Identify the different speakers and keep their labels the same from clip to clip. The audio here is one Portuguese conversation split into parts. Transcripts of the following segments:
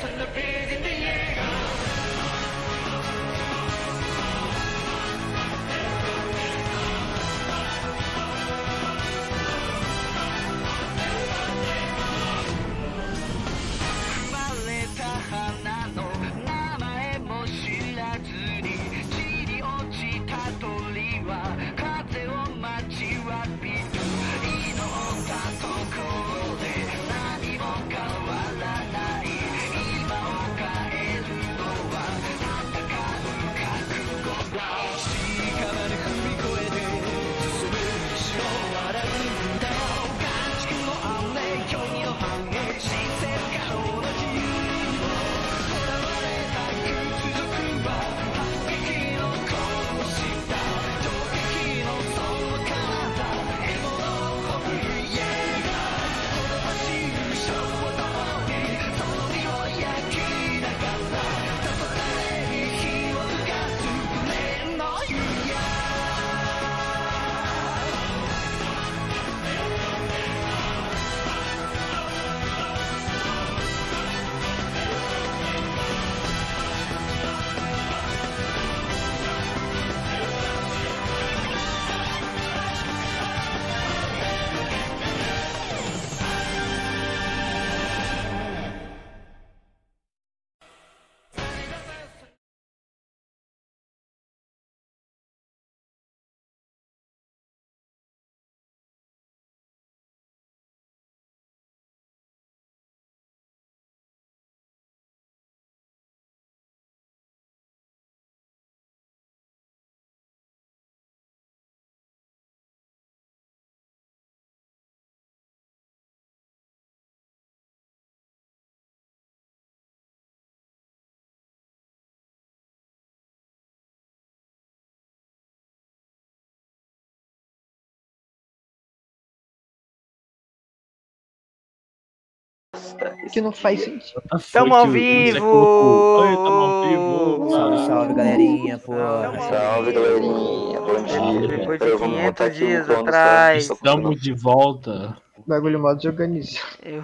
Speaker 1: Que não faz sentido.
Speaker 2: Tamo ao vivo!
Speaker 3: Tamo ao vivo!
Speaker 4: Salve, salve, galerinha, pô.
Speaker 1: Salve, galerinha. Bom dia.
Speaker 2: Depois de
Speaker 1: Peraí, vamos
Speaker 2: 500
Speaker 1: botar aqui o
Speaker 2: dias
Speaker 1: micro-ondas
Speaker 2: atrás.
Speaker 1: pra-
Speaker 3: Estamos de volta.
Speaker 1: Bagulho mal desorganizado.
Speaker 2: Eu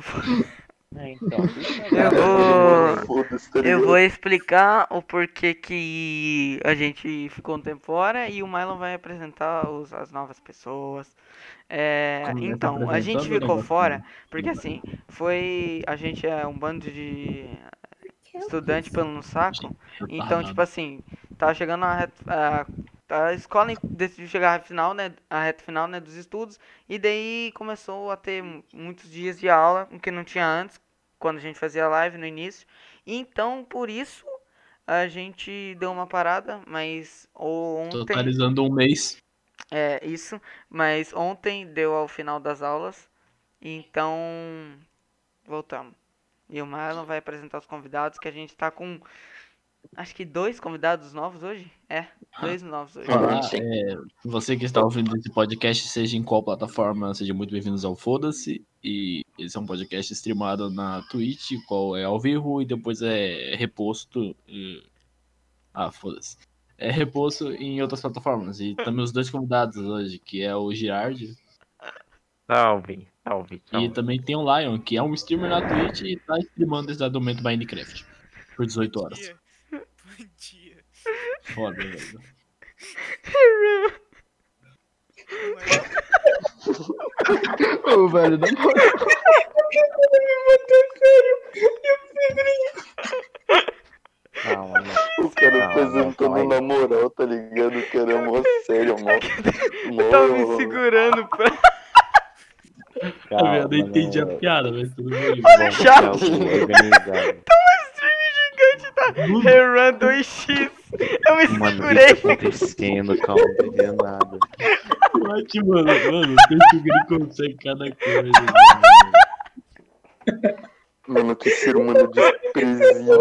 Speaker 1: Foda-se, tá
Speaker 2: eu
Speaker 1: ligado?
Speaker 2: vou explicar o porquê que a gente ficou um tempo fora e o Mylon vai apresentar as novas pessoas.
Speaker 3: Começa
Speaker 2: Então, a gente
Speaker 3: apresentando o
Speaker 2: ficou
Speaker 3: negócio,
Speaker 2: fora
Speaker 3: né?
Speaker 2: porque assim, a gente é um bando de estudante pelo no saco. Então, tipo assim, tava chegando a escola decidiu chegar a reta final, né, dos estudos, e daí começou a ter muitos dias de aula, o que não tinha antes, quando a gente fazia live no início. Então, por isso, a gente deu uma parada, mas ontem,
Speaker 3: Totalizando um mês.
Speaker 2: isso, mas ontem deu ao final das aulas, então voltamos. E o Marlon vai apresentar os convidados, que a gente tá com, acho que 2 convidados novos hoje? 2 novos hoje.
Speaker 3: Olá,
Speaker 1: Sim.
Speaker 3: você que está ouvindo esse podcast, seja em qual plataforma, seja muito bem-vindos ao Foda-se. E esse é um podcast streamado na Twitch, qual é ao vivo, e depois é reposto. Foda-se. É reposto em outras plataformas. E também os dois convidados hoje, que é o Girardi.
Speaker 5: Salve.
Speaker 3: E também tem o Lion, que é um streamer na Twitch e tá streamando esse exato momento Minecraft. Por 18 horas.
Speaker 6: Bom dia.
Speaker 3: Foda, velho.
Speaker 1: Ô, velho, na moral.
Speaker 5: Calma,
Speaker 1: O cara
Speaker 5: Calma,
Speaker 1: apresentando
Speaker 5: calma aí.
Speaker 1: na moral, tá ligado? O cara é mó sério,
Speaker 2: Eu tava me segurando pra...
Speaker 3: Eu não entendi a piada, mas tudo bem.
Speaker 2: chato.
Speaker 5: Organizado.
Speaker 2: Gigante tá Heran 2x. Eu me
Speaker 5: Mano, o que
Speaker 2: segurei.
Speaker 5: tá acontecendo? Calma, não entendeu nada.
Speaker 3: Mate, mano, tem que ele consegue cada coisa.
Speaker 1: Mano, que ser humano desprezível.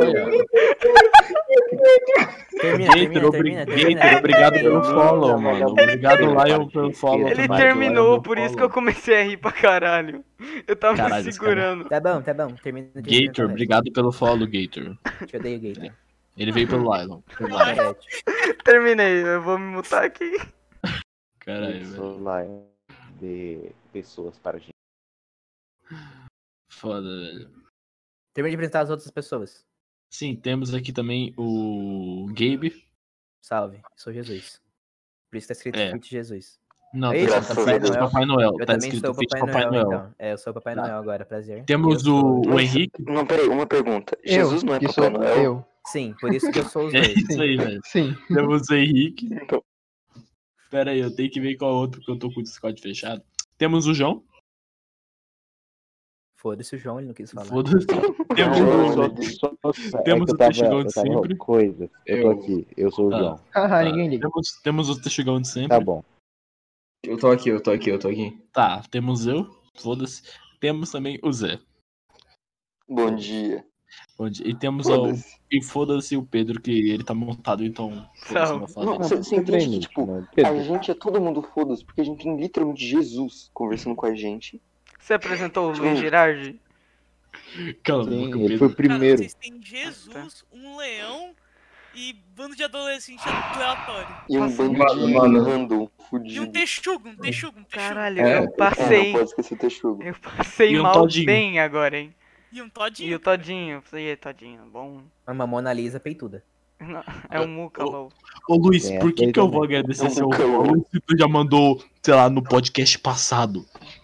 Speaker 3: Gator, obrigado pelo follow, mano. Obrigado, Lion, pelo follow.
Speaker 2: Ele
Speaker 3: também,
Speaker 2: terminou,
Speaker 3: Lion,
Speaker 2: por
Speaker 3: pelo
Speaker 2: isso que eu
Speaker 3: follow.
Speaker 2: comecei a rir pra caralho. Eu tava
Speaker 3: Caralho,
Speaker 2: me
Speaker 3: esse
Speaker 2: segurando.
Speaker 4: Tá bom, termina.
Speaker 3: Gator, obrigado pelo follow, Gator.
Speaker 4: Te odeio, Gator.
Speaker 3: Ele veio pelo Lion.
Speaker 2: Terminei, eu vou me mutar aqui.
Speaker 3: Caralho,
Speaker 5: Isso
Speaker 3: velho.
Speaker 5: lá de pessoas para a gente.
Speaker 3: Foda, velho.
Speaker 4: Termina de apresentar as outras pessoas.
Speaker 3: Sim, temos aqui também o Gabe.
Speaker 4: Salve, sou Jesus. Por isso tá escrito
Speaker 3: É.
Speaker 4: Fit Jesus.
Speaker 3: Não,
Speaker 4: Aí,
Speaker 3: tá
Speaker 1: graças
Speaker 3: escrito
Speaker 1: a
Speaker 3: Fit
Speaker 1: Deus.
Speaker 3: Papai Noel.
Speaker 4: Eu
Speaker 3: Tá
Speaker 4: também
Speaker 3: escrito
Speaker 4: sou o
Speaker 3: Fit
Speaker 4: Papai
Speaker 3: Papai
Speaker 4: Noel,
Speaker 3: Noel.
Speaker 4: então. É, eu sou o Papai
Speaker 3: Tá.
Speaker 4: Noel agora, prazer.
Speaker 3: Temos
Speaker 4: Eu sou-
Speaker 3: o
Speaker 1: Mas,
Speaker 3: Henrique.
Speaker 1: não, peraí, uma pergunta. Jesus não é
Speaker 7: que
Speaker 1: Papai
Speaker 7: sou
Speaker 1: Noel?
Speaker 7: eu.
Speaker 4: Sim, por isso que eu sou os
Speaker 3: É
Speaker 4: dois.
Speaker 3: isso aí, velho.
Speaker 7: Sim.
Speaker 3: Temos o Henrique.
Speaker 1: Então,
Speaker 3: Pera aí, eu tenho que ver qual outro, porque eu tô com o Discord fechado. Temos o João.
Speaker 4: Foda-se o João, ele não quis falar.
Speaker 3: Foda-se. Temos
Speaker 1: Não,
Speaker 3: o.
Speaker 1: ninguém.
Speaker 3: Temos o Texugão de sempre.
Speaker 5: Coisas. Eu tô aqui, eu sou o
Speaker 3: Tá.
Speaker 5: João.
Speaker 7: Haha,
Speaker 3: Tá.
Speaker 7: ninguém liga.
Speaker 3: Temos o Texugão de sempre.
Speaker 5: Tá bom.
Speaker 8: Eu tô aqui.
Speaker 3: Tá, temos eu. Foda-se. Temos também o Zé.
Speaker 1: Bom dia.
Speaker 3: E temos o.
Speaker 1: Foda-se.
Speaker 3: E foda-se o Pedro, que ele tá montado, então. Foda-se,
Speaker 2: Não.
Speaker 3: não fala.
Speaker 1: Não, você entende que, tipo,
Speaker 5: né?
Speaker 1: a gente é todo mundo foda-se, porque a gente tem literalmente Jesus conversando com a gente.
Speaker 2: Você apresentou o Luiz Girardi?
Speaker 3: Cala a
Speaker 5: Sim,
Speaker 3: boca,
Speaker 5: ele
Speaker 3: Pedro.
Speaker 5: foi o
Speaker 6: Cara,
Speaker 5: primeiro.
Speaker 6: vocês têm Jesus, um leão e bando de adolescente aleatório.
Speaker 1: E um
Speaker 2: Nossa,
Speaker 1: bando de
Speaker 8: mano.
Speaker 1: random
Speaker 6: E um
Speaker 1: fudido.
Speaker 6: texugo, um texugo.
Speaker 2: Caralho,
Speaker 8: É.
Speaker 2: eu
Speaker 1: Não
Speaker 2: passei.
Speaker 1: pode esquecer o Texugo.
Speaker 2: Eu passei
Speaker 3: E um
Speaker 2: mal
Speaker 3: todinho.
Speaker 2: bem agora, hein?
Speaker 6: E um
Speaker 2: E
Speaker 6: todinho.
Speaker 2: o Todinho. E aí, Todinho, bom.
Speaker 4: Uma Mona Lisa peituda.
Speaker 2: Não, é um Muca, lol.
Speaker 3: Ô Luiz,
Speaker 5: Tem
Speaker 3: por
Speaker 5: essa
Speaker 3: que
Speaker 5: aí
Speaker 3: que eu
Speaker 5: também.
Speaker 3: vou agradecer
Speaker 1: É um
Speaker 3: seu
Speaker 1: calor.
Speaker 3: follow se tu já mandou, sei lá, no podcast passado?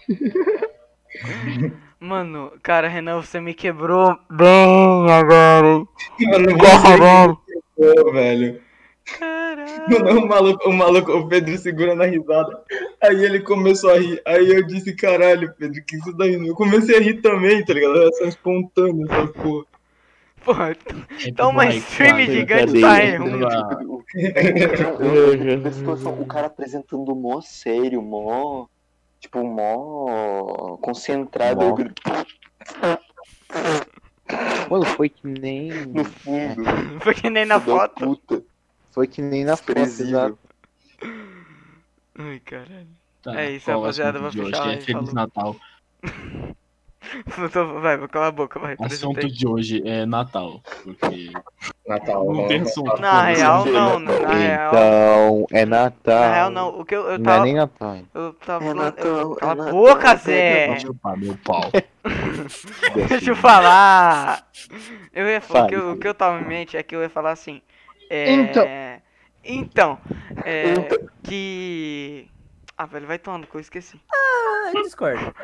Speaker 2: Mano, cara, Renan, você me quebrou bem agora, hein?
Speaker 8: Mano,
Speaker 2: Caralho.
Speaker 8: você, velho.
Speaker 2: Caralho.
Speaker 8: Mano, o Pedro segurando a risada. Aí ele começou a rir. Aí eu disse, caralho, Pedro, que isso daí? Eu comecei a rir também, tá ligado? Reação espontânea, essa porra.
Speaker 2: Pô, tá uma stream gigante, tá aí, ruim.
Speaker 1: A situação, o cara apresentando mó sério, mó. Tipo, mó. Concentrado.
Speaker 5: Mó.
Speaker 1: Eu grito,
Speaker 5: Mano, foi que nem.
Speaker 1: no fundo.
Speaker 2: Foi que nem na
Speaker 1: filho da
Speaker 2: foto.
Speaker 1: Puta.
Speaker 5: Foi que nem na foto,
Speaker 1: Desprezível.
Speaker 5: exato.
Speaker 2: Ai, caralho.
Speaker 3: Tá,
Speaker 2: É isso,
Speaker 3: qual o
Speaker 2: rapaziada,
Speaker 3: assunto
Speaker 2: vou
Speaker 3: de
Speaker 2: fechar
Speaker 3: hoje?
Speaker 2: aí,
Speaker 3: É Feliz
Speaker 2: falou.
Speaker 3: Natal.
Speaker 2: Vai, cala a boca, vai.
Speaker 3: O assunto
Speaker 2: apresentei.
Speaker 3: de hoje é Natal. Porque
Speaker 8: Natal.
Speaker 3: não tem assunto.
Speaker 2: Na real, não, na real.
Speaker 5: Então, é Natal.
Speaker 2: Na real, não. O que eu
Speaker 5: Não é
Speaker 2: tava.
Speaker 5: nem Natal ainda.
Speaker 2: Eu tava
Speaker 1: É
Speaker 2: falando.
Speaker 1: Natal,
Speaker 2: Cala
Speaker 1: é
Speaker 2: a
Speaker 1: Natal,
Speaker 2: boca,
Speaker 1: é
Speaker 2: Zé!
Speaker 3: Vai chupar meu pau.
Speaker 2: Deixa eu falar. Eu ia falar,
Speaker 5: Fale,
Speaker 2: o que eu tava em mente é que eu ia falar assim. Então, que. Ah, velho, vai tomando, que eu esqueci.
Speaker 4: Ah, eu discordo.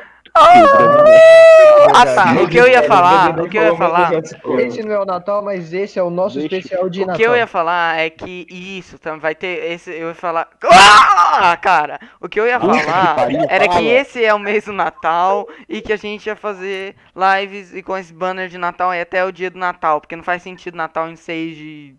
Speaker 2: Ah, tá. O que eu ia falar,
Speaker 7: Esse não é o Natal, mas esse é o nosso
Speaker 5: Deixa-
Speaker 7: especial de
Speaker 2: o
Speaker 7: Natal.
Speaker 2: que eu ia falar é que isso, vai ter esse, eu ia falar. Ah, cara, o que eu ia falar
Speaker 5: pariu,
Speaker 2: era que
Speaker 5: fala.
Speaker 2: esse é o mês do Natal e que a gente ia fazer lives e com esse banner de Natal aí até o dia do Natal, porque não faz sentido Natal em 6 de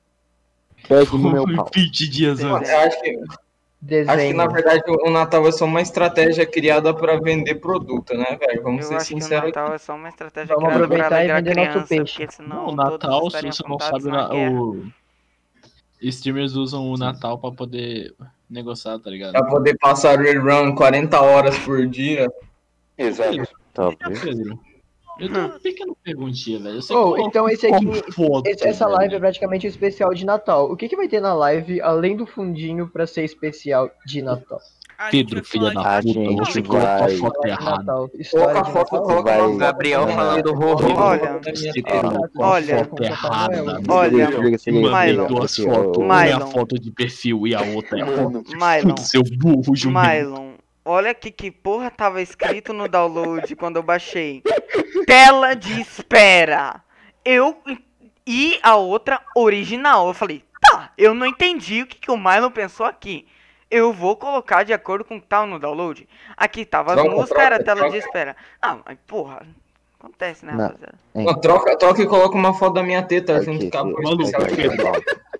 Speaker 5: Pede no meu pau.
Speaker 3: 20 dias antes.
Speaker 8: Eu acho que
Speaker 7: Desenho.
Speaker 8: na verdade o Natal é só uma estratégia criada pra vender produto, né, velho? Vamos
Speaker 2: Eu
Speaker 8: ser
Speaker 2: acho que o
Speaker 8: sinceros.
Speaker 2: Natal é só uma estratégia
Speaker 7: Vamos
Speaker 2: criada pra
Speaker 7: aproveitar e
Speaker 2: alegrar
Speaker 7: vender nosso
Speaker 2: criança,
Speaker 7: peixe.
Speaker 2: porque senão
Speaker 3: Não, o
Speaker 2: todos
Speaker 3: Natal, se
Speaker 2: estariam
Speaker 3: você não
Speaker 2: apontados
Speaker 3: sabe,
Speaker 2: na guerra.
Speaker 3: o streamers usam o Natal pra poder negociar, tá ligado?
Speaker 8: Pra poder passar rerun 40 horas por dia.
Speaker 1: Exato.
Speaker 5: Tá
Speaker 3: Ah,
Speaker 5: vendo?
Speaker 3: Pedro, eu tenho uma pequena perguntinha, velho. Você
Speaker 7: Oh,
Speaker 3: coloca
Speaker 7: então esse
Speaker 3: como
Speaker 7: aqui,
Speaker 3: foto,
Speaker 7: essa
Speaker 3: velho.
Speaker 7: live é praticamente um especial de Natal. O que vai ter na live, além do fundinho, pra ser especial de Natal?
Speaker 6: A gente
Speaker 3: Pedro,
Speaker 6: vai
Speaker 3: filha
Speaker 6: falar
Speaker 3: da
Speaker 6: de
Speaker 3: puta,
Speaker 5: gente
Speaker 3: você colocou a
Speaker 5: vai-
Speaker 3: foto
Speaker 7: Live de
Speaker 3: errada.
Speaker 7: Natal. História
Speaker 8: Coloca a
Speaker 7: de
Speaker 8: foto,
Speaker 7: Natal.
Speaker 8: coloca
Speaker 5: Vai-
Speaker 8: uma
Speaker 4: Gabriel falando
Speaker 2: Olha,
Speaker 3: Você
Speaker 5: Ah,
Speaker 3: colocou a
Speaker 2: olha,
Speaker 3: foto errada.
Speaker 2: olha,
Speaker 3: Você mandou
Speaker 2: Mylon.
Speaker 3: duas fotos. Uma é a
Speaker 2: Mylon.
Speaker 3: foto de perfil e a outra é a foto
Speaker 1: Mano,
Speaker 3: de
Speaker 2: Mylon.
Speaker 3: fundo, seu burro jumento.
Speaker 2: Mylon, olha aqui que porra tava escrito no download quando eu baixei. Tela de espera. E a outra original. Eu falei, tá, eu não entendi o que o Mylon pensou aqui. Eu vou colocar de acordo com o que tava no download. Aqui tava as
Speaker 8: Troca,
Speaker 2: músicas, era
Speaker 8: troca,
Speaker 2: tela de
Speaker 8: troca.
Speaker 2: espera. Ah, mas porra, acontece, né,
Speaker 5: Não.
Speaker 2: rapaziada?
Speaker 8: Não, troca e coloca uma foto da minha teta junto com a
Speaker 3: Maluco,
Speaker 8: especial.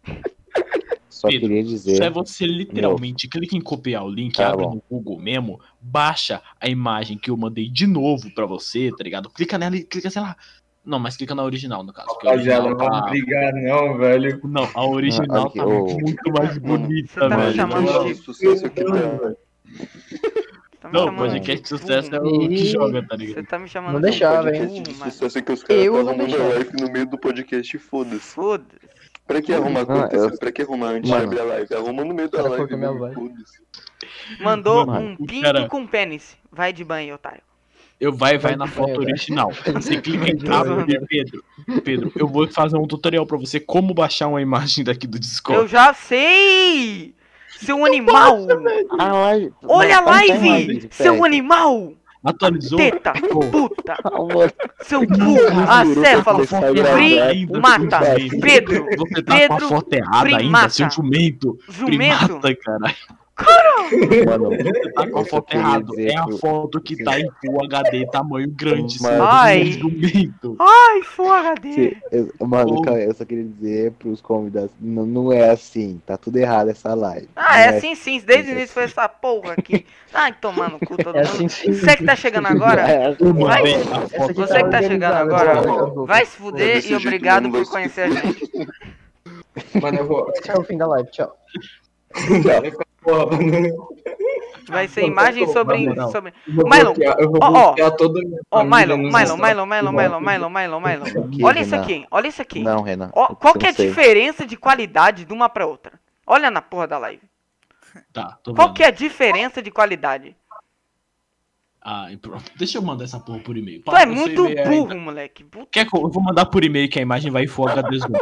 Speaker 5: Só
Speaker 3: Pedro,
Speaker 5: queria
Speaker 3: Isso
Speaker 5: dizer.
Speaker 3: é você literalmente clica em copiar o link,
Speaker 5: Tá
Speaker 3: abre
Speaker 5: bom.
Speaker 3: no Google mesmo, baixa a imagem que eu mandei de novo pra você, tá ligado? Clica nela e clica, sei lá. Não, mas clica na original, no caso. porque a
Speaker 8: Rapaziada, não
Speaker 3: original
Speaker 8: vamos
Speaker 3: tá...
Speaker 8: brigar não, velho.
Speaker 3: Não, a original
Speaker 5: Não, aqui,
Speaker 3: tá
Speaker 5: ô.
Speaker 3: muito mais bonita,
Speaker 2: Você tá me
Speaker 3: velho.
Speaker 2: chamando
Speaker 1: Não,
Speaker 2: de-
Speaker 1: sucesso aqui tá.
Speaker 2: Tá me
Speaker 3: Não,
Speaker 2: chamando
Speaker 3: podcast
Speaker 2: de
Speaker 3: sucesso é
Speaker 2: burro.
Speaker 3: o que
Speaker 7: Ih,
Speaker 3: joga, tá
Speaker 2: Você
Speaker 3: ligado?
Speaker 2: tá me chamando
Speaker 7: Não
Speaker 2: de
Speaker 7: deixava, hein?
Speaker 1: Podcast de
Speaker 2: burro, mas
Speaker 1: sucesso é que os caras
Speaker 7: Eu
Speaker 1: tá
Speaker 7: não
Speaker 1: arrumando
Speaker 7: deixava.
Speaker 1: live no meio do podcast, foda-se.
Speaker 2: foda-se.
Speaker 1: Pra que arrumar
Speaker 5: Não,
Speaker 1: conta? Pra que arrumar antes de
Speaker 5: Mano.
Speaker 1: abrir a live? Arruma no meio da
Speaker 7: Cara,
Speaker 1: live
Speaker 7: cortou minha
Speaker 1: mesmo,
Speaker 7: voz.
Speaker 1: foda-se.
Speaker 2: Mandou
Speaker 3: Mano,
Speaker 2: um
Speaker 3: o
Speaker 2: pinto
Speaker 3: cara-
Speaker 2: com pênis. Vai de banho, otário.
Speaker 3: Vai na foto original. Você clica em abrir, Pedro, eu vou fazer um tutorial pra você como baixar uma imagem daqui do Discord.
Speaker 2: Eu já sei! Seu animal!
Speaker 5: A live.
Speaker 2: Olha a
Speaker 5: Não, tá em
Speaker 2: live! Seu
Speaker 5: peraí.
Speaker 2: animal!
Speaker 3: Atualizou?
Speaker 2: Teta!
Speaker 3: Pô,
Speaker 2: Puta!
Speaker 5: Calma.
Speaker 2: Seu burro! Acéfalo!
Speaker 5: Você vai gravar
Speaker 2: Pri, mata! Pedro!
Speaker 3: Você tá com a
Speaker 2: Pedro,
Speaker 3: foto errada ainda,
Speaker 2: primata.
Speaker 3: seu jumento.
Speaker 2: Jumento!
Speaker 3: Primata, caralho.
Speaker 5: Mano,
Speaker 3: Você tá com a
Speaker 5: eu só
Speaker 3: foto
Speaker 5: queria
Speaker 3: errada.
Speaker 5: dizer
Speaker 3: É a
Speaker 5: pro-
Speaker 3: foto que tá em Full HD, tamanho grande,
Speaker 5: Mano.
Speaker 3: seu
Speaker 2: Ai.
Speaker 3: jumento.
Speaker 2: Ai, Full HD!
Speaker 5: Mano,
Speaker 3: Pô.
Speaker 5: cara, eu só queria dizer pros convidados, não é assim, tá tudo errado essa live.
Speaker 2: Ah,
Speaker 5: Não
Speaker 2: é assim sim, desde o início foi essa porra aqui. Ai, tomar no cu todo
Speaker 7: É
Speaker 2: mundo.
Speaker 7: assim sim.
Speaker 2: Você que tá chegando agora,
Speaker 5: É,
Speaker 2: vai,
Speaker 3: Velho, a
Speaker 7: Essa
Speaker 3: foto
Speaker 7: aqui
Speaker 2: você que tá chegando agora,
Speaker 7: organizada,
Speaker 2: vai se fuder
Speaker 1: Desse
Speaker 2: e
Speaker 1: jeito
Speaker 2: obrigado
Speaker 1: mesmo,
Speaker 2: por
Speaker 1: dois
Speaker 2: conhecer a gente.
Speaker 8: Mano, eu vou.
Speaker 7: Esse é o fim da live, tchau.
Speaker 8: Porra,
Speaker 2: Vai ser imagem sobre.
Speaker 3: na moral.
Speaker 2: sobre...
Speaker 8: eu vou
Speaker 2: Mylon,
Speaker 8: bloquear, eu vou
Speaker 2: ó, ó.
Speaker 8: bloquear toda a minha
Speaker 2: Ó,
Speaker 8: família
Speaker 2: Mylon,
Speaker 8: nos
Speaker 2: Mylon,
Speaker 8: Instagram.
Speaker 2: Mylon.
Speaker 5: aqui,
Speaker 2: Olha isso
Speaker 5: Renan.
Speaker 2: aqui, olha isso aqui.
Speaker 5: Não, Renan.
Speaker 2: Ó, qual
Speaker 5: eu
Speaker 2: que é a
Speaker 5: não sei.
Speaker 2: diferença de qualidade de uma pra outra? Olha na porra da live.
Speaker 3: Tá, tô
Speaker 2: Qual
Speaker 3: vendo.
Speaker 2: que é a diferença de qualidade?
Speaker 3: Ah, e pronto. Deixa eu mandar essa porra por e-mail.
Speaker 2: Tu é
Speaker 3: Passa o seu
Speaker 2: muito
Speaker 3: e-mail aí.
Speaker 2: burro, moleque. Puta
Speaker 3: Quer que eu vou mandar por e-mail que a imagem vai em Full HD zoom.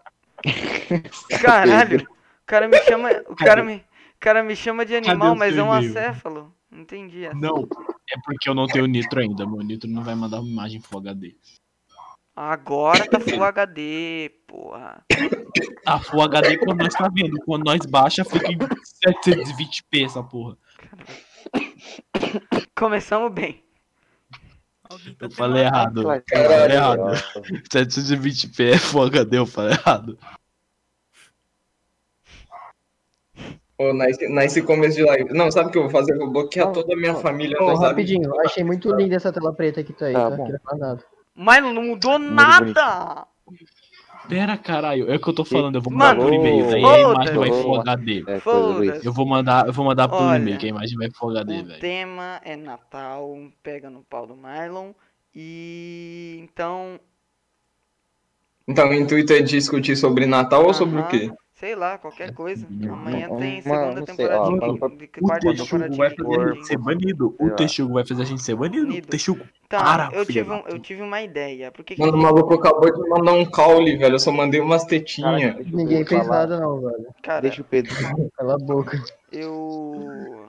Speaker 2: caralho. O cara me chama de animal,
Speaker 3: o
Speaker 2: mas
Speaker 3: seu
Speaker 2: é um
Speaker 3: e-mail?
Speaker 2: acéfalo. Não entendi essa.
Speaker 3: Não, é porque eu não tenho nitro ainda. Meu nitro não vai mandar uma imagem Full HD.
Speaker 2: Agora tá Full HD, porra.
Speaker 3: Tá Full HD quando nós tá vendo. Quando nós baixa, fica em 720p essa porra.
Speaker 2: Começamos bem.
Speaker 6: Alguém tá
Speaker 3: Eu
Speaker 6: tendo
Speaker 3: falei
Speaker 6: uma-
Speaker 3: errado. Eu
Speaker 5: Caralho,
Speaker 3: falei errado. 720p é Full HD, eu falei errado.
Speaker 8: Ô, nice começo de live. Não, sabe o que eu vou fazer? Eu vou bloquear
Speaker 7: Não,
Speaker 8: toda a minha
Speaker 7: não.
Speaker 8: família
Speaker 7: Ô,
Speaker 8: nos
Speaker 7: rapidinho, achei muito linda essa tela preta que tá aí,
Speaker 5: Tá
Speaker 7: tá?
Speaker 5: bom.
Speaker 7: Queria falar nada.
Speaker 2: Mas não mudou
Speaker 5: Muito
Speaker 2: nada.
Speaker 3: Pera, caralho. É o que eu tô falando. Eu vou
Speaker 2: Mano,
Speaker 3: mandar por e-mail. Daí a imagem vai
Speaker 2: foda-se.
Speaker 3: Full HD.
Speaker 5: É,
Speaker 2: Foda-se.
Speaker 3: Eu vou mandar por
Speaker 2: Olha,
Speaker 3: e-mail que a imagem vai Full HD,
Speaker 2: O
Speaker 3: velho.
Speaker 2: tema é Natal, pega no pau do Mylon. E então,
Speaker 8: Então, o intuito é discutir sobre Natal ou sobre o quê?
Speaker 2: sei lá, qualquer coisa. Amanhã tem
Speaker 5: Uma-
Speaker 2: segunda
Speaker 5: não sei,
Speaker 2: temporada
Speaker 5: ó,
Speaker 2: de
Speaker 5: quando for-
Speaker 2: quarta
Speaker 3: O Texugo
Speaker 2: temporada
Speaker 3: vai
Speaker 2: de
Speaker 3: fazer a gente
Speaker 2: King.
Speaker 3: ser banido. O Texugo vai fazer a gente ser banido.
Speaker 2: Banido.
Speaker 3: Texugo,
Speaker 2: Tá,
Speaker 3: para,
Speaker 2: eu
Speaker 3: filha
Speaker 2: tive,
Speaker 3: da
Speaker 2: eu tive uma ideia. Por que que
Speaker 8: Mano, o
Speaker 2: a gente-
Speaker 8: maluco acabou de mandar um caule, velho. Eu só mandei umas tetinhas.
Speaker 5: Deixa o
Speaker 7: Ninguém
Speaker 5: Pedro
Speaker 7: fez
Speaker 5: falar.
Speaker 7: nada não, velho.
Speaker 2: Cara,
Speaker 5: Deixa o Pedro.
Speaker 7: Cala a boca.
Speaker 2: eu.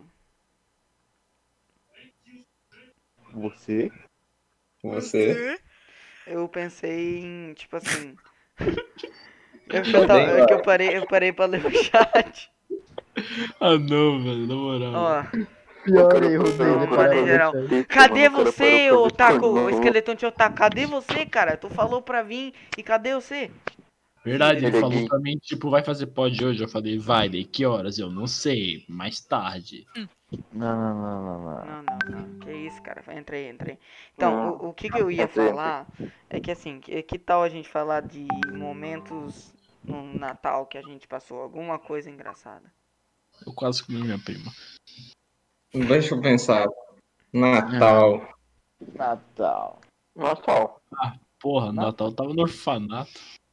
Speaker 5: Você?
Speaker 8: Você?
Speaker 2: Eu pensei em, tipo assim.
Speaker 8: Tá bem,
Speaker 2: É que eu parei pra ler o chat.
Speaker 3: Ah, não, velho, na moral.
Speaker 2: Ó,
Speaker 7: Pior erro
Speaker 2: Não,
Speaker 7: dele.
Speaker 2: mano,
Speaker 7: para
Speaker 2: em geral.
Speaker 7: deixar.
Speaker 2: cadê
Speaker 1: Mano, o cara
Speaker 2: você,
Speaker 1: parou pra
Speaker 2: otaku?
Speaker 1: ver
Speaker 2: O
Speaker 1: pornô.
Speaker 2: esqueletão de otaku, cadê você, cara? Tu falou pra vir e cadê você?
Speaker 3: Verdade, ele
Speaker 1: Ele é
Speaker 3: falou
Speaker 1: gay.
Speaker 3: pra mim, tipo, vai fazer pod hoje. Eu falei, vai, daí que horas? Eu não sei, mais tarde.
Speaker 5: Não.
Speaker 2: Não. Que isso, cara? Entra aí. Então,
Speaker 1: Não.
Speaker 2: o que eu ia
Speaker 1: Entra aí.
Speaker 2: falar é que assim, que tal a gente falar de momentos no Natal que a gente passou alguma coisa engraçada?
Speaker 3: Eu quase comi minha prima.
Speaker 8: Deixa eu pensar. Natal.
Speaker 5: Natal.
Speaker 1: Natal.
Speaker 3: Porra, Natal tava no orfanato.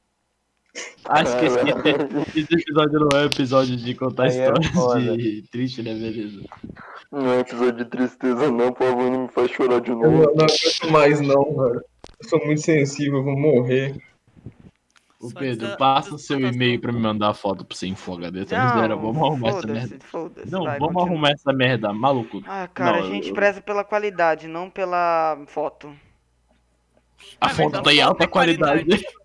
Speaker 3: Ah, esqueci. Esse episódio não é episódio de contar
Speaker 5: Aí é
Speaker 3: histórias
Speaker 5: foda.
Speaker 3: de triste, né? Beleza.
Speaker 1: Não é episódio de tristeza, não, por favor, não me faz chorar de
Speaker 8: Eu
Speaker 1: novo.
Speaker 8: não aguento mais, não, velho. Eu sou muito sensível, eu vou morrer.
Speaker 3: Ô
Speaker 6: Só
Speaker 3: Pedro,
Speaker 6: da-
Speaker 3: passa o
Speaker 6: das
Speaker 3: seu
Speaker 6: fotos
Speaker 3: e-mail
Speaker 6: do-
Speaker 3: pra me mandar a foto pra você em Full HD. Tá miséria? Vamos arrumar essa merda.
Speaker 2: Foda-se.
Speaker 3: Não,
Speaker 2: vai,
Speaker 3: vamos
Speaker 2: continua.
Speaker 3: arrumar essa merda, maluco.
Speaker 2: Ah, cara,
Speaker 3: Não,
Speaker 2: a gente
Speaker 3: eu-
Speaker 2: preza pela qualidade, não pela foto.
Speaker 3: A
Speaker 6: Ah,
Speaker 3: foto
Speaker 6: mas
Speaker 3: tá em
Speaker 6: a foto
Speaker 3: alta
Speaker 6: é
Speaker 3: qualidade.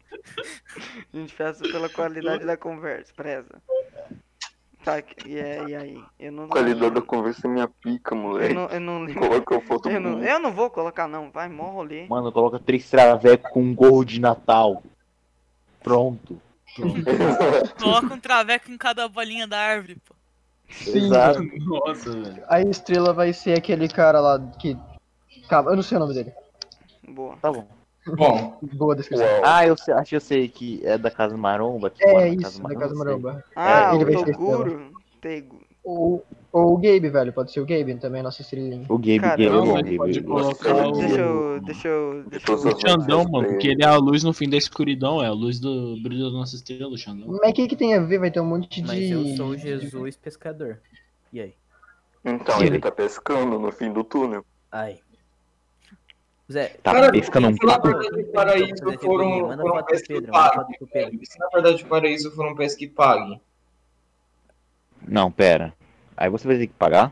Speaker 2: A gente preza pela qualidade da conversa, preza. Tá, e aí? Eu não.
Speaker 1: A qualidade da conversa é minha pica, moleque.
Speaker 2: Eu não lembro.
Speaker 1: Coloca a foto
Speaker 2: Eu não vou colocar, não. Vai, mó rolê.
Speaker 5: Mano, coloca 3 travecos com um gorro de Natal. Pronto.
Speaker 6: Coloca um traveco em cada bolinha da árvore, pô.
Speaker 7: Sim,
Speaker 5: Exato.
Speaker 3: Nossa, velho.
Speaker 7: A estrela vai ser aquele cara lá que. Calma, eu não sei o nome dele.
Speaker 2: Boa.
Speaker 5: Tá bom.
Speaker 8: Bom,
Speaker 7: Boa descrição.
Speaker 1: Uau.
Speaker 5: Ah, acho que eu sei que é da Casa Maromba. Que mora
Speaker 7: É
Speaker 5: na
Speaker 7: isso, da Casa
Speaker 5: não sei.
Speaker 7: Maromba.
Speaker 2: Ah,
Speaker 7: ele
Speaker 2: o
Speaker 7: vai ser
Speaker 2: Toguro. Tego.
Speaker 7: Ou o Gabe, velho. Pode ser o Gabe também, a nossa estrelinha.
Speaker 5: O Gabe,
Speaker 2: Cara,
Speaker 5: Gabe é
Speaker 3: não,
Speaker 5: bom.
Speaker 3: mas
Speaker 5: Gabe,
Speaker 3: pode
Speaker 5: Gabe.
Speaker 3: colocar
Speaker 2: Deixa
Speaker 3: o...
Speaker 2: eu.
Speaker 3: O Xandão, mano, porque ele é a luz no fim da escuridão, é a luz do brilho da nossa estrela, o Xandão.
Speaker 7: Mas o que tem a ver? Vai ter um monte de.
Speaker 4: Mas eu sou o Jesus pescador. E aí?
Speaker 1: Então, ele tá pescando no fim do túnel.
Speaker 4: Ai. Zé,
Speaker 5: Tá,
Speaker 8: Cara,
Speaker 5: pesca não
Speaker 8: se na
Speaker 5: paga.
Speaker 8: verdade o paraíso
Speaker 4: Fazer
Speaker 8: foram
Speaker 4: figurinha. Manda foto pro
Speaker 8: pesca que
Speaker 4: Pedro, manda foto
Speaker 8: pague,
Speaker 4: pro Pedro.
Speaker 8: velho. Se na verdade o paraíso foram pesca que pague.
Speaker 5: Não, pera. Aí você vai ter que pagar?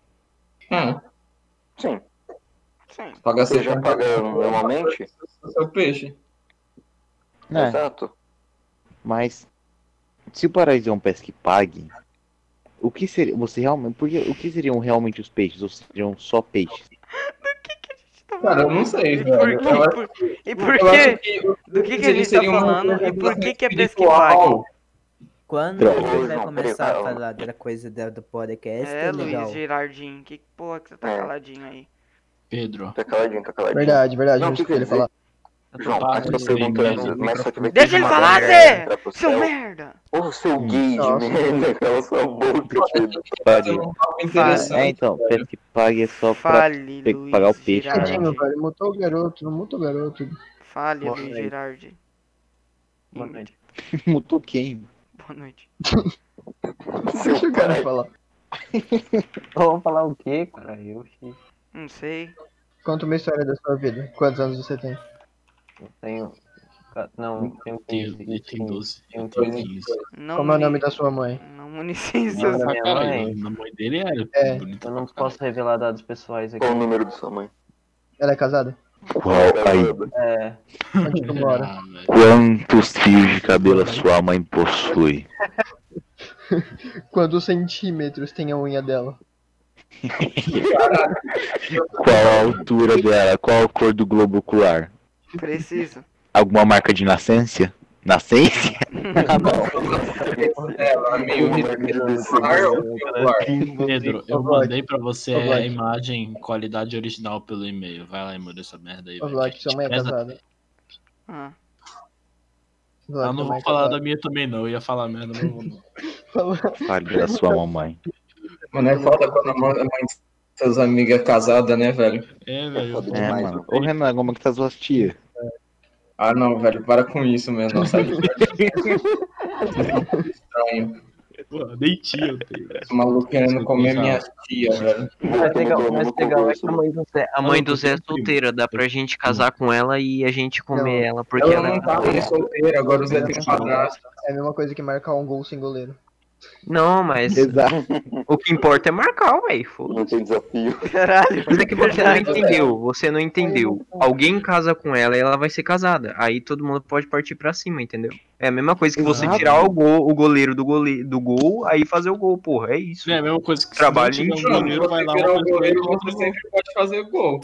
Speaker 1: Sim.
Speaker 2: Sim.
Speaker 8: Pagar
Speaker 1: Você já paga normalmente?
Speaker 8: seu peixe.
Speaker 5: Né?
Speaker 1: Exato.
Speaker 5: Mas se o paraíso é um pesca que pague, o que seria. Você realmente. Porque o que seriam realmente os peixes? Ou seriam só peixes?
Speaker 8: Cara, eu não sei,
Speaker 2: E
Speaker 8: velho.
Speaker 2: por
Speaker 8: Eu
Speaker 2: quê?
Speaker 8: acho-
Speaker 2: E por
Speaker 8: eu acho
Speaker 2: quê?
Speaker 8: que
Speaker 2: Do que a
Speaker 8: eles
Speaker 2: gente tá
Speaker 8: seriam uma
Speaker 2: falando? E por
Speaker 8: representação
Speaker 2: que é pesca que pague?
Speaker 8: espiritual.
Speaker 4: Quando
Speaker 5: Droga.
Speaker 4: a gente vai
Speaker 1: Não,
Speaker 4: começar
Speaker 1: peraí,
Speaker 4: a falar da coisa do podcast,
Speaker 2: É,
Speaker 4: legal.
Speaker 2: Luiz Girardinho, que porra que você tá
Speaker 1: É.
Speaker 2: caladinho aí?
Speaker 3: Pedro.
Speaker 1: Tá caladinho, tá caladinho.
Speaker 7: Verdade,
Speaker 1: Não, o
Speaker 7: não
Speaker 1: que
Speaker 7: escutei
Speaker 1: quer
Speaker 7: ele falar.
Speaker 1: João,
Speaker 3: Para
Speaker 1: a sua
Speaker 3: de
Speaker 1: pergunta
Speaker 3: ser
Speaker 1: é, mas só que vai ter
Speaker 2: Deixa ele
Speaker 1: uma
Speaker 2: falar,
Speaker 1: mulher
Speaker 2: Zé!
Speaker 1: entrar pro
Speaker 2: Seu
Speaker 1: céu.
Speaker 2: merda!
Speaker 1: Ô, seu gay de
Speaker 7: Nossa.
Speaker 1: merda, cala sua boca, Pedro.
Speaker 5: Pague.
Speaker 8: Um papo interessante.
Speaker 5: É, então, pesca que pague é só pra
Speaker 2: Fale,
Speaker 5: ter que
Speaker 2: Luiz
Speaker 5: pagar o peixe, né?
Speaker 2: Girardi.
Speaker 7: Tadinho, velho. Mutou o garoto, não mutou o garoto.
Speaker 2: Fale,
Speaker 4: Boa
Speaker 2: Luiz
Speaker 4: noite.
Speaker 2: Girardi.
Speaker 4: Boa noite.
Speaker 5: Mutou quem?
Speaker 2: Boa noite.
Speaker 1: Seu
Speaker 7: Deixa o
Speaker 1: pai.
Speaker 7: cara falar.
Speaker 9: Vamos falar o quê, cara? Eu
Speaker 2: Não sei.
Speaker 7: Conta uma história da sua vida. Quantos anos você tem?
Speaker 9: tenho. Não, tenho 15.
Speaker 3: Ele tem 12.
Speaker 9: Tenho
Speaker 3: Eu tenho
Speaker 9: 15.
Speaker 3: 15.
Speaker 2: Não
Speaker 7: Como é o
Speaker 2: me-
Speaker 7: nome da sua mãe?
Speaker 2: Não municie
Speaker 9: Não,
Speaker 2: seus...
Speaker 9: da
Speaker 3: Ah,
Speaker 9: minha
Speaker 3: caralho,
Speaker 9: mãe.
Speaker 3: a mãe dele era
Speaker 7: É,
Speaker 3: bonita
Speaker 9: Eu não
Speaker 3: pra caralho.
Speaker 9: posso revelar dados pessoais aqui.
Speaker 1: Qual o número da sua mãe?
Speaker 7: Ela é casada?
Speaker 5: Qual aí?
Speaker 9: É,
Speaker 7: Onde tu mora?
Speaker 3: Ah, velho.
Speaker 5: Quantos fios de cabelo a sua mãe possui?
Speaker 7: Quantos centímetros tem a unha dela?
Speaker 5: Qual a altura dela? Qual a cor do globo ocular?
Speaker 2: Preciso.
Speaker 5: Alguma marca de nascência? Nascência?
Speaker 8: Ela é meio irregular ou irregular?
Speaker 3: Pedro, eu mandei pra você a imagem qualidade original pelo e-mail. Vai lá e muda essa merda aí,
Speaker 7: Ô,
Speaker 3: velho.
Speaker 7: Vlad, sua mãe é casada.
Speaker 2: Ah,
Speaker 7: Vlad,
Speaker 3: Eu não
Speaker 7: sua mãe
Speaker 3: vou
Speaker 7: é
Speaker 3: falar
Speaker 7: casada.
Speaker 3: da minha também não, eu ia falar merda, mas não vou não.
Speaker 5: Fale da sua mamãe.
Speaker 8: Mano, é foda quando a mãe de seus amigos é casada, né, velho?
Speaker 3: É, velho.
Speaker 1: Foda
Speaker 5: É,
Speaker 1: demais,
Speaker 5: mano. Ô, Renan, como é que tá suas tias?
Speaker 8: Ah, não, velho, para com isso, meu. Não sai estranho.
Speaker 3: Pô, nem tinha eu tenho.
Speaker 8: Esse maluco querendo comer minha tia, velho.
Speaker 9: mas legal é que a mãe do Zé, a mãe
Speaker 3: Não,
Speaker 9: do Zé é
Speaker 3: porque eu tenho
Speaker 9: solteira, dá pra gente casar com ela e a gente comer
Speaker 7: Não.
Speaker 9: ela, porque
Speaker 8: Ela
Speaker 9: ela
Speaker 8: não tá mais solteira, agora o Zé tem padrasto.
Speaker 7: É a mesma coisa que marcar um gol sem goleiro.
Speaker 9: Não, mas
Speaker 5: Exato.
Speaker 9: o que importa é marcar, velho.
Speaker 1: Não tem desafio.
Speaker 2: caralho.
Speaker 9: Mas é que você não
Speaker 2: verdade.
Speaker 9: entendeu, você não entendeu. Alguém casa com ela e ela vai ser casada. Aí todo mundo pode partir pra cima, entendeu? É a mesma coisa que você
Speaker 5: Exato.
Speaker 9: tirar o goleiro do gol, aí fazer o gol, porra. É isso.
Speaker 3: É a mesma coisa que
Speaker 9: Trabalho
Speaker 3: se não tiver
Speaker 9: em
Speaker 3: um goleiro, vai
Speaker 8: Você
Speaker 3: lá
Speaker 8: virar
Speaker 3: uma
Speaker 8: o
Speaker 3: pessoa
Speaker 8: goleiro,
Speaker 3: e contra
Speaker 8: você
Speaker 3: o gol.
Speaker 8: sempre pode fazer gol.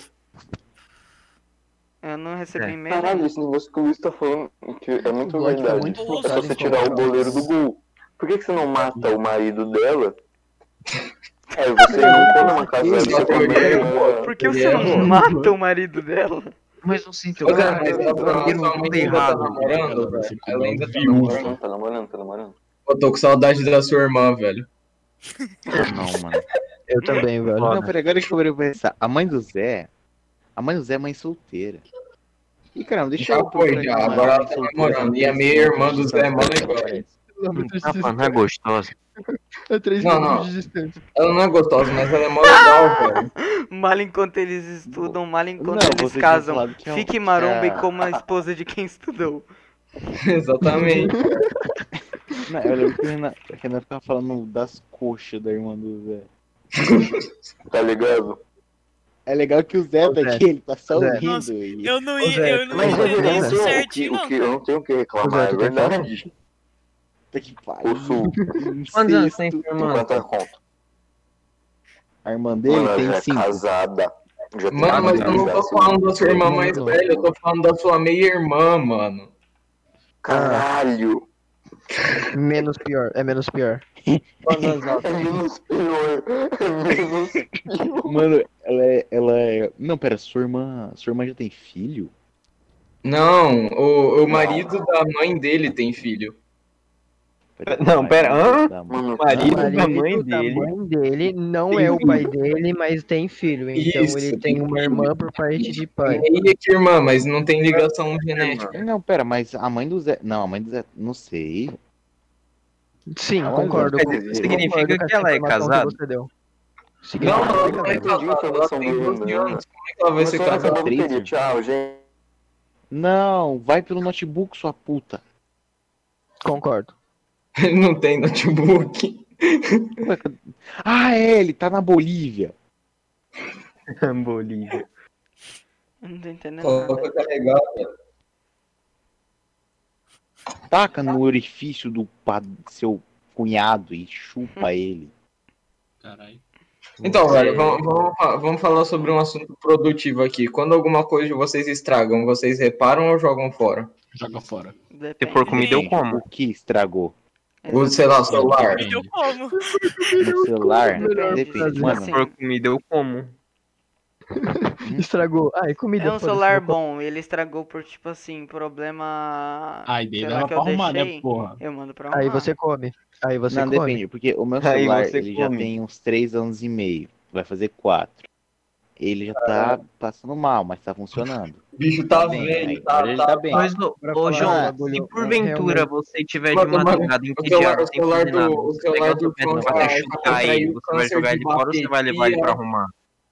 Speaker 2: Eu não recebi
Speaker 9: É.
Speaker 2: e-mail.
Speaker 1: Caralho, esse negócio que o Luiz tá falando que é muito
Speaker 7: O Vlad tá
Speaker 1: verdade.
Speaker 7: muito
Speaker 1: Se
Speaker 7: focado
Speaker 1: você
Speaker 7: em
Speaker 1: tirar o
Speaker 7: colocar
Speaker 1: goleiro
Speaker 7: os-
Speaker 1: do gol, por que você não mata o marido dela? Aí você não come uma casada, você come uma...
Speaker 2: Por que você não mata o marido dela?
Speaker 9: Mas você entendeu?
Speaker 8: Pois é,
Speaker 9: Cara,
Speaker 8: mas a sua mãe
Speaker 9: tudo
Speaker 8: ainda tá
Speaker 9: errado.
Speaker 8: namorando, velho. Ela ainda tá
Speaker 3: Viúva.
Speaker 8: namorando.
Speaker 1: Tá namorando, tá namorando.
Speaker 8: Eu tô com saudade da sua irmã, velho.
Speaker 5: Não, mano.
Speaker 7: Eu também, velho.
Speaker 5: Não, peraí, agora que eu vou pensar. A mãe do Zé é mãe solteira. E caramba, deixa
Speaker 8: Já
Speaker 5: eu
Speaker 8: foi,
Speaker 5: procurar
Speaker 8: já.
Speaker 5: aqui uma
Speaker 8: Agora ela
Speaker 5: mãe
Speaker 8: tá
Speaker 5: solteira.
Speaker 8: namorando. E a minha irmã do Zé é mó legal.
Speaker 9: Ah, não é gostosa.
Speaker 7: É 3
Speaker 8: Não,
Speaker 7: minutos
Speaker 8: não.
Speaker 7: de distância.
Speaker 8: Ela não é gostosa, mas ela é mó legal, velho.
Speaker 2: Mal enquanto eles estudam, mal enquanto
Speaker 5: Não,
Speaker 2: eles
Speaker 5: você tinha
Speaker 2: casam.
Speaker 5: falado que é um-
Speaker 2: Fique maromba
Speaker 5: é
Speaker 2: e como a esposa de quem estudou.
Speaker 8: Exatamente.
Speaker 5: Não, eu lembro que o Renan ficava falando das coxas da irmã do Zé.
Speaker 1: Tá ligado?
Speaker 5: É legal que o Zé
Speaker 7: Ô, Zé.
Speaker 5: daqui, ele tá só
Speaker 7: Zé.
Speaker 5: ouvindo.
Speaker 6: Nossa,
Speaker 5: e-
Speaker 6: Eu não
Speaker 7: Ô,
Speaker 6: ia,
Speaker 7: Zé,
Speaker 6: eu não
Speaker 1: Mas
Speaker 6: ia
Speaker 1: eu
Speaker 6: entender
Speaker 1: não
Speaker 6: isso
Speaker 1: tenho
Speaker 6: certinho, não.
Speaker 1: eu não tenho o que reclamar,
Speaker 7: Zé,
Speaker 1: é
Speaker 7: tu quer falar?
Speaker 1: verdade.
Speaker 5: Puta que pariu.
Speaker 1: O Sul,
Speaker 9: Quantos anos tem
Speaker 5: Incesto.
Speaker 9: sua irmã?
Speaker 1: enquanto é conta.
Speaker 5: A irmã dele
Speaker 1: Mano, ela já
Speaker 5: tem
Speaker 1: é
Speaker 5: 5.
Speaker 1: casada. Já tem
Speaker 8: Mano, mas eu não tô falando da sua irmã mais
Speaker 5: Não.
Speaker 8: velha, eu tô falando da sua meia-irmã, mano.
Speaker 1: Caralho!
Speaker 7: Menos pior, é menos pior.
Speaker 9: Quantos anos ela
Speaker 1: É menos pior. É menos pior.
Speaker 5: Mano, ela é. Não, pera, sua irmã já tem filho?
Speaker 8: Não, o marido da mãe dele tem filho.
Speaker 9: Não, pera, hã?
Speaker 1: Mano,
Speaker 9: O marido da
Speaker 7: marido
Speaker 9: mãe
Speaker 7: da
Speaker 9: dele.
Speaker 7: mãe dele não
Speaker 8: Tem
Speaker 7: é o
Speaker 8: filho.
Speaker 7: pai dele, mas tem filho. Então
Speaker 8: Isso,
Speaker 7: ele
Speaker 8: tem
Speaker 7: tem uma
Speaker 8: filho.
Speaker 7: irmã por parte de pai.
Speaker 8: E que irmã, mas não tem ligação genética.
Speaker 5: Não, pera, mas a mãe do Zé. Não, a mãe do Zé. Não sei.
Speaker 7: Sim,
Speaker 5: Ela
Speaker 7: concordo.
Speaker 5: não
Speaker 7: concordo
Speaker 5: significa
Speaker 7: com
Speaker 9: que
Speaker 7: essa
Speaker 9: ela é
Speaker 7: informação que
Speaker 9: casada?
Speaker 7: você deu. Significa
Speaker 8: Não,
Speaker 7: que
Speaker 8: não
Speaker 7: ela
Speaker 8: é
Speaker 7: é
Speaker 1: entendi a informação
Speaker 8: tem
Speaker 1: do
Speaker 8: 12
Speaker 1: Renan.
Speaker 8: anos. Como é que ela vai ser
Speaker 1: Começou a
Speaker 8: casada?
Speaker 1: acabar a bateria. Tchau, gente.
Speaker 5: Não, vai pelo notebook, sua puta.
Speaker 7: Concordo.
Speaker 8: Ele não tem notebook.
Speaker 5: Ué, ah, é, ele tá na Bolívia.
Speaker 9: Bolívia.
Speaker 2: Eu não tô entendendo nada.
Speaker 8: Coloca carregar.
Speaker 5: Taca no orifício do seu cunhado e chupa ele.
Speaker 3: Caralho.
Speaker 8: Então,
Speaker 9: Você-
Speaker 8: velho, vamos falar sobre um assunto produtivo aqui. Quando alguma coisa de vocês estragam, vocês reparam ou jogam fora?
Speaker 3: Joga fora.
Speaker 9: Se
Speaker 2: Depende.
Speaker 9: for comida, eu como.
Speaker 5: O que estragou?
Speaker 8: O, sei lá, celular.
Speaker 6: Eu como.
Speaker 5: No celular?
Speaker 2: Depende.
Speaker 5: Depende,
Speaker 9: Se
Speaker 5: mano.
Speaker 2: Assim,
Speaker 9: for comida, eu como.
Speaker 7: Estragou. Ah, e comida.
Speaker 2: é um
Speaker 7: foda-se,
Speaker 2: celular
Speaker 7: vou
Speaker 2: bom, ele estragou por, tipo assim, problema.
Speaker 3: Aí daí
Speaker 2: sei
Speaker 3: leva
Speaker 2: lá, que
Speaker 3: pra
Speaker 2: eu
Speaker 3: arrumar, né,
Speaker 2: deixei,
Speaker 3: porra?
Speaker 2: eu mando pra
Speaker 7: comer.
Speaker 2: arrumar.
Speaker 7: Aí você come. Aí você
Speaker 5: Não,
Speaker 7: come.
Speaker 5: depende, porque o meu
Speaker 9: Aí
Speaker 5: celular,
Speaker 9: você
Speaker 5: ele já
Speaker 9: come.
Speaker 5: tem uns 3 anos e meio. Vai fazer 4. Ele já tá passando mal, mas tá funcionando.
Speaker 8: O bicho tá
Speaker 5: bem,
Speaker 8: velho,
Speaker 5: aí,
Speaker 8: tá,
Speaker 5: agora ele tá bem.
Speaker 9: Mas,
Speaker 7: Pra
Speaker 9: ô
Speaker 7: falar
Speaker 9: João,
Speaker 7: um
Speaker 9: se
Speaker 7: bagulho,
Speaker 9: porventura
Speaker 7: realmente.
Speaker 9: você tiver de
Speaker 8: Mano,
Speaker 9: madrugada
Speaker 8: o
Speaker 9: entediado, sem
Speaker 8: celular
Speaker 9: fazer nada,
Speaker 8: do
Speaker 9: você vai pegar o seu pé
Speaker 8: João
Speaker 9: e vai
Speaker 8: já
Speaker 9: chutar
Speaker 8: contraiu
Speaker 9: ele, você vai
Speaker 8: câncer
Speaker 9: jogar
Speaker 8: de
Speaker 9: ele fora ou você vai levar ele pra
Speaker 8: bateria.
Speaker 9: arrumar?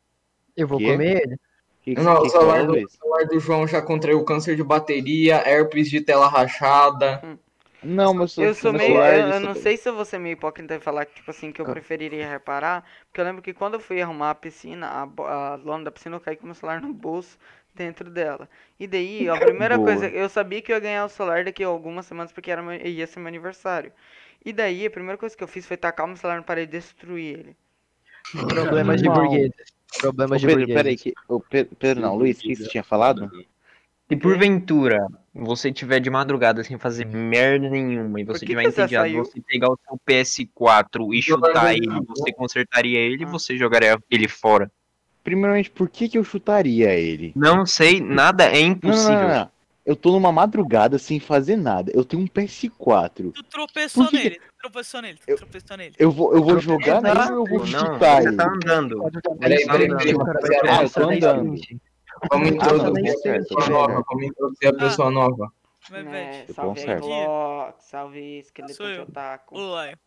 Speaker 7: Eu vou
Speaker 5: Quê?
Speaker 7: comer ele.
Speaker 8: Não, o celular
Speaker 5: falou,
Speaker 8: do,
Speaker 5: Luiz?
Speaker 8: o celular do João já contraiu câncer de bateria, herpes de tela rachada.
Speaker 5: Não,
Speaker 2: Eu sou
Speaker 5: meu
Speaker 2: meio.
Speaker 5: celular,
Speaker 2: Eu
Speaker 5: ele
Speaker 2: não
Speaker 5: só-
Speaker 2: sei se eu vou ser meio hipócrita e falar que, tipo assim, que eu preferiria reparar. Porque eu lembro que quando eu fui arrumar a piscina, a lona da piscina, eu caí com o meu celular no bolso dentro dela. E daí, a primeira
Speaker 5: Boa.
Speaker 2: coisa, eu sabia que eu ia ganhar o celular daqui a algumas semanas porque ia ser meu aniversário. E daí, a primeira coisa que eu fiz foi tacar o meu celular no parede e destruir ele.
Speaker 7: Problemas de
Speaker 5: Normal.
Speaker 7: burgueses.
Speaker 5: Ô,
Speaker 7: Problemas de
Speaker 5: Pedro,
Speaker 7: burgueses.
Speaker 5: peraí, Pedro não, Luiz, o que você tinha falado?
Speaker 9: Se porventura você tiver de madrugada sem fazer merda nenhuma e
Speaker 2: Por
Speaker 9: você
Speaker 2: que
Speaker 9: tiver
Speaker 2: que você
Speaker 9: entediado,
Speaker 2: saiu?
Speaker 9: você pegar o seu PS4 e chutar ele, você consertaria ele e você jogaria ele fora.
Speaker 5: Primeiramente, por que eu chutaria ele?
Speaker 9: Não sei, nada é
Speaker 5: Não,
Speaker 9: impossível.
Speaker 5: não. Eu tô numa madrugada sem fazer nada. Eu tenho um PS4.
Speaker 6: Tu tropeçou
Speaker 5: Por que
Speaker 6: nele, tu tropeçou nele, tu
Speaker 5: Eu-
Speaker 6: tropeçou nele.
Speaker 5: Eu vou jogar nele ou eu vou
Speaker 9: Não,
Speaker 5: chutar
Speaker 9: você
Speaker 5: ele?
Speaker 9: tá andando.
Speaker 8: Peraí,
Speaker 9: Você tá andando.
Speaker 8: rapaziada.
Speaker 5: Ah, eu tô andando.
Speaker 8: Vamos introduzir
Speaker 5: não,
Speaker 8: a
Speaker 5: não,
Speaker 8: pessoa
Speaker 5: não,
Speaker 8: nova. Vamos introduzir a pessoa nova.
Speaker 6: Mas,
Speaker 2: É,
Speaker 6: velho,
Speaker 2: salve aí,
Speaker 5: conserto.
Speaker 2: Block, salve esqueleto
Speaker 6: Sou
Speaker 2: de
Speaker 6: eu.
Speaker 2: otaku.
Speaker 6: o Lion.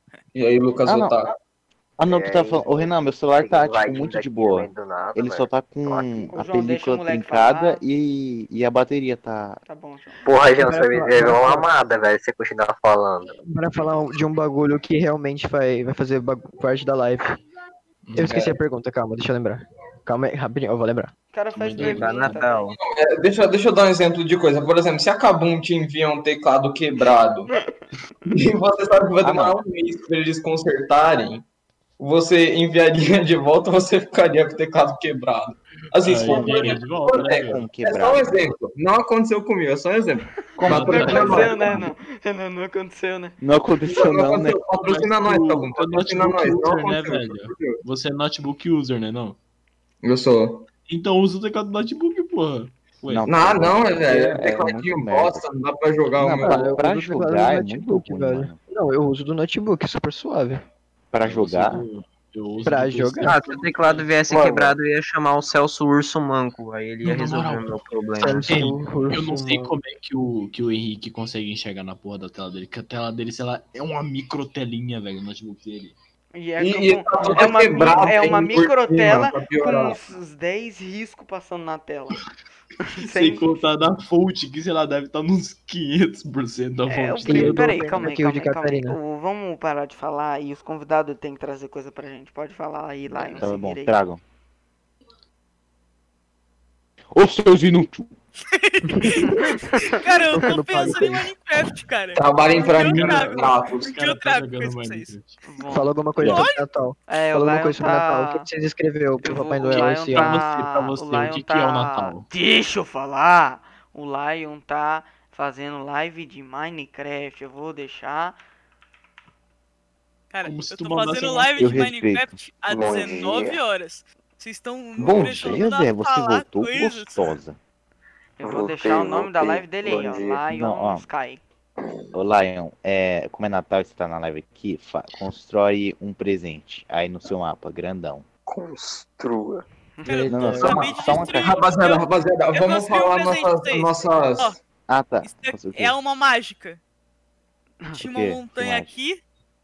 Speaker 8: E aí, Lucas
Speaker 5: Ah, não.
Speaker 8: Otaku?
Speaker 5: Ah, não, tu tá falando. Ô, Renan, meu celular tá, tipo,
Speaker 10: Invadindo
Speaker 5: muito de
Speaker 10: aqui
Speaker 5: boa.
Speaker 10: do nada,
Speaker 5: Ele
Speaker 10: velho.
Speaker 5: só tá com
Speaker 10: Tô aqui.
Speaker 2: O
Speaker 5: a
Speaker 2: João, deixa o
Speaker 5: película
Speaker 2: moleque
Speaker 5: trincada
Speaker 2: falar.
Speaker 5: e a bateria tá.
Speaker 2: Tá bom, João.
Speaker 10: Porra, João, você me
Speaker 7: Agora,
Speaker 10: deveu uma
Speaker 7: agora-
Speaker 10: amada, velho, se você continuar falando.
Speaker 7: Pra falar de um bagulho que realmente vai fazer parte da live. Eu esqueci a pergunta, calma, deixa eu lembrar. Calma aí, rapidinho, eu vou lembrar.
Speaker 2: O cara faz
Speaker 3: Também
Speaker 9: Lembrar
Speaker 2: pergunta.
Speaker 9: Natal.
Speaker 8: Deixa eu dar um exemplo de coisa. Por exemplo, se a Kabum te envia um teclado quebrado e você sabe que vai demorar um mês pra eles consertarem, você enviaria de volta ou você ficaria com o teclado quebrado? Assim, se for
Speaker 3: Aí, de volta, né,
Speaker 8: é,
Speaker 3: velho?
Speaker 5: Com
Speaker 8: é só um
Speaker 5: quebrado.
Speaker 8: exemplo. Não aconteceu comigo, é só um exemplo.
Speaker 5: Como
Speaker 2: Não
Speaker 8: Patrocina
Speaker 2: aconteceu,
Speaker 8: nós.
Speaker 2: né? Não aconteceu, né?
Speaker 5: Não aconteceu, não, né?
Speaker 8: aconteceu. Patrocina nós, tá bom?
Speaker 3: É
Speaker 8: Patrocina
Speaker 3: notebook
Speaker 8: nós. Não
Speaker 3: user, né,
Speaker 8: aconteceu.
Speaker 3: velho? Você é notebook user, né, não?
Speaker 8: Eu sou.
Speaker 3: Então usa o teclado do notebook, porra. Ué,
Speaker 5: Não.
Speaker 8: Não, velho. É
Speaker 5: É
Speaker 8: tecladinho
Speaker 5: muito merda.
Speaker 8: bosta, não dá pra jogar
Speaker 5: Não,
Speaker 8: o meu.
Speaker 5: pra
Speaker 7: eu uso o
Speaker 5: jogar
Speaker 7: teclado
Speaker 5: é
Speaker 7: do
Speaker 5: muito
Speaker 7: notebook,
Speaker 5: ruim,
Speaker 7: velho.
Speaker 5: mano.
Speaker 7: Não, eu uso do notebook, super suave.
Speaker 5: Pra
Speaker 3: eu
Speaker 5: jogar.
Speaker 3: uso
Speaker 7: Pra
Speaker 3: do
Speaker 7: jogar?
Speaker 3: PlayStation.
Speaker 9: Ah, se o teclado viesse
Speaker 1: Mano.
Speaker 9: quebrado, eu ia chamar o Celso Urso Manco. Aí ele ia
Speaker 3: Não, na
Speaker 9: resolver
Speaker 3: moral.
Speaker 9: o meu problema.
Speaker 3: Ei, eu não sei como é que o Henrique consegue enxergar na porra da tela dele. Que a tela dele, sei lá, é uma micro telinha, velho, o notebook dele.
Speaker 2: E é,
Speaker 8: E tá toda
Speaker 2: é uma,
Speaker 8: quebrada
Speaker 2: é uma
Speaker 8: aí por
Speaker 2: microtela
Speaker 8: cima, pra
Speaker 2: com
Speaker 8: piorar.
Speaker 2: uns 10 riscos passando na tela.
Speaker 3: Sem
Speaker 2: Sem...
Speaker 3: contar da fonte, que sei lá, deve estar nos 500% da
Speaker 2: É,
Speaker 3: fonte.
Speaker 7: eu tô
Speaker 2: peraí,
Speaker 7: vendo
Speaker 2: calma aí,
Speaker 7: aqui o
Speaker 2: calma
Speaker 7: de
Speaker 2: aí, calma aí.
Speaker 7: Catarina.
Speaker 2: Vamos parar de falar e os convidados têm que trazer coisa pra gente. Pode falar aí, Lion,
Speaker 5: Tá
Speaker 2: se
Speaker 5: bom,
Speaker 2: vira aí.
Speaker 5: tragam. Ô, seus inúteis!
Speaker 6: Cara, eu tô
Speaker 7: Tocando
Speaker 6: pensando
Speaker 7: palco
Speaker 6: em Minecraft, cara.
Speaker 8: Trabalhem pra
Speaker 6: Eu
Speaker 8: mim,
Speaker 6: trago.
Speaker 8: gatos.
Speaker 6: O que eu trago coisa pra vocês?
Speaker 2: Bom,
Speaker 7: Fala alguma coisa sobre Natal.
Speaker 2: é, o
Speaker 7: Fala alguma
Speaker 2: Lion
Speaker 7: coisa sobre Natal. O
Speaker 2: tá...
Speaker 7: que vocês escreveu
Speaker 2: Eu
Speaker 7: pro
Speaker 2: vou-
Speaker 7: Papai
Speaker 2: o
Speaker 7: Noel
Speaker 2: Lion
Speaker 7: esse
Speaker 2: tá...
Speaker 7: ano?
Speaker 3: Pra você,
Speaker 2: o Lion
Speaker 3: o que
Speaker 2: tá...
Speaker 3: é o Natal?
Speaker 2: Deixa eu falar! O Lion tá fazendo live de Minecraft. Eu vou deixar...
Speaker 6: Cara,
Speaker 3: Como se
Speaker 6: eu
Speaker 3: tu
Speaker 6: tô
Speaker 3: mandasse
Speaker 6: fazendo
Speaker 3: uma-
Speaker 6: live
Speaker 5: Eu
Speaker 6: de
Speaker 5: respeito.
Speaker 6: Minecraft há
Speaker 1: Bom
Speaker 6: 19
Speaker 1: dia.
Speaker 6: horas. Vocês estão me
Speaker 5: Bom
Speaker 6: pressionando
Speaker 5: dia,
Speaker 6: a
Speaker 5: Zé, você
Speaker 6: falar
Speaker 5: voltou
Speaker 6: coisas.
Speaker 5: gostosa.
Speaker 2: Eu vou
Speaker 1: Voltei,
Speaker 2: deixar o nome da
Speaker 1: voltei.
Speaker 2: live dele aí,
Speaker 1: Bom
Speaker 2: ó.
Speaker 1: dia.
Speaker 2: Lion
Speaker 5: Não, ó.
Speaker 2: Sky.
Speaker 5: Ô, Lion, como é Natal e você tá na live aqui, constrói um presente aí no seu mapa, grandão.
Speaker 1: Construa.
Speaker 6: Cara,
Speaker 5: Não, não,
Speaker 6: eu
Speaker 5: só uma-
Speaker 6: acabei de
Speaker 5: só uma
Speaker 6: destruir-
Speaker 8: Rapaziada,
Speaker 6: eu
Speaker 8: vamos
Speaker 6: construí um
Speaker 8: falar
Speaker 6: presente pra vocês.
Speaker 8: nossas.
Speaker 6: Ó,
Speaker 5: Ah, tá.
Speaker 6: Isso
Speaker 5: Fazer o quê?
Speaker 6: é uma mágica. Tinha
Speaker 5: O quê?
Speaker 6: uma montanha
Speaker 5: Que mágica?
Speaker 6: aqui,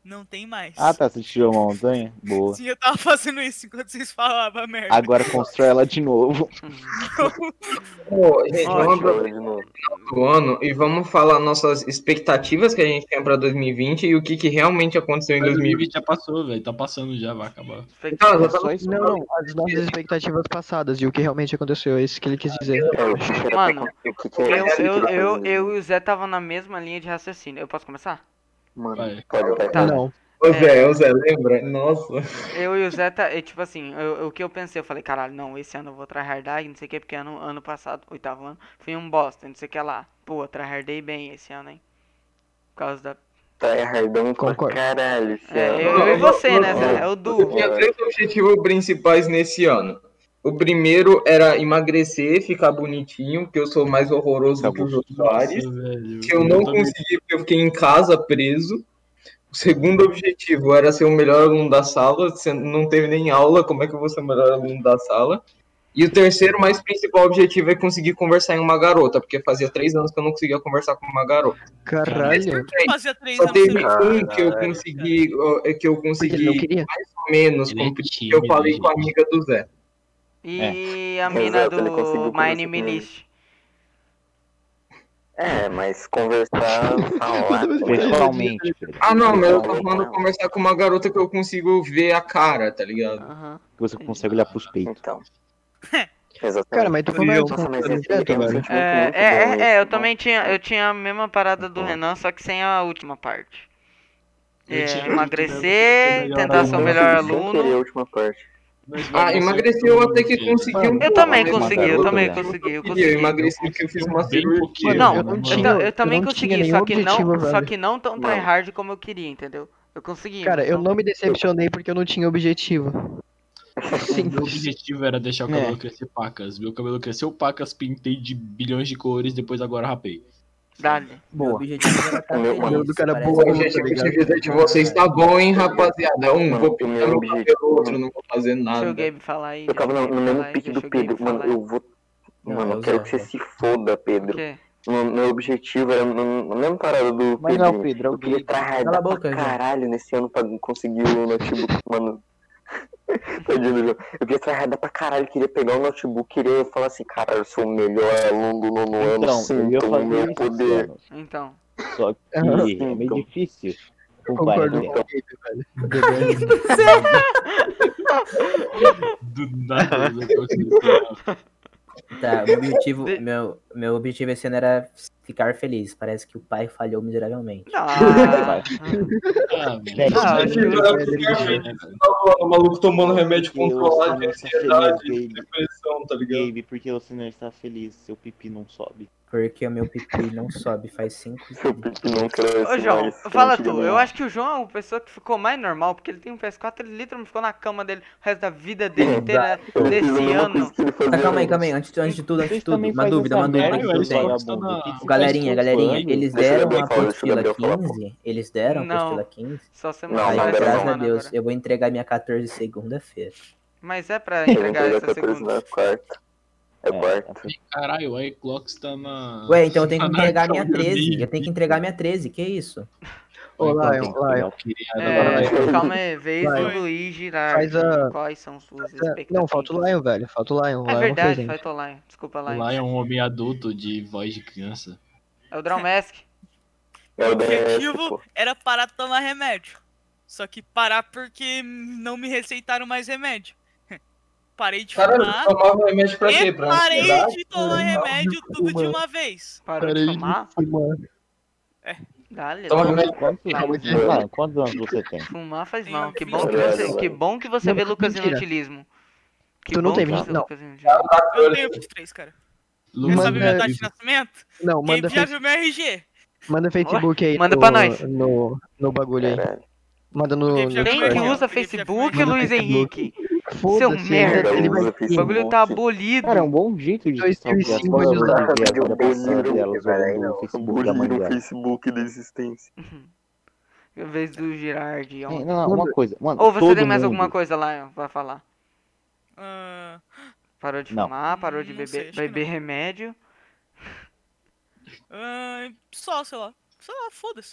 Speaker 6: Não tem mais.
Speaker 5: Ah, tá. Você tirou uma montanha? Boa.
Speaker 6: Sim, eu tava fazendo isso enquanto vocês falavam a merda.
Speaker 5: Agora constrói ela de novo.
Speaker 8: Pô, gente, vamos
Speaker 2: Ótimo.
Speaker 8: aproveitar
Speaker 1: de novo.
Speaker 8: o ano e vamos falar nossas expectativas que a gente tem pra 2020 e o que realmente aconteceu em 2020.
Speaker 3: 2020 já passou, velho. Tá passando já, vai acabar.
Speaker 8: Então,
Speaker 5: É
Speaker 8: eu
Speaker 5: só
Speaker 8: tava-
Speaker 5: isso.
Speaker 7: Não, as nossas expectativas passadas e o que realmente aconteceu, é isso que ele quis dizer.
Speaker 2: Mano,
Speaker 1: O que é isso?
Speaker 2: eu e o Zé tava na mesma linha de raciocínio. Eu posso começar?
Speaker 1: Mano,
Speaker 3: Vai.
Speaker 1: pode.
Speaker 2: Tá.
Speaker 7: Não.
Speaker 8: O Zé, lembra? Nossa.
Speaker 2: Eu e o Zé, tipo assim, o que eu pensei, eu falei, caralho, não, esse ano eu vou tryhardar, e não sei o que, porque ano passado, oitavo ano, fui um bosta, não sei o que lá. Pô, tryhardei bem esse ano, hein? Por causa da...
Speaker 1: Tá erradão pra
Speaker 7: Concordo.
Speaker 1: caralho esse
Speaker 2: É,
Speaker 1: ano.
Speaker 2: eu e você, né, Zé? É o
Speaker 8: Eu
Speaker 2: Du.
Speaker 8: tinha 3 objetivos principais nesse ano. O primeiro era emagrecer, ficar bonitinho, porque eu sou mais horroroso do que os outros vários.
Speaker 3: Nossa, velho.
Speaker 8: Que eu não
Speaker 3: também-
Speaker 8: consegui porque eu fiquei em casa preso. O segundo objetivo era ser o melhor aluno da sala. Você não teve nem aula, como é que eu vou ser o melhor aluno da sala? E o terceiro, mais principal objetivo é conseguir conversar em uma garota, porque fazia 3 anos que eu não conseguia conversar com uma garota.
Speaker 7: Caralho.
Speaker 6: Fazia 3
Speaker 8: Só
Speaker 6: anos
Speaker 8: teve
Speaker 6: que eu
Speaker 1: Caralho.
Speaker 8: um que eu consegui, que eu
Speaker 7: Porque ele não
Speaker 8: consegui
Speaker 7: queria.
Speaker 8: mais ou menos
Speaker 3: Ele é
Speaker 8: cumprir, que
Speaker 3: tímido,
Speaker 8: eu falei com a
Speaker 3: gente.
Speaker 8: amiga do Zé.
Speaker 2: E a mina
Speaker 1: Exato, ele conseguiu
Speaker 2: do
Speaker 1: conversar
Speaker 2: My Name
Speaker 1: com ele.
Speaker 2: List.
Speaker 1: É, mas conversar, falar.
Speaker 5: Pessoalmente, Pedro.
Speaker 8: Ah, não, mas eu tô
Speaker 1: Não,
Speaker 8: falando
Speaker 1: não.
Speaker 8: conversar com uma garota que eu consigo ver a cara, tá ligado?
Speaker 2: Aham.
Speaker 5: Que você consegue olhar pros peitos.
Speaker 1: Então. Exatamente.
Speaker 7: Cara, mas tu
Speaker 8: Eu-
Speaker 7: conversa com
Speaker 1: Nossa, mas
Speaker 7: ela
Speaker 1: esse
Speaker 7: direto,
Speaker 1: tem um
Speaker 7: velho.
Speaker 1: sentimento muito bom
Speaker 2: Eu
Speaker 1: isso,
Speaker 2: também tinha a mesma parada do Renan, só que sem a última parte.
Speaker 3: Eu tinha-
Speaker 2: Emagrecer,
Speaker 3: melhor
Speaker 2: tentar ser o
Speaker 3: aluno.
Speaker 2: melhor
Speaker 1: Sem querer a
Speaker 2: aluno.
Speaker 1: última parte.
Speaker 8: Ah, emagrecer eu até que consegui um
Speaker 2: Eu
Speaker 8: pouco,
Speaker 2: também
Speaker 8: mas
Speaker 2: consegui,
Speaker 8: uma
Speaker 2: eu
Speaker 8: garota
Speaker 2: também
Speaker 8: que
Speaker 2: consegui, eu
Speaker 8: Eu
Speaker 2: consegui.
Speaker 8: emagreci porque eu fiz uma
Speaker 3: Bem
Speaker 8: cirurgia.
Speaker 3: pouquinho.
Speaker 2: Não,
Speaker 7: eu não
Speaker 2: eu,
Speaker 7: tinha-
Speaker 2: eu também
Speaker 7: eu não
Speaker 2: consegui,
Speaker 7: tinha
Speaker 2: só
Speaker 7: nenhum
Speaker 2: que
Speaker 7: objetivo,
Speaker 2: não, só
Speaker 7: velho.
Speaker 2: que não tão
Speaker 1: Não.
Speaker 2: tryhard como eu queria, entendeu? Eu consegui.
Speaker 7: Cara, eu
Speaker 2: então-
Speaker 7: não me decepcionei porque eu não tinha objetivo.
Speaker 3: O meu
Speaker 7: Simples.
Speaker 3: objetivo era deixar o cabelo crescer pacas. Meu cabelo cresceu pacas, pintei de bilhões de cores, depois agora rapei.
Speaker 2: Dale.
Speaker 4: Meu objetivo era estar
Speaker 1: O meu-
Speaker 4: feliz.
Speaker 7: mano, do cara
Speaker 4: parece
Speaker 7: boa,
Speaker 8: O
Speaker 4: que-
Speaker 8: objetivo de vida de vocês tá bom, hein, rapaziada? Um,
Speaker 1: Mano,
Speaker 8: vou
Speaker 1: o
Speaker 8: pintar
Speaker 1: meu
Speaker 8: meu
Speaker 1: objetivo-
Speaker 8: cabelo, outro, não vou fazer
Speaker 2: Deixa o
Speaker 8: nada.
Speaker 2: Gabe falar aí.
Speaker 1: Eu tava
Speaker 2: deixa o
Speaker 1: no
Speaker 2: Gabe
Speaker 1: mesmo
Speaker 2: falar aí,
Speaker 1: pique
Speaker 2: deixa
Speaker 1: do
Speaker 2: o Gabe
Speaker 1: Pedro. Mano,
Speaker 2: falar aí.
Speaker 1: eu vou.
Speaker 4: Não,
Speaker 1: Mano,
Speaker 4: é
Speaker 1: eu
Speaker 4: o
Speaker 1: quero
Speaker 4: Zé,
Speaker 1: que você
Speaker 4: Zé.
Speaker 1: se foda,
Speaker 2: O
Speaker 1: Pedro.
Speaker 2: quê?
Speaker 1: Meu objetivo era a mesma parada do
Speaker 5: Mas não é o
Speaker 1: Pedrinho.
Speaker 5: Pedro, é o
Speaker 1: Eu queria
Speaker 5: Gabe.
Speaker 4: Cala a
Speaker 1: tryhardar
Speaker 4: boca,
Speaker 1: pra
Speaker 4: João.
Speaker 1: caralho nesse ano pra conseguir o notebook, mano. Tadinho do João. Eu queria tryhardar pra caralho, queria pegar o notebook, queria falar assim, cara, eu sou o melhor aluno do nono ano,
Speaker 5: Então, eu ia
Speaker 1: sinto o
Speaker 5: fazer
Speaker 1: meu
Speaker 5: isso,
Speaker 1: poder.
Speaker 5: mano.
Speaker 2: Então.
Speaker 5: Só que é meio
Speaker 1: Então.
Speaker 5: difícil.
Speaker 7: Eu
Speaker 5: Com
Speaker 7: concordo
Speaker 5: quarentena.
Speaker 7: com o Gabe, velho.
Speaker 3: Do nada, eu consegui.
Speaker 4: Tá, o objetivo, meu objetivo esse ano era ficar feliz. Parece que o pai falhou miseravelmente.
Speaker 2: Ah,
Speaker 3: Ah, velho.
Speaker 2: Não,
Speaker 8: O maluco tomando remédio
Speaker 5: Porque
Speaker 8: controlado de
Speaker 5: você não está
Speaker 8: ansiedade,
Speaker 5: feliz,
Speaker 8: de depressão, tá ligado?
Speaker 5: Gabe, porque você não está feliz, seu pipi não sobe.
Speaker 4: Porque o meu pipi não sobe faz 5
Speaker 1: Seu pipi não cresce
Speaker 2: Ô, João,
Speaker 1: mais que
Speaker 2: fala tu.
Speaker 1: antigamente.
Speaker 2: Eu acho que o João é a pessoa que ficou mais normal, porque ele tem um PS4, ele literalmente ficou na cama dele o resto da vida dele inteira
Speaker 1: Eu fiz a
Speaker 2: desse
Speaker 1: mesma
Speaker 2: ano.
Speaker 1: coisa que ele fazia
Speaker 4: Tá, calma aí,
Speaker 1: antes.
Speaker 4: calma aí. Antes de tudo,
Speaker 5: Vocês também
Speaker 4: uma
Speaker 5: fazem
Speaker 4: dúvida
Speaker 5: essa
Speaker 4: que eu
Speaker 5: merda,
Speaker 3: tenho.
Speaker 5: seus
Speaker 4: tenho.
Speaker 5: vagabundos. O que que vocês
Speaker 4: Galerinha,
Speaker 5: fazem
Speaker 4: galerinha,
Speaker 5: todo
Speaker 4: eles
Speaker 5: ano?
Speaker 1: Deixa o
Speaker 4: deram
Speaker 1: Gabriel
Speaker 4: a
Speaker 1: falar, deixa o
Speaker 4: apostila
Speaker 1: Gabriel falar,
Speaker 4: 15? Eles deram a
Speaker 2: Não.
Speaker 4: apostila 15?
Speaker 2: Só semana
Speaker 1: Não,
Speaker 2: só
Speaker 1: não,
Speaker 2: essa
Speaker 1: deram
Speaker 4: Graças
Speaker 1: não.
Speaker 4: a
Speaker 2: semana
Speaker 4: Deus,
Speaker 2: agora.
Speaker 4: eu vou entregar minha 14 segunda-feira.
Speaker 2: Mas é pra
Speaker 1: Eu vou
Speaker 2: entregar
Speaker 1: entregar
Speaker 2: essa
Speaker 1: 14
Speaker 2: segunda.
Speaker 1: na quarta. É quarta.
Speaker 3: Caralho, o iClocks tá na.
Speaker 4: Ué, então eu tenho que
Speaker 3: tá na
Speaker 4: entregar minha
Speaker 3: calma
Speaker 4: 13.
Speaker 3: livre.
Speaker 4: Eu tenho que entregar minha 13, que isso?
Speaker 7: Ô,
Speaker 5: Então,
Speaker 7: Lion,
Speaker 5: tem que pegar
Speaker 7: Lion.
Speaker 5: o criado
Speaker 2: É,
Speaker 5: agora, vai.
Speaker 2: calma aí, vez
Speaker 7: Vai.
Speaker 2: do Luiz girar.
Speaker 7: Faz a-
Speaker 2: Quais são suas
Speaker 7: É,
Speaker 2: expectativas?
Speaker 7: não, falta o Lion, velho. Falta o Lion. O
Speaker 2: É
Speaker 7: Lion não fez
Speaker 2: verdade,
Speaker 7: ainda.
Speaker 2: falta o Lion. Desculpa,
Speaker 3: O
Speaker 2: Lion.
Speaker 3: Lion é um homem adulto de voz de criança.
Speaker 2: É o Dramask.
Speaker 1: É
Speaker 6: O
Speaker 1: o DS,
Speaker 6: objetivo
Speaker 1: pô.
Speaker 6: era parar de tomar remédio. Só que parar porque não me receitaram mais remédio. Parei de
Speaker 8: Cara,
Speaker 6: fumar
Speaker 8: tomava remédio pra quê?
Speaker 6: e
Speaker 8: Pra
Speaker 6: parei
Speaker 8: ansiedade?
Speaker 6: de tomar remédio tudo de uma vez.
Speaker 2: Parou de fumar? Dale,
Speaker 8: Toma
Speaker 2: Lucas.
Speaker 8: remédio.
Speaker 5: Quantos anos você tem?
Speaker 2: Fumar faz
Speaker 6: Tem
Speaker 2: mal.
Speaker 6: um
Speaker 2: Que
Speaker 6: filho.
Speaker 2: bom que você
Speaker 7: Não,
Speaker 2: vê Lucas
Speaker 7: mentira.
Speaker 2: Inutilismo. Que
Speaker 7: Tu não
Speaker 2: bom
Speaker 7: tem
Speaker 2: que você vê
Speaker 7: 20, não.
Speaker 2: Lucas Inutilismo.
Speaker 6: Eu tenho 23, cara. Quer
Speaker 3: Lucas
Speaker 6: saber minha
Speaker 7: Manda-
Speaker 6: data de nascimento?
Speaker 7: Não,
Speaker 6: Quem
Speaker 7: manda,
Speaker 6: já viu meu RG?
Speaker 7: manda Facebook aí.
Speaker 2: Manda
Speaker 7: no,
Speaker 2: pra nós.
Speaker 7: No bagulho aí.
Speaker 1: Caralho.
Speaker 7: Manda no.
Speaker 6: Quem já
Speaker 7: no
Speaker 2: Quem
Speaker 6: viu
Speaker 2: que
Speaker 6: Manda
Speaker 2: usa
Speaker 6: no
Speaker 2: Facebook,
Speaker 7: Facebook.
Speaker 2: Luiz Henrique?
Speaker 7: Foda-se,
Speaker 2: Seu merda.
Speaker 7: ele vai
Speaker 1: Usa
Speaker 2: O
Speaker 1: Facebook.
Speaker 2: bagulho tá abolido.
Speaker 5: Cara, é um bom jeito de
Speaker 7: 2005
Speaker 5: salvar as
Speaker 7: de
Speaker 5: fotos
Speaker 7: usar.
Speaker 5: de ver a vida passada
Speaker 1: Aboliram,
Speaker 5: dela
Speaker 1: velho,
Speaker 5: usando
Speaker 1: não.
Speaker 5: o Facebook da mãe
Speaker 1: Aboliram o
Speaker 5: dela.
Speaker 1: Facebook da existência.
Speaker 2: Em vez do Girard.
Speaker 5: Não, não, uma coisa. Mano,
Speaker 2: Ou você
Speaker 5: todo
Speaker 2: tem mais
Speaker 5: mundo-
Speaker 2: alguma coisa lá pra falar?
Speaker 6: Ah,
Speaker 2: Parou de
Speaker 5: Não.
Speaker 2: fumar, parou de
Speaker 6: Não
Speaker 2: beber,
Speaker 6: sei, acho que
Speaker 2: beber
Speaker 6: não.
Speaker 2: remédio.
Speaker 6: só, sei lá. Sei lá, foda-se.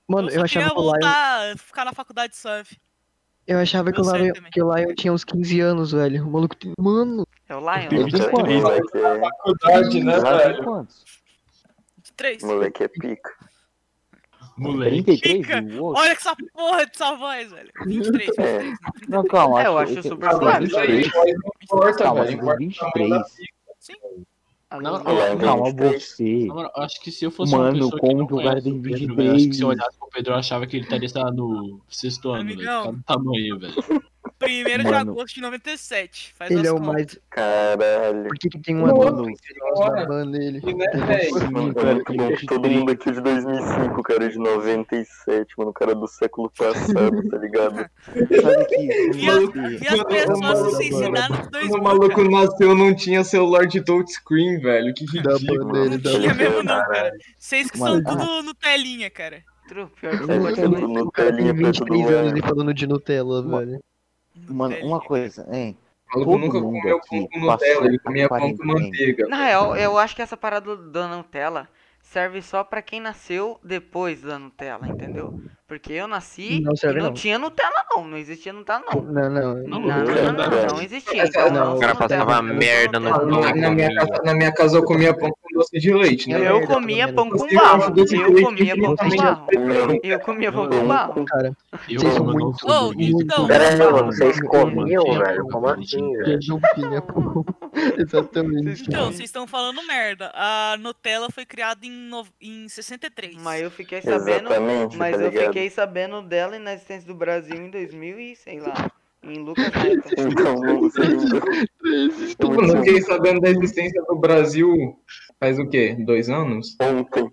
Speaker 7: Mano, eu
Speaker 6: só
Speaker 7: achava
Speaker 6: queria
Speaker 7: que o Lion.
Speaker 6: voltar, ficar na faculdade suave.
Speaker 7: Eu achava que
Speaker 6: Deu
Speaker 7: o
Speaker 6: certo
Speaker 7: Lion,
Speaker 6: também.
Speaker 7: que o Lion tinha uns 15 anos, velho. O maluco tem. Mano,
Speaker 2: É o Lion,
Speaker 3: Tem
Speaker 2: não
Speaker 5: Ele tem
Speaker 2: sei.
Speaker 5: quantos?
Speaker 1: Moleque é,
Speaker 8: Faculdade, né,
Speaker 5: Já tem
Speaker 8: velho?
Speaker 5: quantos?
Speaker 6: 3.
Speaker 1: moleque é pica.
Speaker 3: Moleque.
Speaker 5: 33?
Speaker 6: Pica.
Speaker 5: O outro?
Speaker 6: Olha essa porra dessa voz, velho. 23, 23.
Speaker 5: Não, calma.
Speaker 2: Eu
Speaker 5: acho
Speaker 2: acho
Speaker 5: que-
Speaker 2: super
Speaker 5: Ah,
Speaker 2: suave.
Speaker 8: Isso aí
Speaker 5: 23.
Speaker 8: não importa,
Speaker 5: Calma,
Speaker 8: velho.
Speaker 5: você tem
Speaker 8: Importa o tamanho da
Speaker 5: 23.
Speaker 6: Sim.
Speaker 3: Não,
Speaker 1: O Lion tem
Speaker 5: Calma,
Speaker 1: 23.
Speaker 5: você.
Speaker 3: Na moral, eu acho que se eu fosse uma
Speaker 5: Mano,
Speaker 3: pessoa que
Speaker 5: como
Speaker 3: não
Speaker 5: que o cara
Speaker 3: conhece
Speaker 5: tem
Speaker 3: o Pedro,
Speaker 5: 23?
Speaker 3: velho, acho que se eu olhasse pro Pedro, eu achava que ele estaria, sei lá, no sexto ano, velho.
Speaker 6: Amigão.
Speaker 3: Por causa do tamanho, velho.
Speaker 6: 1º de
Speaker 5: Mano.
Speaker 6: agosto de 97. Faz
Speaker 7: ele
Speaker 6: as
Speaker 7: é o
Speaker 6: contas.
Speaker 7: mais.
Speaker 1: Caralho.
Speaker 7: Por que tem um
Speaker 8: Mano,
Speaker 7: adulto na banda dele?
Speaker 8: E, né, velho?
Speaker 5: Sim,
Speaker 1: Mano,
Speaker 5: cara,
Speaker 1: é muito
Speaker 5: tem
Speaker 1: bom que todo
Speaker 5: 23.
Speaker 1: mundo aqui é de 2005, cara, é de 97, mano, o cara é do século passado, tá ligado?
Speaker 5: Sabe que
Speaker 6: Vi as, vi as
Speaker 8: Mano,
Speaker 6: pessoas
Speaker 8: mano,
Speaker 6: se ensinar nos dois
Speaker 8: Quando o maluco nasceu, não tinha celular de touchscreen, velho. Que
Speaker 7: Da
Speaker 8: ridículo.
Speaker 7: banda dele,
Speaker 6: Não
Speaker 7: da
Speaker 6: tinha
Speaker 7: banda.
Speaker 6: mesmo não, cara. Vocês que são
Speaker 5: Mano,
Speaker 6: tudo Nutelinha, cara.
Speaker 2: True, pior que
Speaker 1: É,
Speaker 2: você
Speaker 1: mas
Speaker 2: pode
Speaker 1: tudo
Speaker 2: também.
Speaker 1: no
Speaker 7: O cara tem
Speaker 1: telinha perto do
Speaker 7: 23 anos
Speaker 1: Lion.
Speaker 7: e falando de Nutella,
Speaker 5: Mano,
Speaker 7: velho.
Speaker 5: Mano, uma
Speaker 6: Nutelinha.
Speaker 5: coisa, hein?
Speaker 8: O maluco
Speaker 5: Todo
Speaker 8: nunca
Speaker 5: mundo
Speaker 8: comeu
Speaker 5: aqui
Speaker 8: pão com
Speaker 5: passou
Speaker 8: Nutella, ele
Speaker 5: por
Speaker 8: comia pão com
Speaker 5: quarentena.
Speaker 8: manteiga.
Speaker 2: Na real, eu acho que essa parada da Nutella serve só pra quem nasceu depois da Nutella, entendeu? Porque eu nasci
Speaker 7: Não
Speaker 2: e
Speaker 7: serve,
Speaker 2: não
Speaker 7: não.
Speaker 2: tinha Nutella não existia Nutella não.
Speaker 7: Não, não.
Speaker 2: Não existia. Então
Speaker 7: Não,
Speaker 2: não
Speaker 9: O cara
Speaker 2: sou Nutella.
Speaker 9: passava
Speaker 2: Eu sou
Speaker 9: merda no
Speaker 2: Nutella.
Speaker 9: pão.
Speaker 8: Na minha casa eu comia pão com doce de leite, né?
Speaker 2: Eu
Speaker 7: merda,
Speaker 2: comia
Speaker 7: pelo
Speaker 2: pão
Speaker 7: menos.
Speaker 2: com
Speaker 8: Você
Speaker 2: barro.
Speaker 8: acha doce de
Speaker 2: Eu
Speaker 8: leite
Speaker 2: comia pão com
Speaker 8: infinitamente
Speaker 2: barro.
Speaker 8: melhor.
Speaker 2: Eu comia pão
Speaker 3: Não,
Speaker 2: com barro.
Speaker 7: Cara,
Speaker 3: Eu,
Speaker 7: vocês são
Speaker 3: mano, não
Speaker 7: muito-
Speaker 3: sou
Speaker 2: Oh,
Speaker 3: burguês,
Speaker 7: muito-
Speaker 3: então,
Speaker 10: Pera aí,
Speaker 3: não,
Speaker 10: mano, vocês
Speaker 3: não,
Speaker 10: comiam,
Speaker 3: não,
Speaker 10: velho?
Speaker 3: não,
Speaker 10: Como
Speaker 3: não,
Speaker 10: assim,
Speaker 3: não,
Speaker 10: velho?
Speaker 7: Não tinha pão. Exatamente.
Speaker 6: Então, vocês estão falando merda. A Nutella foi criada em 63.
Speaker 2: Mas eu fiquei sabendo,
Speaker 1: Exatamente,
Speaker 2: mas
Speaker 1: tá
Speaker 2: eu
Speaker 1: ligado?
Speaker 2: fiquei sabendo dela e na existência do Brasil em 2000 e sei lá, em Lucas Neto.
Speaker 1: Então, não sei.
Speaker 8: Eu não fiquei sabendo da existência do Brasil faz o quê? 2 anos?
Speaker 1: Ontem.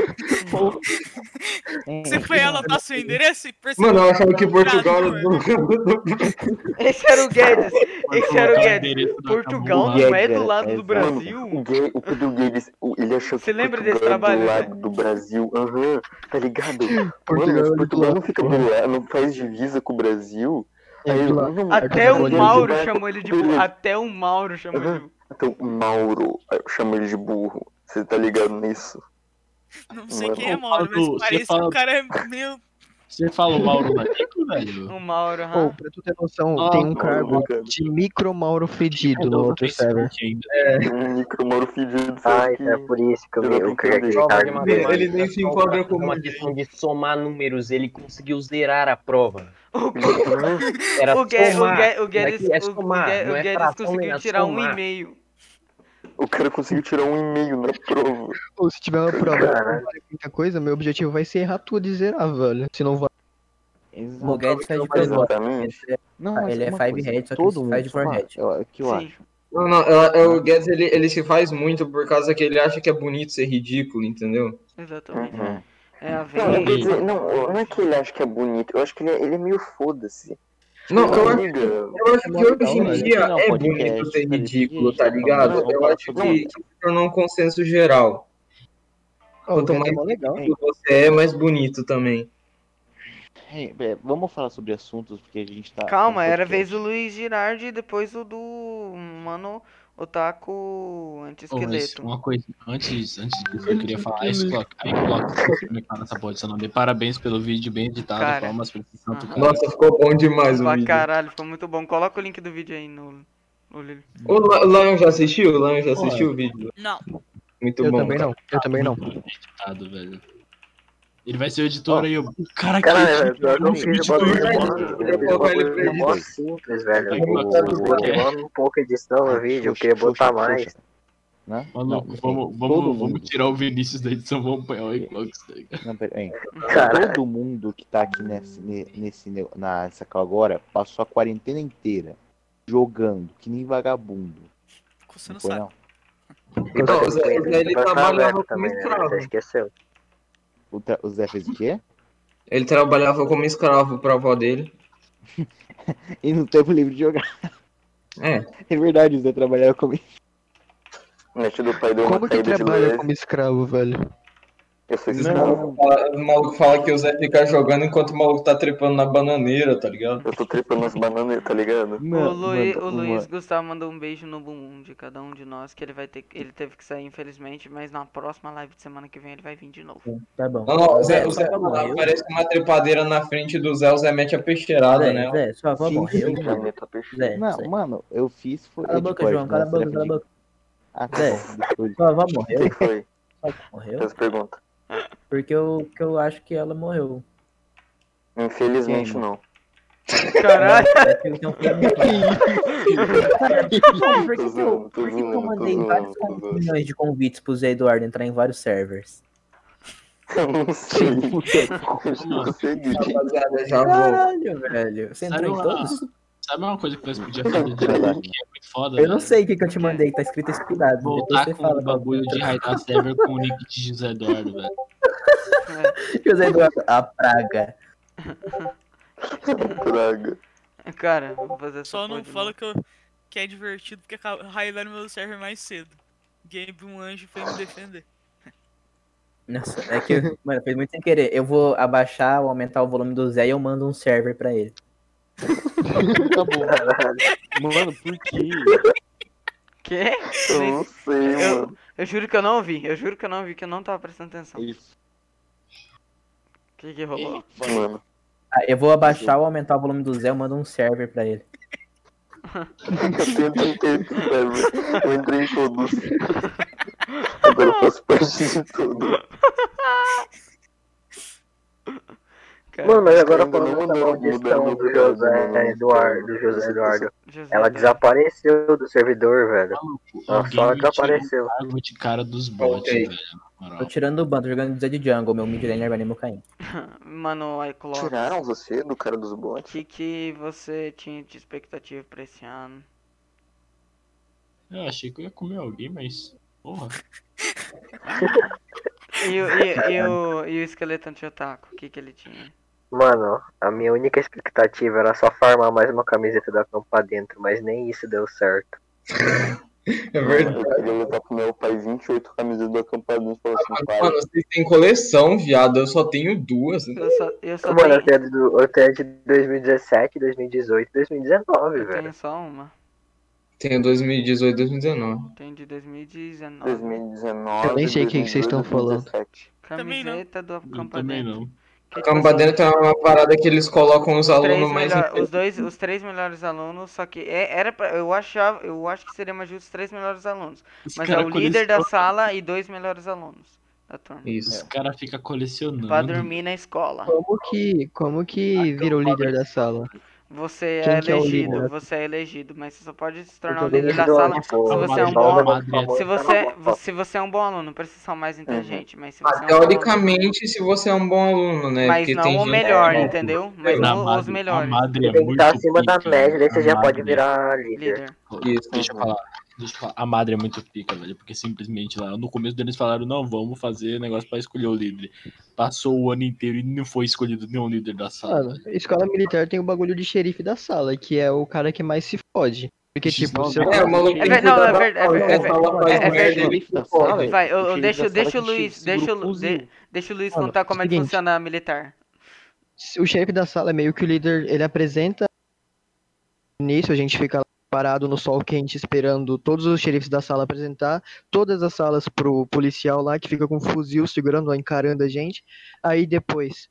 Speaker 6: Você foi anotar seu endereço e percebeu?
Speaker 8: Mano, eu achava que Portugal era
Speaker 6: Brasil,
Speaker 8: do...
Speaker 2: Esse era o Guedes. Esse era o Guedes.
Speaker 3: endereço do
Speaker 2: Portugal
Speaker 3: Acabou
Speaker 2: não
Speaker 5: Lá.
Speaker 2: é do lado
Speaker 5: Guedes,
Speaker 2: do Brasil.
Speaker 1: O Pedro Guedes, ele achou
Speaker 2: Você
Speaker 1: que
Speaker 2: lembra
Speaker 1: Portugal
Speaker 2: desse trabalho,
Speaker 1: é do
Speaker 2: né?
Speaker 1: lado do Brasil. Aham, tá ligado?
Speaker 7: Portugal é
Speaker 1: Mano,
Speaker 7: do
Speaker 1: Portugal
Speaker 7: lado.
Speaker 1: não fica do lado, não faz divisa com o Brasil.
Speaker 7: É,
Speaker 1: Aí,
Speaker 7: do lado.
Speaker 1: não,
Speaker 2: Até o
Speaker 1: Beleza,
Speaker 2: Mauro
Speaker 1: beleza.
Speaker 2: chamou ele de burro. Até o Mauro chamou ele de burro.
Speaker 1: Então, Mauro, eu chamo ele de burro. Você tá ligado nisso?
Speaker 6: Não sei
Speaker 1: Mano,
Speaker 6: quem é Mauro, mas
Speaker 3: você
Speaker 6: parece que
Speaker 3: fala-
Speaker 6: o cara é meio...
Speaker 3: Você fala o Mauro Nanico, velho?
Speaker 2: O Mauro,
Speaker 7: Pô,
Speaker 2: aham.
Speaker 7: pra tu ter noção,
Speaker 3: Ah,
Speaker 7: tem um
Speaker 3: não,
Speaker 7: cargo
Speaker 1: cara.
Speaker 7: de micro Mauro fedido no
Speaker 3: Não,
Speaker 7: outro server.
Speaker 3: Facebook ainda.
Speaker 1: Um micro Mauro fedido.
Speaker 10: Ah,
Speaker 1: sabe
Speaker 10: então é
Speaker 1: que-
Speaker 10: por isso que eu
Speaker 1: eu
Speaker 10: vi aquele
Speaker 9: Prova de
Speaker 10: cargo
Speaker 9: matemática,
Speaker 8: Ele nem se enquadra como
Speaker 9: uma questão de somar números, ele conseguiu zerar a prova. Era
Speaker 2: O Guedes,
Speaker 9: somar.
Speaker 2: o Guedes,
Speaker 9: Aqui é somar, não
Speaker 2: o
Speaker 9: é
Speaker 2: Guedes
Speaker 9: fração, nem
Speaker 2: conseguiu
Speaker 9: é
Speaker 2: tirar
Speaker 9: somar.
Speaker 2: 1,5.
Speaker 1: O cara conseguiu tirar 1,5 na prova.
Speaker 7: Ou se tiver uma prova que
Speaker 10: Caralho.
Speaker 7: não vale muita coisa, meu objetivo vai ser errar tudo e zerar, velho. Se não vai.
Speaker 4: O Guedes faz de propósito.
Speaker 1: Exatamente.
Speaker 5: Não, mas
Speaker 4: Ele é
Speaker 5: uma
Speaker 4: five
Speaker 5: coisa,
Speaker 4: head, só que
Speaker 5: todo
Speaker 4: ele
Speaker 5: mundo
Speaker 4: faz de four
Speaker 5: somar,
Speaker 4: head.
Speaker 5: que eu
Speaker 2: Sim.
Speaker 5: acho.
Speaker 8: Não, não, o Guedes, ele se faz muito por causa que ele acha que é bonito ser ridículo, entendeu?
Speaker 2: Exatamente.
Speaker 1: Uhum.
Speaker 2: É a
Speaker 1: Não, eu quero
Speaker 2: vez.
Speaker 1: dizer, não é que ele acha que é bonito, eu acho que ele é meio foda-se.
Speaker 8: Não, eu acho,
Speaker 1: Liga.
Speaker 8: eu acho que hoje em
Speaker 5: velho.
Speaker 8: dia
Speaker 5: Não,
Speaker 8: é
Speaker 5: podcast,
Speaker 8: bonito ser
Speaker 5: tá
Speaker 8: ridículo,
Speaker 5: desse
Speaker 8: tá
Speaker 5: jeito,
Speaker 8: ligado?
Speaker 5: vamos
Speaker 8: Eu
Speaker 5: falar
Speaker 8: acho
Speaker 5: sobre
Speaker 8: que
Speaker 5: isso.
Speaker 8: se tornou um consenso geral.
Speaker 7: Ó, o
Speaker 8: Quanto
Speaker 7: Guedes
Speaker 8: mais
Speaker 7: é mó legal.
Speaker 8: bonito você é, mais bonito também.
Speaker 5: Vamos falar sobre assuntos, porque a gente tá.
Speaker 2: Calma,
Speaker 5: no
Speaker 2: era a
Speaker 5: podcast.
Speaker 2: vez do Luiz Girardi e depois o do Mano Otaku
Speaker 3: Ô, mas
Speaker 2: Anti-Esqueleto.
Speaker 3: uma coisa, antes disso, eu queria falar isso, aí coloca nessa posição. Parabéns pelo vídeo bem editado,
Speaker 2: Cara,
Speaker 3: palmas pra esse santo
Speaker 2: aham.
Speaker 3: cara.
Speaker 8: Nossa, ficou bom demais o
Speaker 2: Pra
Speaker 8: vídeo.
Speaker 2: caralho, ficou muito bom. Coloca o link do vídeo aí no Lili.
Speaker 8: O Lion já assistiu? O Lion já assistiu o vídeo?
Speaker 6: Não.
Speaker 8: Muito
Speaker 7: Eu
Speaker 8: bom.
Speaker 7: também não. Eu também não.
Speaker 3: Muito bem editado, velho. Ele vai ser o editor aí, eu. Cara,
Speaker 10: Caralho,
Speaker 3: que
Speaker 10: eu não
Speaker 3: editor,
Speaker 10: fiz o bagulho.
Speaker 8: Ele
Speaker 10: É mó simples, velho.
Speaker 3: É.
Speaker 10: Demanda um pouco edição no vídeo, eu queria botar mais.
Speaker 5: Né?
Speaker 3: Mano,
Speaker 5: Não, assim, todo
Speaker 3: vamos
Speaker 5: mundo.
Speaker 3: tirar o Vinícius da edição, vamos apanhar o Xbox, tá ligado?
Speaker 5: Não, pera aí.
Speaker 10: Caralho.
Speaker 5: Todo mundo que tá aqui nessa call agora passou a quarentena inteira jogando, que nem vagabundo.
Speaker 6: Você
Speaker 5: Não
Speaker 6: não
Speaker 5: foi,
Speaker 6: sabe.
Speaker 5: não?
Speaker 8: Então, o Zé, ele trabalhava como
Speaker 10: também, né?
Speaker 8: escravo.
Speaker 10: Você esqueceu.
Speaker 5: O Zé fez o quê?
Speaker 8: Ele trabalhava como escravo pra avó dele.
Speaker 5: E no tempo livre de jogar.
Speaker 8: É.
Speaker 5: É verdade, o Zé trabalhava comigo.
Speaker 1: Net do pai deu uma
Speaker 7: Como que
Speaker 1: caída de
Speaker 7: trabalha
Speaker 1: leve.
Speaker 7: como escravo, velho?
Speaker 1: Eu sou esse
Speaker 5: Não.
Speaker 1: cara.
Speaker 8: O maluco fala que o Zé fica jogando enquanto o maluco tá trepando na bananeira, tá ligado?
Speaker 1: Eu tô trepando nas bananas, tá ligado?
Speaker 2: O Luiz Gustavo mandou um beijo no bumbum de cada um de nós, que ele teve que sair, infelizmente, mas na próxima live de semana que vem ele vai vir de novo.
Speaker 4: Tá bom.
Speaker 8: Não, o Zé
Speaker 4: morreu.
Speaker 8: aparece uma trepadeira na frente do Zé, o Zé mete a peixeirada, né?
Speaker 4: Zé, sua avó
Speaker 5: Sim,
Speaker 4: morreu.
Speaker 5: sim,
Speaker 1: Já meto a peixe.
Speaker 4: Zé,
Speaker 5: Não,
Speaker 4: Zé.
Speaker 5: mano, eu fiz foi.
Speaker 4: Cala a boca, João, cala a boca, cala a boca.
Speaker 5: Ah, tá
Speaker 4: Zé.
Speaker 5: bom, depois.
Speaker 4: Sua avó
Speaker 1: O
Speaker 4: morreu?
Speaker 1: que foi?
Speaker 4: Sua avó morreu?
Speaker 1: Essa pergunta.
Speaker 4: Porque eu acho que ela morreu.
Speaker 1: Infelizmente não.
Speaker 2: Caralho!
Speaker 4: Então, cara, por que eu mandei vários milhões de convites pro Zé Eduardo entrar em vários servers?
Speaker 1: Eu não sei. Eu não sei, Guilherme.
Speaker 8: Rapaziada, já vou.
Speaker 4: Caralho, velho. Você entrou em todos?
Speaker 3: Sabe uma coisa que nós podíamos fazer de verdade, que é muito foda?
Speaker 4: Eu não
Speaker 3: velho?
Speaker 4: sei o que eu te mandei, tá escrito expirado.
Speaker 3: Voltar
Speaker 4: Depois você
Speaker 3: com
Speaker 4: fala
Speaker 3: o bagulho de raidar server com o nick de José Eduardo, velho.
Speaker 4: José Eduardo, a praga.
Speaker 1: Praga.
Speaker 2: Cara, vou fazer essa
Speaker 6: Só não
Speaker 2: porra de
Speaker 6: falo
Speaker 2: novo.
Speaker 6: que é divertido porque railaram meu server mais cedo. Gabe um anjo foi me defender.
Speaker 4: Nossa, é que, mano, fez muito sem querer. Eu vou abaixar ou aumentar o volume do Zé e eu mando um server pra ele.
Speaker 5: Tá bom. Mano, por quê?
Speaker 2: Quê?
Speaker 1: Eu não sei, mano.
Speaker 2: Eu juro que eu não ouvi. Eu juro que eu não ouvi, que eu não tava prestando atenção.
Speaker 5: Isso.
Speaker 2: O que rolou?
Speaker 1: Mano.
Speaker 4: Ah, eu vou abaixar ou aumentar o volume do Zé, eu mando um server pra ele.
Speaker 1: Eu tentei, server. Eu entrei em todos. Agora eu faço parte de tudo.
Speaker 10: Mano, mas agora
Speaker 1: ainda não
Speaker 10: falando da
Speaker 1: mandaram
Speaker 10: maldição
Speaker 1: mudar
Speaker 10: do
Speaker 1: meu
Speaker 10: José
Speaker 1: caso, não.
Speaker 10: Eduardo, do José Eduardo.
Speaker 2: José
Speaker 10: Ela
Speaker 2: Eduardo.
Speaker 10: desapareceu do servidor, velho. Ela
Speaker 3: Alguém
Speaker 10: só
Speaker 3: me tirou
Speaker 10: desapareceu.
Speaker 3: o cargo de cara dos bots,
Speaker 8: Ok.
Speaker 3: velho. na moral.
Speaker 4: Tô tirando o ban, tô jogando Zé de Jungle, meu mid laner vai nem cair.
Speaker 2: Mano, aí coloca.
Speaker 1: Tiraram você do cara dos
Speaker 2: O
Speaker 1: bots?
Speaker 2: que você tinha de expectativa pra esse ano?
Speaker 3: Eu achei que eu ia comer alguém, mas. Porra.
Speaker 2: E o esqueleto de otaku, o que ele tinha?
Speaker 10: Mano, a minha única expectativa era só farmar mais uma camiseta da Campa dentro, mas nem isso deu certo.
Speaker 8: É verdade.
Speaker 1: Eu queria levar pro meu pai 28 camisas do acampamento e falar assim, pai.
Speaker 8: Mano, vocês têm coleção, viado. Eu só tenho duas.
Speaker 2: Eu só
Speaker 10: Mano, eu
Speaker 2: tenho,
Speaker 10: tenho de 2017, 2018 e 2019,
Speaker 2: eu
Speaker 10: velho.
Speaker 2: tenho só uma.
Speaker 8: Tenho 2018 e 2019.
Speaker 2: Tenho de 2019.
Speaker 1: 2019.
Speaker 7: Eu nem sei o que vocês estão falando.
Speaker 1: 2017.
Speaker 6: Também não.
Speaker 2: Camiseta do
Speaker 3: Eu também
Speaker 2: acampamento.
Speaker 3: não.
Speaker 2: Que,
Speaker 8: A
Speaker 2: tipo
Speaker 8: Campa
Speaker 2: assim,
Speaker 8: dentro é uma parada que eles colocam os alunos
Speaker 2: três
Speaker 8: mais.
Speaker 2: os três melhores alunos, só que eu acho que seria mais justo os três melhores alunos.
Speaker 3: Os
Speaker 2: Mas é
Speaker 3: cara
Speaker 2: o líder da
Speaker 3: coleciona-
Speaker 2: sala e dois melhores alunos da turma.
Speaker 3: Os
Speaker 8: Isso.
Speaker 3: caras ficam colecionando.
Speaker 2: Pra dormir na escola.
Speaker 7: Como que vira o líder da sala?
Speaker 2: Você
Speaker 7: Quem
Speaker 2: é
Speaker 7: que é o
Speaker 2: elegido,
Speaker 7: líder?
Speaker 2: você é elegido, mas você só pode se tornar o
Speaker 10: Porque
Speaker 2: líder da
Speaker 10: eles
Speaker 2: sala
Speaker 10: tipo,
Speaker 2: se você é um
Speaker 3: Madre-
Speaker 2: bom
Speaker 3: Madre-
Speaker 2: se você é um bom aluno, não precisa ser o mais inteligente, mas se você é um bom
Speaker 8: Teoricamente, se você é um bom aluno, né?
Speaker 2: mas
Speaker 8: Porque
Speaker 2: não
Speaker 8: tem
Speaker 2: o
Speaker 8: gente-
Speaker 2: melhor,
Speaker 8: É,
Speaker 2: entendeu? Mas
Speaker 3: Na
Speaker 2: não os
Speaker 3: Madre-
Speaker 2: melhores.
Speaker 3: A Madre é
Speaker 10: Tem que
Speaker 3: muito
Speaker 10: estar acima da
Speaker 3: pica,
Speaker 10: média, daí
Speaker 3: velho.
Speaker 10: você
Speaker 3: A
Speaker 10: já pode
Speaker 3: Madre-
Speaker 10: virar líder.
Speaker 2: Líder.
Speaker 8: Isso.
Speaker 3: Deixa eu falar. A Madre é muito pica, velho. Porque simplesmente lá no começo deles falaram: não, vamos fazer negócio pra escolher o líder. Passou o ano inteiro e não foi escolhido nenhum líder da sala.
Speaker 7: Mano, escola militar tem o bagulho de xerife da sala, que é o cara que mais se fode. Porque, tipo, se eu...
Speaker 8: É, o maluco tem que
Speaker 2: Não,
Speaker 8: cuidar
Speaker 2: é
Speaker 8: da
Speaker 2: verdade,
Speaker 8: sala,
Speaker 2: é
Speaker 8: a sala faz
Speaker 2: verdade.
Speaker 8: merda, ele
Speaker 5: da
Speaker 8: fode.
Speaker 5: sala,
Speaker 2: Vai,
Speaker 5: o xerife da
Speaker 2: deixa
Speaker 5: sala
Speaker 2: o
Speaker 5: que
Speaker 2: Luiz,
Speaker 5: segura o fuzil.
Speaker 2: deixa o Luiz
Speaker 7: Mano,
Speaker 2: contar como é que
Speaker 7: seguinte.
Speaker 2: funciona a militar.
Speaker 7: O chefe da sala é meio que o líder, ele apresenta. Nisso a gente fica lá parado no sol quente esperando todos os xerifes da sala apresentar todas as salas pro policial lá que fica com um fuzil segurando, encarando a gente. Aí depois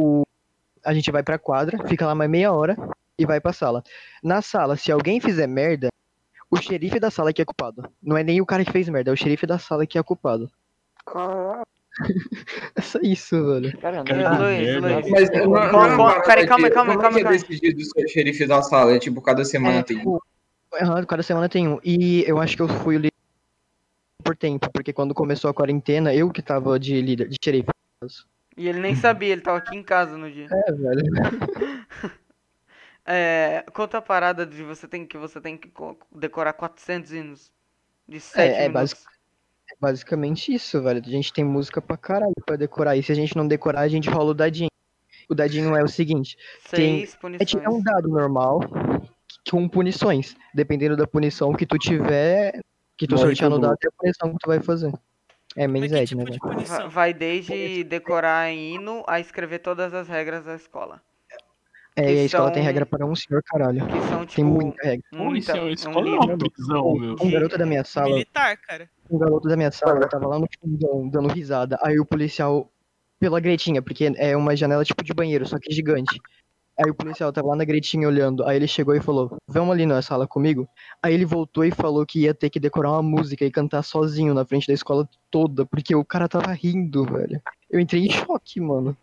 Speaker 7: a gente vai pra quadra, fica lá mais meia hora e vai pra sala. Na sala, se alguém fizer merda, o xerife da sala que é culpado. Não é nem o cara que fez merda, é o xerife da sala que é culpado.
Speaker 1: Caralho.
Speaker 7: É só isso, velho.
Speaker 5: Cara,
Speaker 3: Cara,
Speaker 5: não,
Speaker 2: Luiz.
Speaker 8: Mas não é uma parada
Speaker 2: Peraí, calma,
Speaker 8: que-
Speaker 2: calma,
Speaker 8: como
Speaker 2: calma,
Speaker 8: é que é
Speaker 2: calma.
Speaker 8: decidido o xerife da sala? É tipo, cada semana tem um.
Speaker 7: Cada semana tem um. E eu acho que eu fui o líder por tempo, porque quando começou a quarentena, eu que tava de líder, de xerife.
Speaker 2: E ele nem sabia, ele tava aqui em casa no dia.
Speaker 7: É, velho.
Speaker 2: Conta a parada de você tem que decorar 400 hinos de 7
Speaker 7: É
Speaker 2: minutos.
Speaker 7: basicamente isso, velho. A gente tem música pra caralho pra decorar. E se a gente não decorar, a gente rola o dadinho. O dadinho é o seguinte:
Speaker 2: 6
Speaker 7: é
Speaker 2: punições.
Speaker 7: um dado normal com punições. Dependendo da punição que tu tiver, que tu
Speaker 5: Morre
Speaker 7: sortear no
Speaker 5: todo
Speaker 7: dado, é a punição que tu vai fazer. É
Speaker 6: Mas
Speaker 7: menos
Speaker 6: que
Speaker 7: Ed, né,
Speaker 6: tipo de
Speaker 7: velho?
Speaker 6: punição?
Speaker 2: Vai desde decorar hino a escrever todas as regras da escola.
Speaker 7: É,
Speaker 2: Que
Speaker 7: e a escola tem
Speaker 2: são-
Speaker 7: regra para um senhor, caralho.
Speaker 2: Que são,
Speaker 7: Tem
Speaker 2: tipo,
Speaker 7: muita regra.
Speaker 2: muita.
Speaker 3: Policial,
Speaker 2: É um
Speaker 3: escola é
Speaker 2: livro.
Speaker 3: uma prisão, meu.
Speaker 7: Um garoto da minha sala,
Speaker 6: Militar, cara.
Speaker 7: tava lá no fundão dando risada. Aí o policial, pela gretinha, porque é uma janela tipo de banheiro, só que gigante. Aí o policial tava lá na gretinha olhando. Aí ele chegou e falou: Vamos ali na sala comigo. Aí ele voltou e falou que ia ter que decorar uma música e cantar sozinho na frente da escola toda, porque o cara tava rindo, velho. Eu entrei em choque, mano.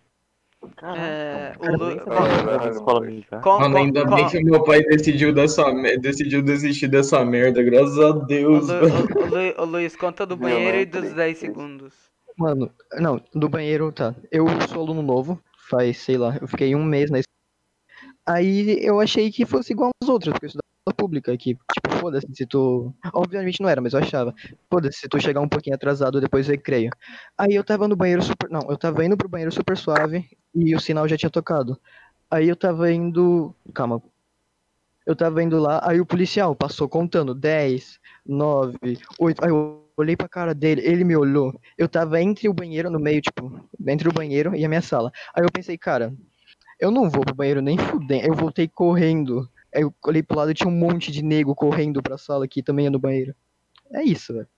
Speaker 2: É, o
Speaker 5: Cara,
Speaker 2: Lu...
Speaker 5: nem sabia que escola militar.
Speaker 8: Mano, ainda bem que meu pai decidiu desistir dessa merda, graças a Deus, velho.
Speaker 2: Ô Luiz, conta do
Speaker 1: Meu,
Speaker 2: banheiro
Speaker 1: não
Speaker 2: e dos
Speaker 1: entrei.
Speaker 2: 10 segundos.
Speaker 7: Mano, não, do banheiro, tá. Eu sou aluno novo, faz, sei lá, eu fiquei um mês na escola. Aí eu achei que fosse igual aos outros, porque eu estudava escola pública, que, tipo, foda-se se tu. Obviamente não era, mas eu achava. Foda-se se tu chegar um pouquinho atrasado depois do recreio. Aí eu tava no banheiro super. Não, eu tava indo pro banheiro super suave e o sinal já tinha tocado. Aí eu tava indo. Calma. Eu tava indo lá, aí o policial passou contando 10, 9, 8. Aí eu olhei pra cara dele, ele me olhou. Eu tava entre o banheiro, no meio, tipo, entre o banheiro e a minha sala. Aí eu pensei, cara, eu não vou pro banheiro nem fudendo. Eu voltei correndo. Aí eu olhei pro lado e tinha um monte de nego correndo pra sala que também ia no banheiro. É isso, velho.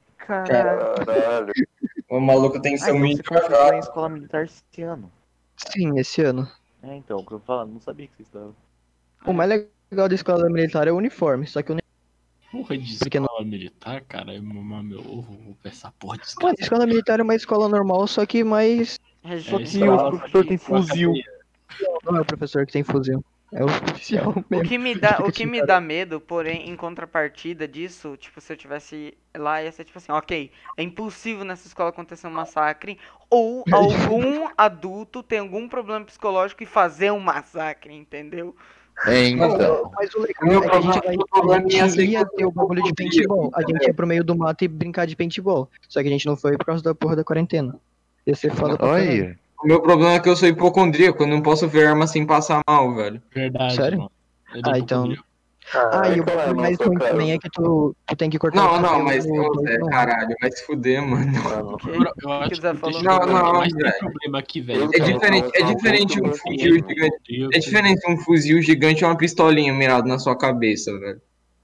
Speaker 1: Caralho.
Speaker 8: O maluco tem que ser
Speaker 5: Então
Speaker 8: muito
Speaker 5: você começou em escola militar esse ano.
Speaker 7: Sim, esse ano.
Speaker 5: É, então, o que eu falo, não sabia que você estava.
Speaker 7: O mais legal da escola militar é o uniforme, só que o
Speaker 3: Porra de
Speaker 7: Porque não-
Speaker 3: escola militar, cara, é mamar meu ovo, vou pensar porra de
Speaker 7: Mano, a escola militar é uma escola normal, só que mais.
Speaker 5: Só que o professor tem fuzil.
Speaker 7: Não é o professor que tem fuzil. É o policial mesmo.
Speaker 2: O que me dá medo, porém, em contrapartida disso, tipo, se eu tivesse lá, ia ser tipo assim, ok, é impossível nessa escola acontecer um massacre, ou algum adulto tem algum problema psicológico e fazer um massacre, entendeu?
Speaker 5: Então.
Speaker 7: Mas o legal
Speaker 8: Meu
Speaker 7: é que a gente,
Speaker 8: problema ia ser
Speaker 7: ia
Speaker 8: que
Speaker 7: ter o bagulho de paintball. A gente ia pro meio do mato e brincar de paintball. Só que a gente não foi por causa da porra da quarentena. Ia ser foda pra caralho.
Speaker 5: Olha.
Speaker 8: O meu problema é que eu sou hipocondríaco, eu não posso ver arma sem passar mal, velho.
Speaker 3: Verdade,
Speaker 7: Sério?
Speaker 3: mano.
Speaker 7: Então.
Speaker 1: Ah,
Speaker 7: E o
Speaker 1: qual é,
Speaker 7: bagulho mais
Speaker 1: mano,
Speaker 7: ruim
Speaker 1: seu
Speaker 7: também
Speaker 1: caso?
Speaker 7: é que tu tem que cortar
Speaker 8: Não,
Speaker 7: o
Speaker 8: não,
Speaker 7: cabelo
Speaker 8: mas
Speaker 7: no-
Speaker 8: caralho, vai se fuder, mano.
Speaker 1: Mano,
Speaker 3: Eu acho que
Speaker 2: Zé
Speaker 3: o
Speaker 2: falou?
Speaker 3: texto
Speaker 8: Não,
Speaker 3: mais tem
Speaker 8: velho.
Speaker 3: problema aqui, velho.
Speaker 8: É diferente um fuzil gigante. É diferente um fuzil gigante e uma pistolinha mirado na sua cabeça, velho.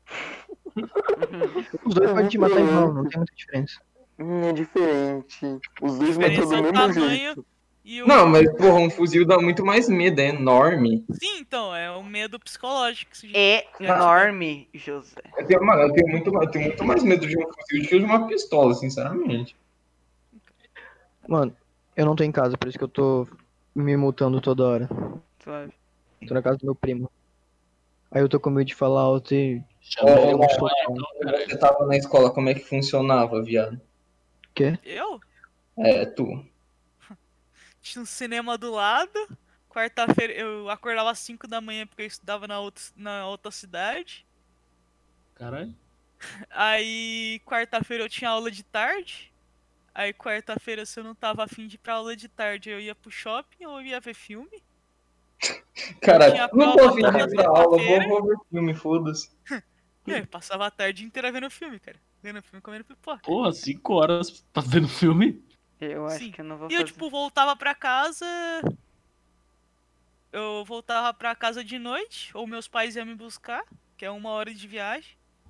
Speaker 7: Os dois podem te matar igual, não tem muita diferença.
Speaker 1: É diferente. Os
Speaker 6: A
Speaker 1: dois matam
Speaker 6: diferença
Speaker 1: do
Speaker 6: é o
Speaker 1: mesmo
Speaker 6: tamanho
Speaker 1: jeito.
Speaker 6: e o.
Speaker 8: Não, mas porra, um fuzil dá muito mais medo, é enorme.
Speaker 6: Sim, então, é o medo psicológico. Que isso
Speaker 2: É
Speaker 6: já te dá.
Speaker 2: enorme, José.
Speaker 8: Eu tenho muito mais medo de um fuzil do que de uma pistola, sinceramente.
Speaker 7: Mano, eu não tô em casa, por isso que eu tô me multando toda hora.
Speaker 2: Suave.
Speaker 7: Tô na casa do meu primo. Aí eu tô com medo de falar alto e.
Speaker 3: Chama
Speaker 8: Ó,
Speaker 3: ele
Speaker 8: ó,
Speaker 3: no
Speaker 8: ó,
Speaker 3: sofá,
Speaker 8: Quando
Speaker 3: então, cara.
Speaker 8: você tava na escola, como é que funcionava, viado?
Speaker 7: Quê?
Speaker 6: Eu?
Speaker 8: É, tu.
Speaker 6: Tinha um cinema do lado. Quarta-feira eu acordava às 5 da manhã porque eu estudava na outra cidade.
Speaker 3: Caralho.
Speaker 6: Aí quarta-feira eu tinha aula de tarde. Aí quarta-feira, se eu não tava afim de ir pra aula de tarde, eu ia pro shopping ou eu ia ver filme.
Speaker 8: Caralho,
Speaker 6: tinha
Speaker 8: não
Speaker 6: prova
Speaker 8: tô afim de
Speaker 6: toda
Speaker 8: ir pra aula,
Speaker 6: sexta-feira.
Speaker 8: vou ver filme, foda-se.
Speaker 6: Eu passava a tarde inteira vendo filme, cara. Vendo filme, comendo pipoca.
Speaker 3: Porra, 5 horas pra vendo filme?
Speaker 2: Eu acho
Speaker 6: Sim.
Speaker 2: que eu não vou
Speaker 6: E eu,
Speaker 2: fazer.
Speaker 6: tipo, voltava pra casa. Eu voltava pra casa de noite, ou meus pais iam me buscar, que é 1 hora de viagem.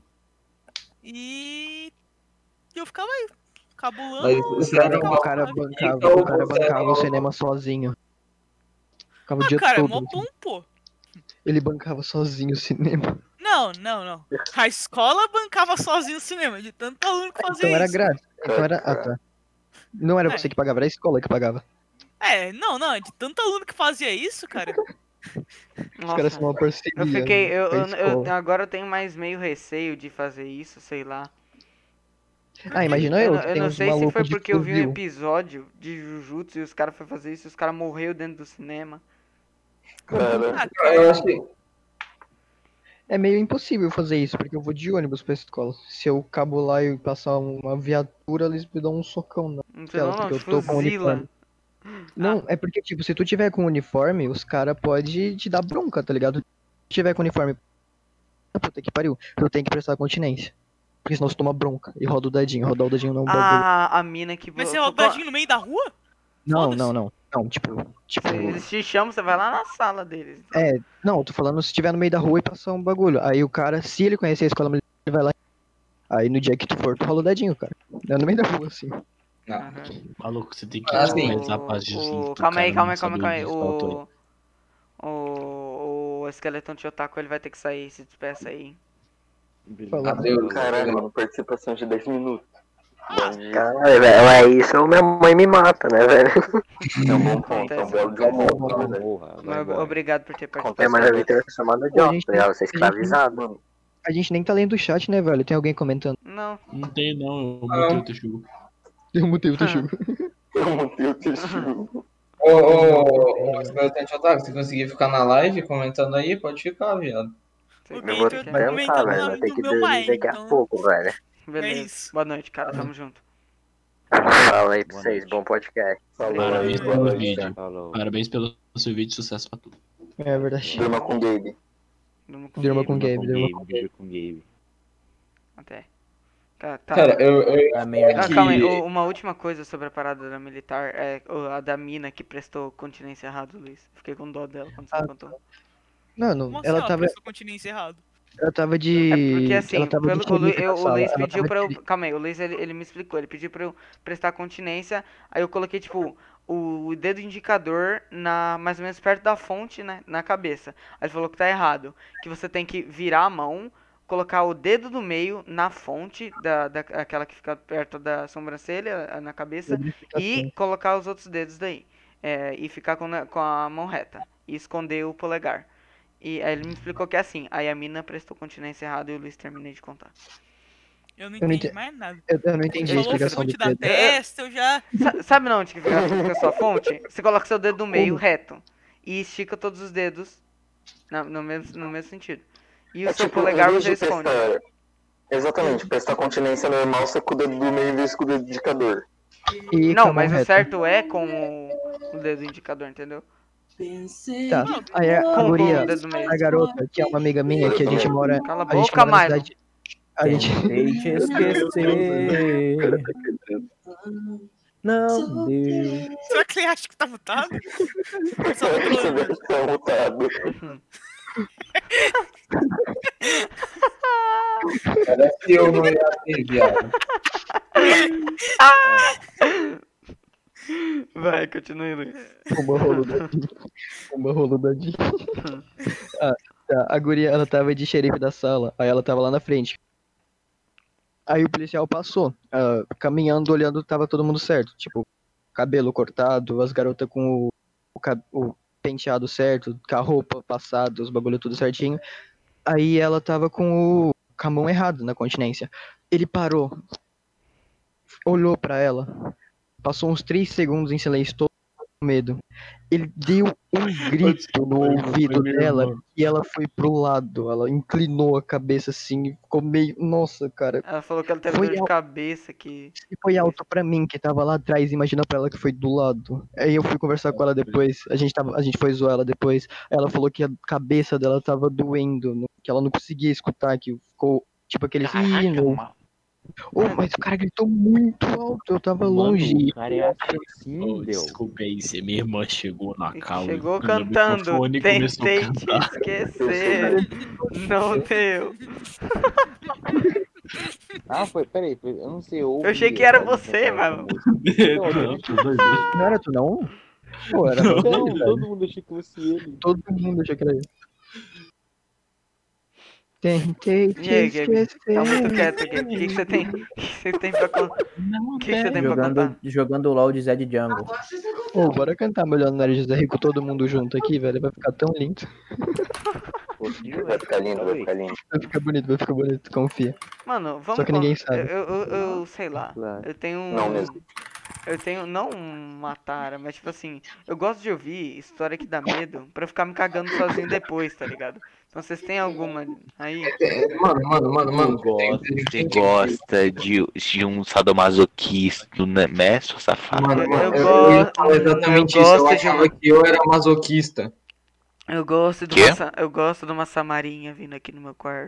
Speaker 6: E eu ficava aí, cabulando.
Speaker 8: Mas você era
Speaker 7: O
Speaker 8: uma
Speaker 7: cara
Speaker 8: Então,
Speaker 7: bancava o cinema sozinho. Ficava o dia
Speaker 6: Cara, é
Speaker 7: todo.
Speaker 6: mó
Speaker 7: assim.
Speaker 6: bom, pô.
Speaker 7: Ele bancava sozinho o cinema.
Speaker 6: Não. A escola bancava sozinho o cinema, de tanto aluno que fazia
Speaker 7: Então era
Speaker 6: isso.
Speaker 7: grátis. Então era. Ah, tá. Não era você que pagava, era a escola que pagava.
Speaker 6: Não, de tanto aluno que fazia isso, cara.
Speaker 7: Os caras são uma parceria.
Speaker 2: Eu fiquei.
Speaker 7: com a escola.
Speaker 2: Agora eu tenho mais meio receio de fazer isso, sei lá.
Speaker 7: Imagina eu, que
Speaker 2: Eu
Speaker 7: tem
Speaker 2: não
Speaker 7: uns
Speaker 2: sei se
Speaker 7: malucos
Speaker 2: foi
Speaker 7: de
Speaker 2: porque eu vi um
Speaker 7: fuzil.
Speaker 2: episódio de Jujutsu e os caras foram fazer isso e os caras morreram dentro do cinema.
Speaker 1: Cara,
Speaker 8: Eu acho que
Speaker 7: É meio impossível fazer isso, porque eu vou de ônibus pra escola. Se eu cabular e passar uma viatura, eles me dão um socão na
Speaker 2: Não sei
Speaker 7: tela,
Speaker 2: não,
Speaker 7: porque eu
Speaker 2: tipo,
Speaker 7: tô com
Speaker 2: fuzila.
Speaker 7: uniforme. Não, é porque, tipo, se tu tiver com uniforme, os caras podem te dar bronca, tá ligado? Se tiver com uniforme, puta que pariu, tu tem que prestar continência. Porque senão você toma bronca e roda o dadinho. Rodar o dadinho não é um bagulho.
Speaker 2: Ah, a mina que...
Speaker 6: Mas você roda o dadinho no meio da rua?
Speaker 7: Não,
Speaker 6: foda-se.
Speaker 7: não. Não, tipo...
Speaker 2: Se eles te chamam, você vai lá na sala deles.
Speaker 7: Não, eu tô falando se tiver no meio da rua e passar um bagulho. Aí o cara, se ele conhecer a escola militar, ele vai lá. Aí no dia que tu for, tu rola o dadinho, cara. É no meio da rua, assim.
Speaker 8: Não.
Speaker 3: Maluco, você tem que
Speaker 8: Assim,
Speaker 3: atualizar a página.
Speaker 2: Calma aí. O esqueleton de otaku, ele vai ter que sair, se despeça aí. hein?
Speaker 8: Adeus.
Speaker 1: Caralho, mano, participação de 10 minutos.
Speaker 10: Caralho, velho, é isso, minha mãe me mata, né, velho?
Speaker 1: É um bom ponto, é um belo de almoço.
Speaker 2: Mas obrigado por ter
Speaker 10: É,
Speaker 2: participado.
Speaker 10: mas a Vitor é chamada de
Speaker 7: Pô, a
Speaker 10: ó,
Speaker 7: gente
Speaker 10: tá ligado? Você é
Speaker 7: a gente-
Speaker 10: escravizado, mano.
Speaker 7: A gente nem tá lendo o chat, né, velho? Tem alguém comentando.
Speaker 2: Não.
Speaker 3: Não tem, não. Eu mutei o Texugo.
Speaker 7: Eu mutei o Texugo.
Speaker 1: Eu montei o texto.
Speaker 8: Ô, Esclerotante Otaku, se conseguir ficar na live comentando aí, pode ficar, viado.
Speaker 6: O
Speaker 10: Eu vou
Speaker 6: Gator tá
Speaker 10: tentar,
Speaker 6: comentando
Speaker 10: velho.
Speaker 6: o
Speaker 10: Vai
Speaker 6: nome
Speaker 10: ter
Speaker 6: do
Speaker 10: que
Speaker 6: meu
Speaker 10: dormir
Speaker 6: Mine,
Speaker 10: daqui a
Speaker 6: então...
Speaker 10: pouco, velho.
Speaker 2: Beleza.
Speaker 6: isso.
Speaker 2: Boa noite, cara. Tamo junto.
Speaker 10: Fala aí pra
Speaker 5: Boa
Speaker 10: vocês,
Speaker 5: noite.
Speaker 10: bom podcast.
Speaker 3: Parabéns
Speaker 1: Boa
Speaker 3: pelo
Speaker 1: noite.
Speaker 3: vídeo.
Speaker 5: Falou.
Speaker 3: Parabéns pelo seu vídeo, sucesso pra tudo.
Speaker 7: É verdade.
Speaker 1: Durma com o Gabe.
Speaker 7: Durma com o Gabe,
Speaker 5: Com
Speaker 7: durma
Speaker 5: Gabe, Gabe com Gabe.
Speaker 2: Até. Tá.
Speaker 8: Cara, eu
Speaker 4: A minha
Speaker 8: acho
Speaker 2: Calma aí,
Speaker 8: que...
Speaker 2: uma última coisa sobre a parada da militar é a da mina que prestou continência errado, Luiz. Fiquei com dó dela quando você me contou.
Speaker 7: Mano,
Speaker 6: Como assim,
Speaker 7: ela
Speaker 6: ela
Speaker 7: tava.
Speaker 6: prestou continência errado?
Speaker 7: Ela tava de.
Speaker 2: É porque assim,
Speaker 7: ela tava de
Speaker 2: o Luiz,
Speaker 7: xerife na
Speaker 2: o
Speaker 7: sala,
Speaker 2: Luiz
Speaker 7: ela
Speaker 2: pediu
Speaker 7: tava
Speaker 2: pra eu.
Speaker 7: de-
Speaker 2: Calma aí, o Luiz ele me explicou, ele pediu pra eu prestar continência, aí eu coloquei tipo o dedo indicador mais ou menos perto da fonte, né, na cabeça. Aí ele falou que tá errado, que você tem que virar a mão, colocar o dedo do meio na fonte, aquela que fica perto da sobrancelha, na cabeça, e colocar os outros dedos daí. E ficar com a mão reta. E esconder o polegar. E aí ele me explicou que é assim. Aí a mina prestou continência errada e o Luiz terminei de contar.
Speaker 6: Eu não
Speaker 7: Eu não
Speaker 6: entendi
Speaker 7: ente-
Speaker 6: mais nada.
Speaker 7: Eu não entendi a
Speaker 6: Falou
Speaker 7: explicação do
Speaker 6: fonte da
Speaker 7: dedo.
Speaker 6: testa, eu já...
Speaker 2: Sabe na onde que fica a sua fonte? Você coloca seu dedo no meio, reto. E estica todos os dedos no mesmo sentido. E o seu polegar
Speaker 1: em vez
Speaker 2: você
Speaker 1: de
Speaker 2: esconde.
Speaker 1: prestar- Exatamente, prestar continência normal, você com o dedo do meio em vez com o dedo indicador.
Speaker 7: E com
Speaker 2: Não,
Speaker 7: a mão
Speaker 2: mas o
Speaker 7: reta.
Speaker 2: certo é com o dedo indicador, entendeu?
Speaker 7: Tá. Aí a
Speaker 2: Com o
Speaker 7: guria,
Speaker 2: dedo meio.
Speaker 7: a garota, que é uma amiga minha, que a gente mora.
Speaker 2: Cala a
Speaker 7: A gente
Speaker 2: boca,
Speaker 7: mora na
Speaker 2: Milo.
Speaker 7: cidade. A gente.
Speaker 4: Tentei te esquecer. Não deu.
Speaker 6: Será que ele acha que tá mutado? Eu só tô
Speaker 1: Você
Speaker 6: trolando.
Speaker 1: deve estar mutado.
Speaker 8: Parece que eu não ia ter, viado.
Speaker 2: Vai, continue, Luiz.
Speaker 7: Uma roludadinha. Uma roludadinha. Tá. A guria, ela tava de xerife da sala. Aí ela tava lá na frente. Aí o policial passou, caminhando, olhando, tava todo mundo certo. Tipo, cabelo cortado, as garotas com o penteado certo, com a roupa passada, os bagulho tudo certinho. Aí ela tava com a mão errada na continência. Ele parou, olhou pra ela, passou uns 3 segundos em silêncio, todo com medo. Ele deu um grito no ouvido dela e ela foi pro lado. Ela inclinou a cabeça assim e ficou meio. Nossa, cara.
Speaker 2: Ela falou que ela teve
Speaker 7: Foi
Speaker 2: dor de
Speaker 7: al-
Speaker 2: cabeça que.
Speaker 7: E foi alto pra mim, que tava lá atrás, imagina pra ela que foi do lado. Aí eu fui conversar com ela depois, a gente foi zoar ela depois. Ela falou que a cabeça dela tava doendo, que ela não conseguia escutar, que ficou tipo aquele hino. Mas o cara gritou muito alto, eu tava longe.
Speaker 5: O cara é assim,
Speaker 3: Oh,
Speaker 5: meu.
Speaker 3: desculpa aí, se minha irmã chegou na cal.
Speaker 2: Chegou
Speaker 3: pegou o
Speaker 2: cantando.
Speaker 3: microfone e começou a
Speaker 2: Tentei te
Speaker 3: cantar.
Speaker 2: esquecer. Não deu.
Speaker 5: Ah, peraí, eu não sei.
Speaker 2: Eu achei que era você, mano.
Speaker 3: Não, tô doido.
Speaker 7: Não era tu, não? Pô, era
Speaker 3: Não.
Speaker 7: você,
Speaker 5: Não,
Speaker 7: velho.
Speaker 5: todo mundo achou que fosse ele.
Speaker 7: Todo mundo achou que era ele. Tentei te
Speaker 2: E aí, Gabe?
Speaker 7: esquecer.
Speaker 2: Tá muito quieto, Gabe. O que você tem? O que você tem pra contar? O que você tem pra contar?
Speaker 4: Jogando LOL de Zed Jungle.
Speaker 7: Pô, bora cantar Milionário José Rico todo mundo junto aqui, velho. Vai ficar tão lindo.
Speaker 1: Vai ficar lindo, vai ficar lindo.
Speaker 7: Vai ficar bonito, confia.
Speaker 2: Mano, vamos.
Speaker 7: Só que ninguém sabe.
Speaker 2: Eu sei lá.
Speaker 5: Claro.
Speaker 2: Eu tenho um.
Speaker 1: Não mesmo.
Speaker 2: Eu tenho, não uma tara, mas tipo assim, eu gosto de ouvir história que dá medo pra eu ficar me cagando sozinho depois, tá ligado? Então vocês têm alguma aí?
Speaker 8: Mano.
Speaker 5: Você gosta de um sadomasoquista, né, seu safado?
Speaker 8: Mano,
Speaker 2: Eu
Speaker 8: ia falar exatamente
Speaker 2: eu
Speaker 8: isso. Eu
Speaker 2: gosto de
Speaker 8: achava
Speaker 2: uma-
Speaker 8: que eu era masoquista.
Speaker 2: Eu gosto de
Speaker 5: Quê?
Speaker 2: eu gosto de uma samarinha vindo aqui no meu quarto.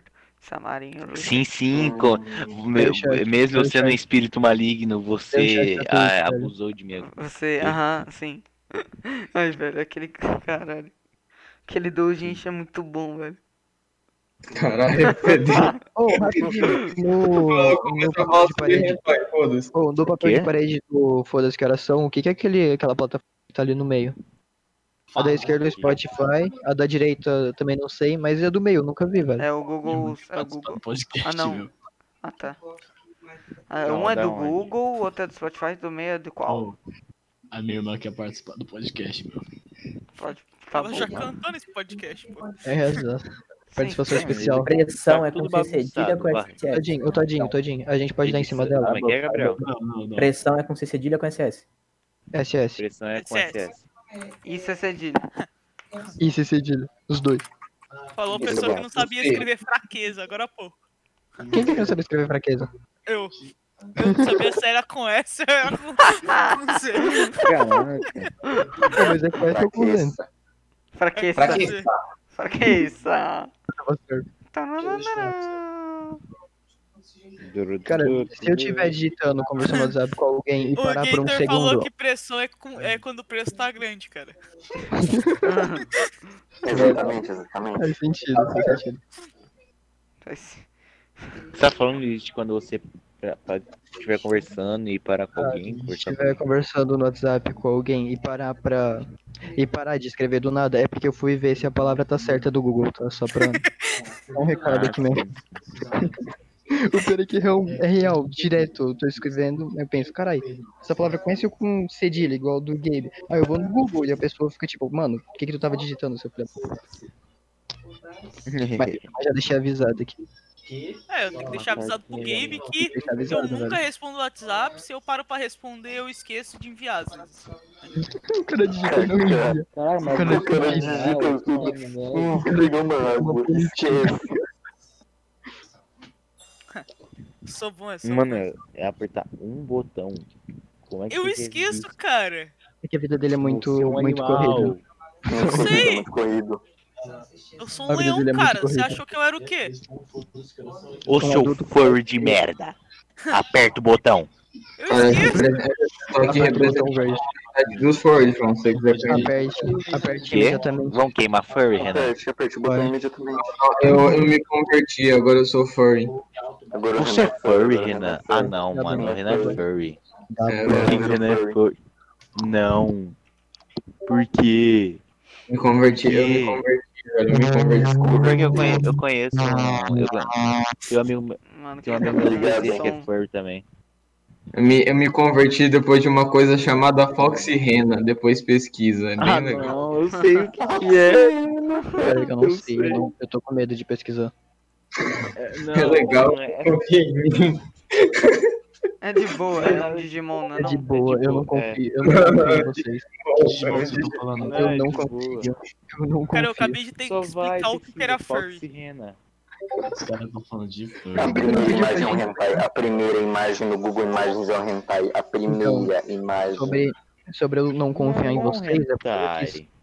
Speaker 2: Samarinho.
Speaker 5: Sim,
Speaker 7: Chat,
Speaker 5: mesmo eu
Speaker 7: chat.
Speaker 5: sendo um espírito maligno, você
Speaker 7: chat, velho.
Speaker 5: abusou de mim.
Speaker 2: Você, sim. Ai, velho, aquele. Caralho. Aquele doujinshi é muito bom, velho.
Speaker 8: Caralho, Pedro.
Speaker 7: Ô, rapidinho. No papel de parede.
Speaker 8: Foda-se.
Speaker 7: Ô, no papel
Speaker 5: quê?
Speaker 7: de parede do Foda-se que Oração, o que é aquela plataforma que tá ali no meio? A da esquerda é o Spotify, a da direita também não sei, mas é do meio, eu nunca vi, velho.
Speaker 2: É o Google. É o
Speaker 3: Participar
Speaker 2: Google.
Speaker 3: do podcast,
Speaker 2: Ah, não.
Speaker 3: meu.
Speaker 2: Ah, tá.
Speaker 5: Não,
Speaker 2: Um é
Speaker 5: da
Speaker 2: do
Speaker 5: onde?
Speaker 2: Google, o outro é do Spotify, do meio é do qual?
Speaker 3: Ô, a minha irmã quer participar do podcast, meu.
Speaker 2: Pode. Tá
Speaker 6: Ela
Speaker 2: bom.
Speaker 6: já cantou nesse podcast, pô.
Speaker 7: É, exato. Participação especial.
Speaker 4: Pressão
Speaker 5: Tá
Speaker 4: é com
Speaker 5: tudo
Speaker 4: C cedilha
Speaker 5: bagunçado,
Speaker 4: com
Speaker 5: vai.
Speaker 4: SS.
Speaker 7: Todinho. A gente pode dar em cima dela.
Speaker 5: Como é que é, Gabriel?
Speaker 3: Não.
Speaker 4: Pressão é com C cedilha com SS.
Speaker 7: SS.
Speaker 5: Pressão é com
Speaker 6: SS.
Speaker 5: SS.
Speaker 2: Isso é cedilha.
Speaker 7: E C cedilha. Os dois.
Speaker 6: Falou a
Speaker 1: Isso
Speaker 6: pessoa
Speaker 1: é
Speaker 6: que
Speaker 1: bom.
Speaker 6: não sabia escrever fraqueza, agora há pouco.
Speaker 7: Quem que não sabe escrever fraqueza?
Speaker 6: Eu não sabia se era com S ou era com C.
Speaker 5: Caraca.
Speaker 7: Pô, mas é que essa eu convento.
Speaker 2: Fraqueza. Fraqueza.
Speaker 7: Tava certo.
Speaker 2: Tananana.
Speaker 7: Cara, se eu estiver digitando, conversando no WhatsApp com alguém e
Speaker 6: O
Speaker 7: parar por um
Speaker 6: Gator falou
Speaker 7: segundo.
Speaker 6: que pressão é quando o preço tá grande, cara.
Speaker 1: Exatamente.
Speaker 7: Faz sentido.
Speaker 5: Você tá falando de quando você estiver conversando e parar com alguém?
Speaker 7: Se
Speaker 5: Conversar com
Speaker 7: estiver conversando no WhatsApp com alguém e parar de escrever do nada, é porque eu fui ver se a palavra tá certa do Google, tá? Só pra dar um recado aqui mesmo. O pior é que é real, direto, eu tô escrevendo, eu penso, carai, essa palavra conhece com cedilha, igual do Gabe. Aí eu vou no Google e a pessoa fica tipo, mano, o que tu tava digitando, seu filho? Mas já deixei avisado aqui.
Speaker 6: Eu tenho que deixar avisado pro Gabe que
Speaker 7: Deixar avisado,
Speaker 6: eu nunca
Speaker 7: velho.
Speaker 6: respondo no WhatsApp. Se eu paro pra responder, eu esqueço de enviar, às vezes.
Speaker 7: O cara digita e não envia.
Speaker 5: Caralho, mas
Speaker 7: Cara,
Speaker 1: O cara digita tudo. Pegou uma água. Esquece.
Speaker 6: Sou bom,
Speaker 5: Mano, é apertar um botão. Como é que
Speaker 6: Eu
Speaker 5: você fez
Speaker 6: esqueço,
Speaker 5: isso?
Speaker 6: cara.
Speaker 7: É que a vida dele é muito,
Speaker 5: Você é um
Speaker 7: muito
Speaker 5: animal.
Speaker 7: corrida.
Speaker 6: sei.
Speaker 1: Muito corrido.
Speaker 6: Eu sou
Speaker 7: A
Speaker 6: um
Speaker 7: vida
Speaker 6: leão,
Speaker 7: dele é muito
Speaker 6: cara. Você
Speaker 7: corrida.
Speaker 6: achou que eu era o quê?
Speaker 5: Ô seu furry de merda. Aperta o botão.
Speaker 6: Eu
Speaker 8: Olha,
Speaker 6: esqueço.
Speaker 8: tô aqui representando a comunidade dos furries, se você quiser perguntar.
Speaker 7: Aperte
Speaker 5: Quê?
Speaker 7: imediatamente.
Speaker 5: Vão queimar furry, Renan?
Speaker 1: Aperte o botão imediatamente.
Speaker 8: Eu me converti, agora eu sou furry.
Speaker 1: Agora o
Speaker 5: Você é
Speaker 1: Renan
Speaker 5: furry,
Speaker 1: agora o
Speaker 5: Renan?
Speaker 1: é
Speaker 5: Ah
Speaker 1: furry.
Speaker 5: não, mano. O Renan é furry.
Speaker 8: É,
Speaker 5: Por que o Renan é furry? Não. Por quê?
Speaker 8: eu me converti, velho. Eu me converti.
Speaker 5: Porque eu conheço tem um amigo
Speaker 2: Mano,
Speaker 5: tem um
Speaker 2: que
Speaker 5: amigo meu
Speaker 2: ligado,
Speaker 5: que é
Speaker 2: som.
Speaker 5: furry também.
Speaker 8: Eu me converti depois de uma coisa chamada Foxy Rena, depois pesquisa, é bem legal.
Speaker 5: Não, eu sei o que é.
Speaker 7: Pera que eu não sei, eu tô com medo de pesquisar.
Speaker 8: É legal,
Speaker 5: não é-
Speaker 8: confia em mim.
Speaker 2: É de boa, é um Digimon, não é
Speaker 7: É de
Speaker 2: não?
Speaker 7: boa, eu não
Speaker 5: boa,
Speaker 7: confio, eu não confio em vocês.
Speaker 3: Digimon que eu tô falando.
Speaker 7: Eu
Speaker 5: é
Speaker 7: não
Speaker 5: de
Speaker 7: confio,
Speaker 5: boa.
Speaker 7: eu não
Speaker 6: Cara, eu
Speaker 7: confio.
Speaker 6: acabei de ter que
Speaker 5: Só vai
Speaker 6: explicar o que era
Speaker 5: Foxy
Speaker 6: furry.
Speaker 5: Rena.
Speaker 3: Os caras estão falando de furry.
Speaker 1: A primeira imagem é um hentai. A primeira imagem no Google Imagens é um hentai. A primeira imagem.
Speaker 7: Sobre eu não confiar em vocês, é porque eu quis.
Speaker 5: Hentai.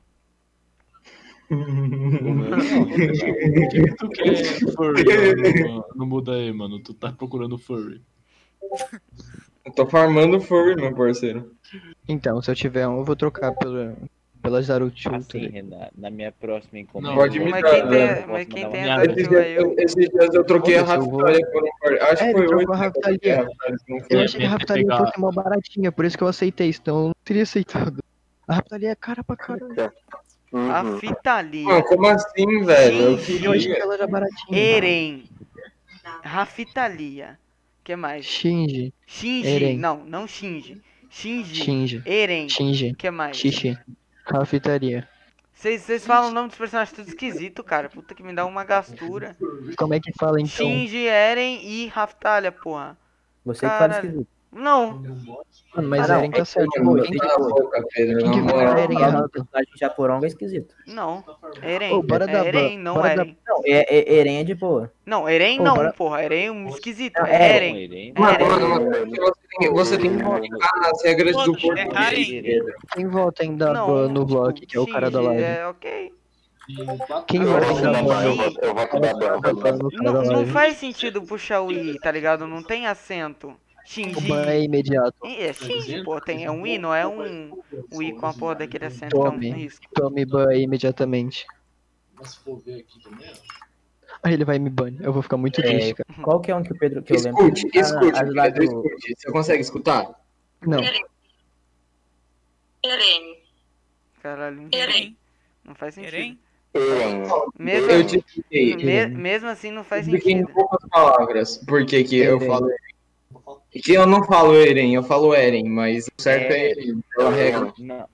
Speaker 3: Tu quer furry? Não muda aí, mano. Tu tá procurando furry.
Speaker 8: Eu tô farmando furry, meu parceiro.
Speaker 7: Então, se eu tiver um, eu vou trocar pela Zaruchu.
Speaker 5: Assim, Renan, na minha próxima encomenda.
Speaker 3: Não,
Speaker 8: pode me
Speaker 2: Mas
Speaker 8: dar,
Speaker 2: quem
Speaker 8: né?
Speaker 2: tem, mas quem tem
Speaker 3: Minha
Speaker 2: a Zaruchu é eu.
Speaker 8: Esses dias eu troquei a
Speaker 7: Foda-se, eu vou-
Speaker 8: Raftalia por um furry. Acho que
Speaker 7: É,
Speaker 8: foi
Speaker 7: ele trocou
Speaker 8: hoje.
Speaker 7: a
Speaker 8: né,
Speaker 7: Raftalia.
Speaker 8: que eu troquei a Raftalia por um
Speaker 7: Eu
Speaker 8: furry.
Speaker 7: achei que a Raptalia
Speaker 3: pegar-
Speaker 7: fosse mal baratinha, por isso que eu aceitei, senão eu não teria aceitado. A Raptalia é cara pra caralho.
Speaker 2: A
Speaker 1: Uhum.
Speaker 2: Fitalia.
Speaker 8: Mano, como assim, velho? Eu
Speaker 7: Eu achei que
Speaker 8: queria.
Speaker 7: ela era baratinha.
Speaker 2: Eren. Rafitalia. Que mais?
Speaker 7: Shinji.
Speaker 2: Shinji.
Speaker 7: Eren.
Speaker 2: Não Shinji. Shinji.
Speaker 7: Shinji.
Speaker 2: Eren.
Speaker 7: Shinji.
Speaker 2: Que mais?
Speaker 7: Xixi. Raftalia.
Speaker 2: Vocês falam o nome dos personagens tudo esquisito, cara. Puta que me dá uma gastura.
Speaker 7: Como é que fala então?
Speaker 2: Shinji, Eren e Raftalia, porra.
Speaker 4: Você que fala
Speaker 2: Caralho.
Speaker 4: esquisito.
Speaker 2: Não.
Speaker 7: Mano, mas
Speaker 4: não,
Speaker 7: Eren tá certo.
Speaker 8: Mano,
Speaker 7: Quem que
Speaker 8: cala a boca, Pedro.
Speaker 7: quem
Speaker 8: na
Speaker 7: que fala
Speaker 8: moral.
Speaker 7: Eren
Speaker 4: Falar
Speaker 7: errado?
Speaker 4: do personagem japoronga é esquisito.
Speaker 2: Não. Eren.
Speaker 7: Ô, bora dar
Speaker 2: Eren,
Speaker 7: ban-
Speaker 2: não
Speaker 7: bora
Speaker 2: Eren.
Speaker 4: Não, Eren é de boa.
Speaker 2: Não, Eren
Speaker 7: Ô,
Speaker 2: não,
Speaker 7: bora-
Speaker 2: porra. Eren é um esquisito.
Speaker 4: Não,
Speaker 2: É
Speaker 4: Eren.
Speaker 2: Eren.
Speaker 8: Você tem que ficar nas regras do
Speaker 6: Foda-se, é
Speaker 8: português,
Speaker 6: Karen.
Speaker 8: Pedro.
Speaker 7: Quem vota em dar
Speaker 2: Não,
Speaker 7: ban no
Speaker 2: tipo,
Speaker 7: bloco, que é o cara da
Speaker 2: Shinji
Speaker 7: live?
Speaker 2: É ok.
Speaker 7: Quem
Speaker 1: Eu
Speaker 7: vai
Speaker 1: vou
Speaker 7: dar
Speaker 1: dar
Speaker 7: ban?
Speaker 1: ban, eu vou dar ban.
Speaker 2: Não faz sentido puxar o I, tá ligado? Não tem acento.
Speaker 7: O ban é
Speaker 2: Shinji.
Speaker 7: imediato.
Speaker 2: É Shinji, pô, é um I, não é um I com a porra daquele acento que é um
Speaker 7: Tome.
Speaker 2: risco.
Speaker 7: Tome ban aí imediatamente.
Speaker 3: Mas se for ver aqui também,
Speaker 7: Aí ele vai me banir. Eu vou ficar muito triste, cara.
Speaker 4: Qual que é um que o Pedro que eu lembro?
Speaker 8: Escute, escute,
Speaker 4: ajudado...
Speaker 8: Pedro, escute. Você consegue escutar?
Speaker 7: Não.
Speaker 11: Eren.
Speaker 2: Caralho,
Speaker 6: Eren.
Speaker 2: não faz sentido.
Speaker 6: Eren.
Speaker 2: Mesmo,
Speaker 8: Eu te expliquei.
Speaker 2: mesmo assim não faz
Speaker 8: Expliquei em
Speaker 2: sentido.
Speaker 8: poucas palavras. Por que que eu
Speaker 7: Eren.
Speaker 8: falo Eren? Que eu não falo Eren, eu falo Eren, mas o certo é Eren. Pela regra.
Speaker 5: Não.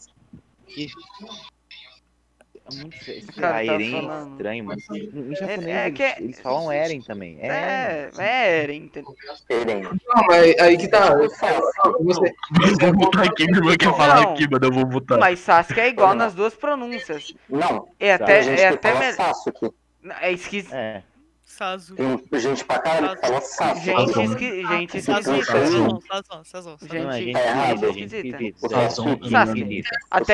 Speaker 5: É muito
Speaker 2: Cara,
Speaker 5: será
Speaker 2: tá
Speaker 5: Eren
Speaker 2: falando.
Speaker 5: estranho, mas em japonês
Speaker 2: É que é-
Speaker 5: eles falam Eren também.
Speaker 2: É Eren, entendeu?
Speaker 1: Eren.
Speaker 8: Não, mas aí que tá. Você,
Speaker 3: eu vou botar aqui, minha irmã quer falar
Speaker 2: Não.
Speaker 3: aqui, mano, eu vou botar.
Speaker 2: Mas Sasuke é igual nas duas pronúncias.
Speaker 1: Não,
Speaker 2: É
Speaker 1: tem gente
Speaker 2: até,
Speaker 1: que fala
Speaker 2: melhor.
Speaker 1: Sasuke.
Speaker 2: É esquisito.
Speaker 5: É.
Speaker 6: Sazu.
Speaker 1: Tem gente pra caralho que fala Sasuke.
Speaker 2: Gente
Speaker 6: Sazon,
Speaker 2: esquisita.
Speaker 6: Sazon.
Speaker 5: Não, é
Speaker 2: Gente
Speaker 5: gente
Speaker 1: errado.
Speaker 5: esquisita.
Speaker 2: Sasuke.
Speaker 5: Sasuke.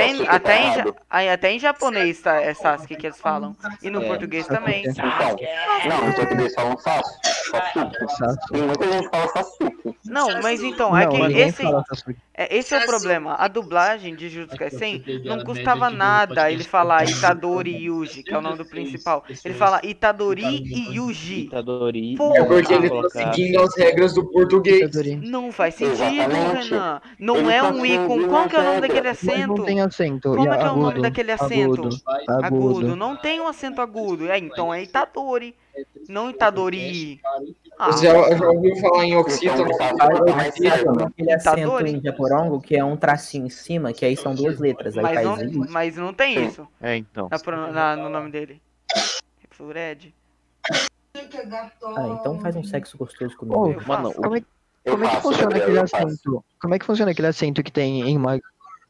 Speaker 2: Até em japonês tá, é Sasuke que eles falam. E no
Speaker 5: É.
Speaker 2: português também.
Speaker 1: Então, não, no português falam Sasuke. Tem muita gente que fala Sasuke.
Speaker 2: Não, mas então, é
Speaker 7: Não,
Speaker 2: que
Speaker 7: ninguém
Speaker 2: esse
Speaker 7: fala Sasuke.
Speaker 2: é o problema. A dublagem de Jujutsu Kaisen não custava nada ele falar Itadori Yuji, que é o nome do principal. Ele fala Itadori e Yuji.
Speaker 5: Itadori.
Speaker 2: Pô,
Speaker 8: é porque ele tá
Speaker 5: colocar-
Speaker 8: seguindo as regras do português.
Speaker 7: Itadori.
Speaker 2: Não faz sentido,
Speaker 1: Exatamente.
Speaker 2: Renan. Não
Speaker 1: Ele
Speaker 2: é
Speaker 1: tá
Speaker 2: um I com.
Speaker 1: seguindo
Speaker 2: Qual que é o nome
Speaker 1: as
Speaker 2: daquele
Speaker 1: regras.
Speaker 7: Mas não
Speaker 2: acento?
Speaker 7: tem acento.
Speaker 2: Como
Speaker 7: E
Speaker 2: é que é o nome
Speaker 7: agudo,
Speaker 2: daquele acento?
Speaker 7: Agudo.
Speaker 2: Agudo. Não tem um acento agudo. Então é Itadori. Não Itadori. Ah,
Speaker 8: Você já ouviu falar em oxítona?
Speaker 4: Aquele acento
Speaker 2: Itadori.
Speaker 4: em japorongo que é um tracinho em cima, que aí são duas letras. Aí
Speaker 2: mas
Speaker 4: faz I.
Speaker 2: mas não tem isso
Speaker 5: É, então.
Speaker 2: no nome dele. Flured.
Speaker 4: Ah, então faz um sexo gostoso
Speaker 7: Ô,
Speaker 4: comigo.
Speaker 5: Mano,
Speaker 7: como é que
Speaker 1: Eu faço,
Speaker 7: funciona
Speaker 1: Gabriel,
Speaker 7: aquele
Speaker 1: eu faço.
Speaker 7: acento? Como é que funciona aquele acento que tem em Mag...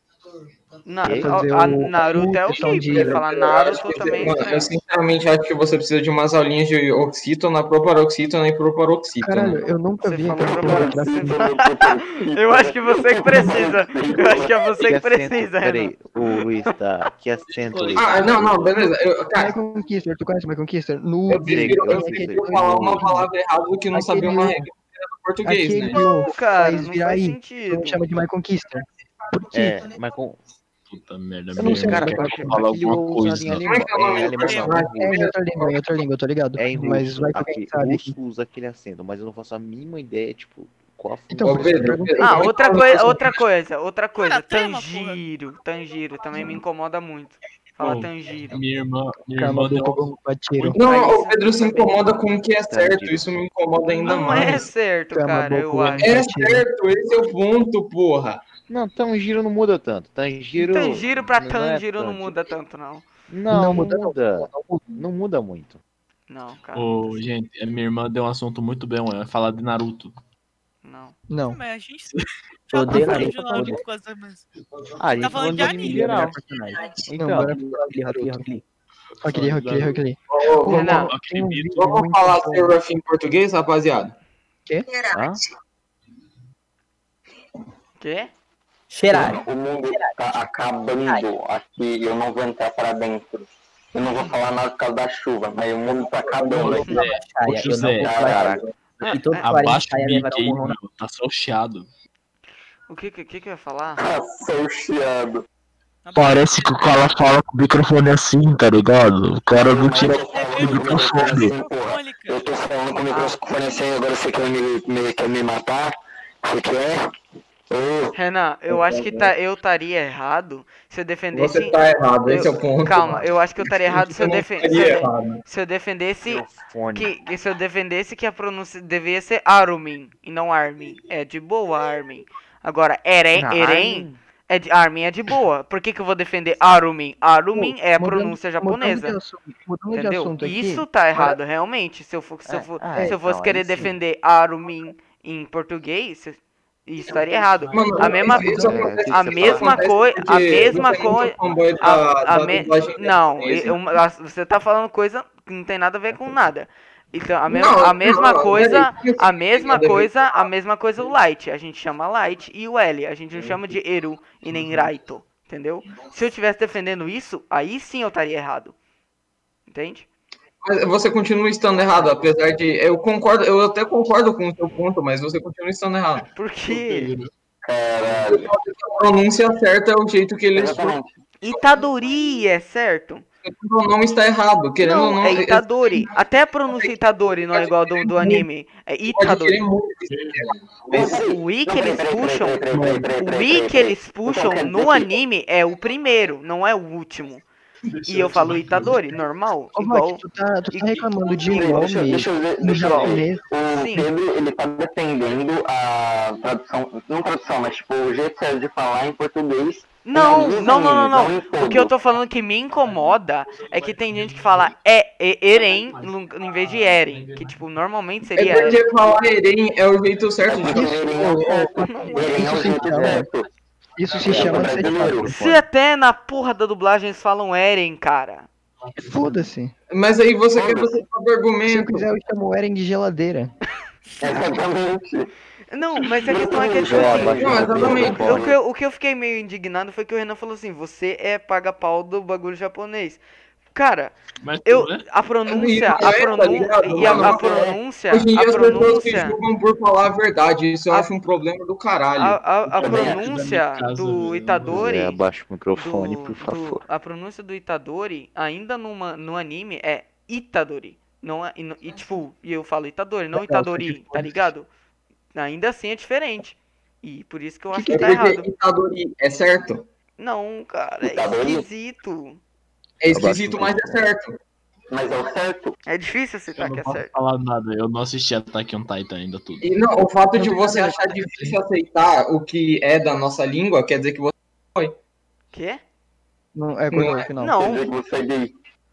Speaker 5: Quê?
Speaker 7: fazer
Speaker 2: A
Speaker 7: o-
Speaker 2: Naruto é
Speaker 7: a
Speaker 2: ok,
Speaker 7: questão de-
Speaker 2: porque falar
Speaker 8: Eu acho
Speaker 2: Naruto
Speaker 8: que-
Speaker 2: também.
Speaker 8: mano, eu sinceramente acho que você precisa de umas aulinhas de oxítona, proparoxítona e proparoxítona.
Speaker 7: Caralho, eu nunca
Speaker 2: Você
Speaker 7: vi
Speaker 2: falou
Speaker 7: aquele
Speaker 2: pra
Speaker 7: acento.
Speaker 2: Eu acho que você que precisa. Eu acho que é você que precisa, Renan.
Speaker 5: Peraí, o Luiz tá. Que acento, Luiz?
Speaker 8: Ah, não, beleza. Cara,
Speaker 7: Michael Conquister, tu conhece Michael Conquister? No
Speaker 8: eu prefiro
Speaker 7: aquele-
Speaker 8: falar uma palavra errada do que não saber uma
Speaker 7: Aquele-
Speaker 8: regra do português, né?
Speaker 7: aquele
Speaker 2: Cara,
Speaker 7: faz
Speaker 2: não
Speaker 7: virar
Speaker 2: faz
Speaker 7: I,
Speaker 2: sentido.
Speaker 7: então chama de Michael Conquister. Por quê?
Speaker 5: É, mas com.
Speaker 3: Puta merda,
Speaker 7: Eu não sei,
Speaker 3: minha irmã
Speaker 7: cara,
Speaker 3: quer
Speaker 7: eu
Speaker 3: que eu fale alguma coisa.
Speaker 5: Em
Speaker 8: Como é que é o nome do
Speaker 5: alemão,
Speaker 8: personagem?
Speaker 7: É em outra língua, eu tô ligado.
Speaker 5: É em russo.
Speaker 7: Mas vai que alguém
Speaker 5: Aqui,
Speaker 7: sabe.
Speaker 5: russo usa aquele acento, mas eu não faço a mínima ideia, tipo, qual a função.
Speaker 7: Então,
Speaker 8: Ô,
Speaker 7: por isso que eu
Speaker 8: Pedro,
Speaker 7: perguntei.
Speaker 2: Ah, outra coisa.
Speaker 6: Cara, tema,
Speaker 2: Tanjiro também me incomoda muito. Fala
Speaker 3: Pô,
Speaker 2: Tanjiro.
Speaker 3: Minha irmã
Speaker 7: Calma,
Speaker 3: deu
Speaker 7: do Batiro.
Speaker 8: Não, o Pedro se incomoda com o que é certo, isso me incomoda ainda
Speaker 2: Não é
Speaker 8: mais.
Speaker 2: certo,
Speaker 7: Cama,
Speaker 2: cara, eu
Speaker 7: boca,
Speaker 2: acho.
Speaker 8: É certo, esse é o ponto, porra.
Speaker 5: Não, Tanjiro não muda tanto. Tanjiro
Speaker 2: Pra
Speaker 5: não é
Speaker 2: Tanjiro não
Speaker 5: tanto.
Speaker 2: muda tanto, não.
Speaker 5: Não
Speaker 7: muda,
Speaker 5: muda. Não muda muito.
Speaker 2: Não, cara.
Speaker 3: Ô, gente, a minha irmã deu um assunto muito bem, ela vai falar de Naruto.
Speaker 2: Não.
Speaker 7: Não.
Speaker 6: Mas a gente
Speaker 4: Eu
Speaker 6: já
Speaker 4: odeio
Speaker 6: tá
Speaker 4: Naruto,
Speaker 6: falando de Naruto com as mas...
Speaker 5: Ah, a gente
Speaker 6: Tá falando de
Speaker 5: anime em
Speaker 6: anime,
Speaker 5: geral.
Speaker 7: Não,
Speaker 5: Então,
Speaker 7: bora Rock Lee.
Speaker 2: Renan,
Speaker 7: Tem um vídeo
Speaker 8: Vamos
Speaker 7: muito
Speaker 8: falar
Speaker 7: bom.
Speaker 8: Seraph em português, rapaziada?
Speaker 5: hã?
Speaker 2: quê?
Speaker 4: Cheirar.
Speaker 1: O mundo tá acabando aqui, eu não vou entrar pra dentro. Eu não vou falar nada por causa da chuva, mas o mundo tá acabando aqui.
Speaker 4: Chaia, eu não
Speaker 3: José,
Speaker 4: vou
Speaker 1: Caraca.
Speaker 4: E todos os 40
Speaker 3: Abaixa o
Speaker 4: Chaia
Speaker 3: mic
Speaker 4: levaram
Speaker 3: aí,
Speaker 4: um morrão na
Speaker 3: meu, tá só o chiado.
Speaker 2: O que eu ia falar?
Speaker 1: Associado.
Speaker 3: Parece que o cara fala com o microfone assim, tá ligado? O cara não tira
Speaker 1: o microfone assim, porra. Eu tô falando com o microfone assim, agora você quer me matar? Você quer? Ô,
Speaker 2: Renan, eu acho que eu estaria errado se eu defendesse.
Speaker 8: Você tá errado, esse é o ponto.
Speaker 2: Calma, eu acho que eu estaria errado se eu,
Speaker 8: não
Speaker 2: defendesse.
Speaker 8: estaria errado.
Speaker 2: Se eu defendesse
Speaker 5: Microfone.
Speaker 2: se eu defendesse que a pronúncia devia ser Arumin e não Armin. É de boa, Armin. Agora, Eren é de Armin é de boa. Por que eu vou defender Arumin? Arumin é a pronúncia japonesa.
Speaker 7: Mudando de
Speaker 2: Entendeu?
Speaker 7: assunto aqui.
Speaker 2: Isso tá errado, realmente. Se eu fosse
Speaker 5: então,
Speaker 2: querer
Speaker 5: aí sim.
Speaker 2: defender Arumin em português, isso estaria errado.
Speaker 8: Mano,
Speaker 2: A mesma
Speaker 8: isso acontece-
Speaker 2: a
Speaker 8: isso
Speaker 2: mesma
Speaker 8: acontece
Speaker 2: coisa, a
Speaker 8: porque
Speaker 2: mesma
Speaker 8: você é muito
Speaker 2: coisa.
Speaker 8: fanboy da dublagem
Speaker 2: Não,
Speaker 8: japonesa.
Speaker 2: você tá falando coisa que não tem nada a ver com nada. Então, a
Speaker 8: Não,
Speaker 2: mesma
Speaker 8: não,
Speaker 2: coisa,
Speaker 8: peraí,
Speaker 2: a mesma coisa o Light. A gente chama Light e o L. A gente não chama de Eru e nem Raito. Entendeu? Se eu estivesse defendendo isso, aí sim eu estaria errado. Entende?
Speaker 8: Mas você continua estando errado, apesar de. Eu até concordo com o seu ponto, mas você continua estando errado.
Speaker 2: Por quê?
Speaker 1: Caralho.
Speaker 8: A pronúncia certa é o jeito que eles.
Speaker 1: Exatamente.
Speaker 2: Itadori é certo?
Speaker 8: O nome está errado, querendo ou
Speaker 2: Não,
Speaker 8: não.
Speaker 2: é Itadori. Até a pronúncia Itadori não é igual do anime. É
Speaker 8: Pode
Speaker 2: Itadori.
Speaker 8: querer muito.
Speaker 2: O I que eles puxam, o I que eles puxam no anime é o primeiro, não é o último. E eu falo Itadori, normal,
Speaker 7: Ô,
Speaker 2: igual.
Speaker 7: Mike, tu tá reclamando de
Speaker 1: Deixa
Speaker 7: nome
Speaker 1: eu ver,
Speaker 7: no
Speaker 1: deixa eu ver.
Speaker 7: japonês.
Speaker 1: O
Speaker 2: Sim.
Speaker 1: Pedro, ele tá defendendo a tradução, não tradução, mas tipo, o jeito certo de falar em português.
Speaker 2: Não.
Speaker 1: em todo.
Speaker 2: O que eu tô falando que me incomoda é que tem gente que fala Eren em vez de Eren. Que tipo, normalmente
Speaker 8: É
Speaker 2: seria.
Speaker 8: porque falar Eren é o jeito certo de falar.
Speaker 1: Eren é o jeito certo.
Speaker 7: Isso se chama
Speaker 1: brasileiro.
Speaker 2: Se até na porra da dublagem eles falam Eren, cara.
Speaker 7: Foda-se.
Speaker 8: Mas aí você quer você do
Speaker 7: Se eu
Speaker 8: argumento.
Speaker 7: quiser, eu chamo Eren de geladeira.
Speaker 1: Exatamente.
Speaker 2: Não, mas a questão é que é tipo
Speaker 5: Já
Speaker 2: assim,
Speaker 5: abaixou
Speaker 8: Não,
Speaker 5: o
Speaker 8: exatamente.
Speaker 5: microfone.
Speaker 2: o que eu fiquei meio indignado foi que o Renan falou assim, você é paga-pau do bagulho japonês. Cara,
Speaker 3: Mas
Speaker 2: a pronúncia,
Speaker 8: Isso é, tá ligado?
Speaker 2: e a
Speaker 8: Mano,
Speaker 2: pronúncia,
Speaker 8: Hoje em dia
Speaker 2: a
Speaker 8: as pessoas se
Speaker 2: pronúncia,
Speaker 8: julgam por falar a verdade. Isso eu acho um problema do caralho.
Speaker 2: a
Speaker 1: também acho.
Speaker 2: pronúncia do
Speaker 5: Zé,
Speaker 2: Itadori,
Speaker 5: abaixa o microfone, por favor.
Speaker 2: a pronúncia do Itadori, ainda no anime, é Itadori. Não é, e tipo, e eu falo Itadori, não Itadori, tá ligado? Ainda assim é diferente. E por isso que eu acho que
Speaker 8: É
Speaker 2: tá
Speaker 8: porque
Speaker 2: errado.
Speaker 8: Itadori é certo.
Speaker 2: Não, cara, é
Speaker 1: Itadori?
Speaker 2: esquisito.
Speaker 8: É esquisito, mas é certo.
Speaker 1: Mas é o certo.
Speaker 2: É difícil
Speaker 3: eu
Speaker 2: aceitar
Speaker 3: não
Speaker 2: que é
Speaker 3: posso
Speaker 2: certo.
Speaker 3: falar nada. Eu não assisti Attack on Titan ainda tudo.
Speaker 8: E não, o fato de você achar difícil aceitar o que é da nossa língua quer dizer que você
Speaker 2: Quê?
Speaker 7: Não, é coisa no final.
Speaker 1: Quer
Speaker 2: Não,
Speaker 1: dizer que você é gay.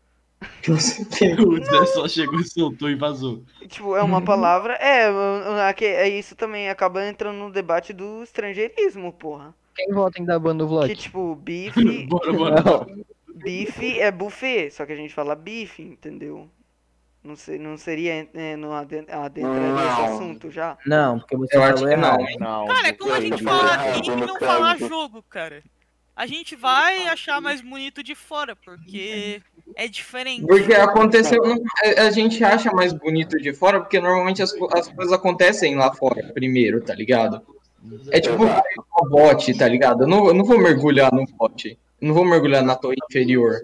Speaker 3: O Zé só chegou e soltou e vazou.
Speaker 2: tipo, é uma palavra. Isso também acaba entrando no debate do estrangeirismo, porra.
Speaker 7: Quem vota em dar ban no vlog?
Speaker 2: Que tipo, bife.
Speaker 3: Bora.
Speaker 2: Bife é buffet, só que a gente fala bife, entendeu? Não seria não adentraria esse assunto já?
Speaker 4: Não, porque você
Speaker 8: Eu acho
Speaker 4: falou
Speaker 8: que não.
Speaker 4: errado.
Speaker 5: Não,
Speaker 6: Cara, é como a gente
Speaker 1: Sim,
Speaker 6: fala
Speaker 1: sim.
Speaker 6: game e não falar jogo, cara. A gente vai achar mais bonito de fora, porque é diferente.
Speaker 8: Porque aconteceu. A gente acha mais bonito de fora, porque normalmente as coisas acontecem lá fora primeiro, tá ligado? É tipo um bot, tá ligado? Eu não vou mergulhar no bot. Eu não vou mergulhar na torre inferior.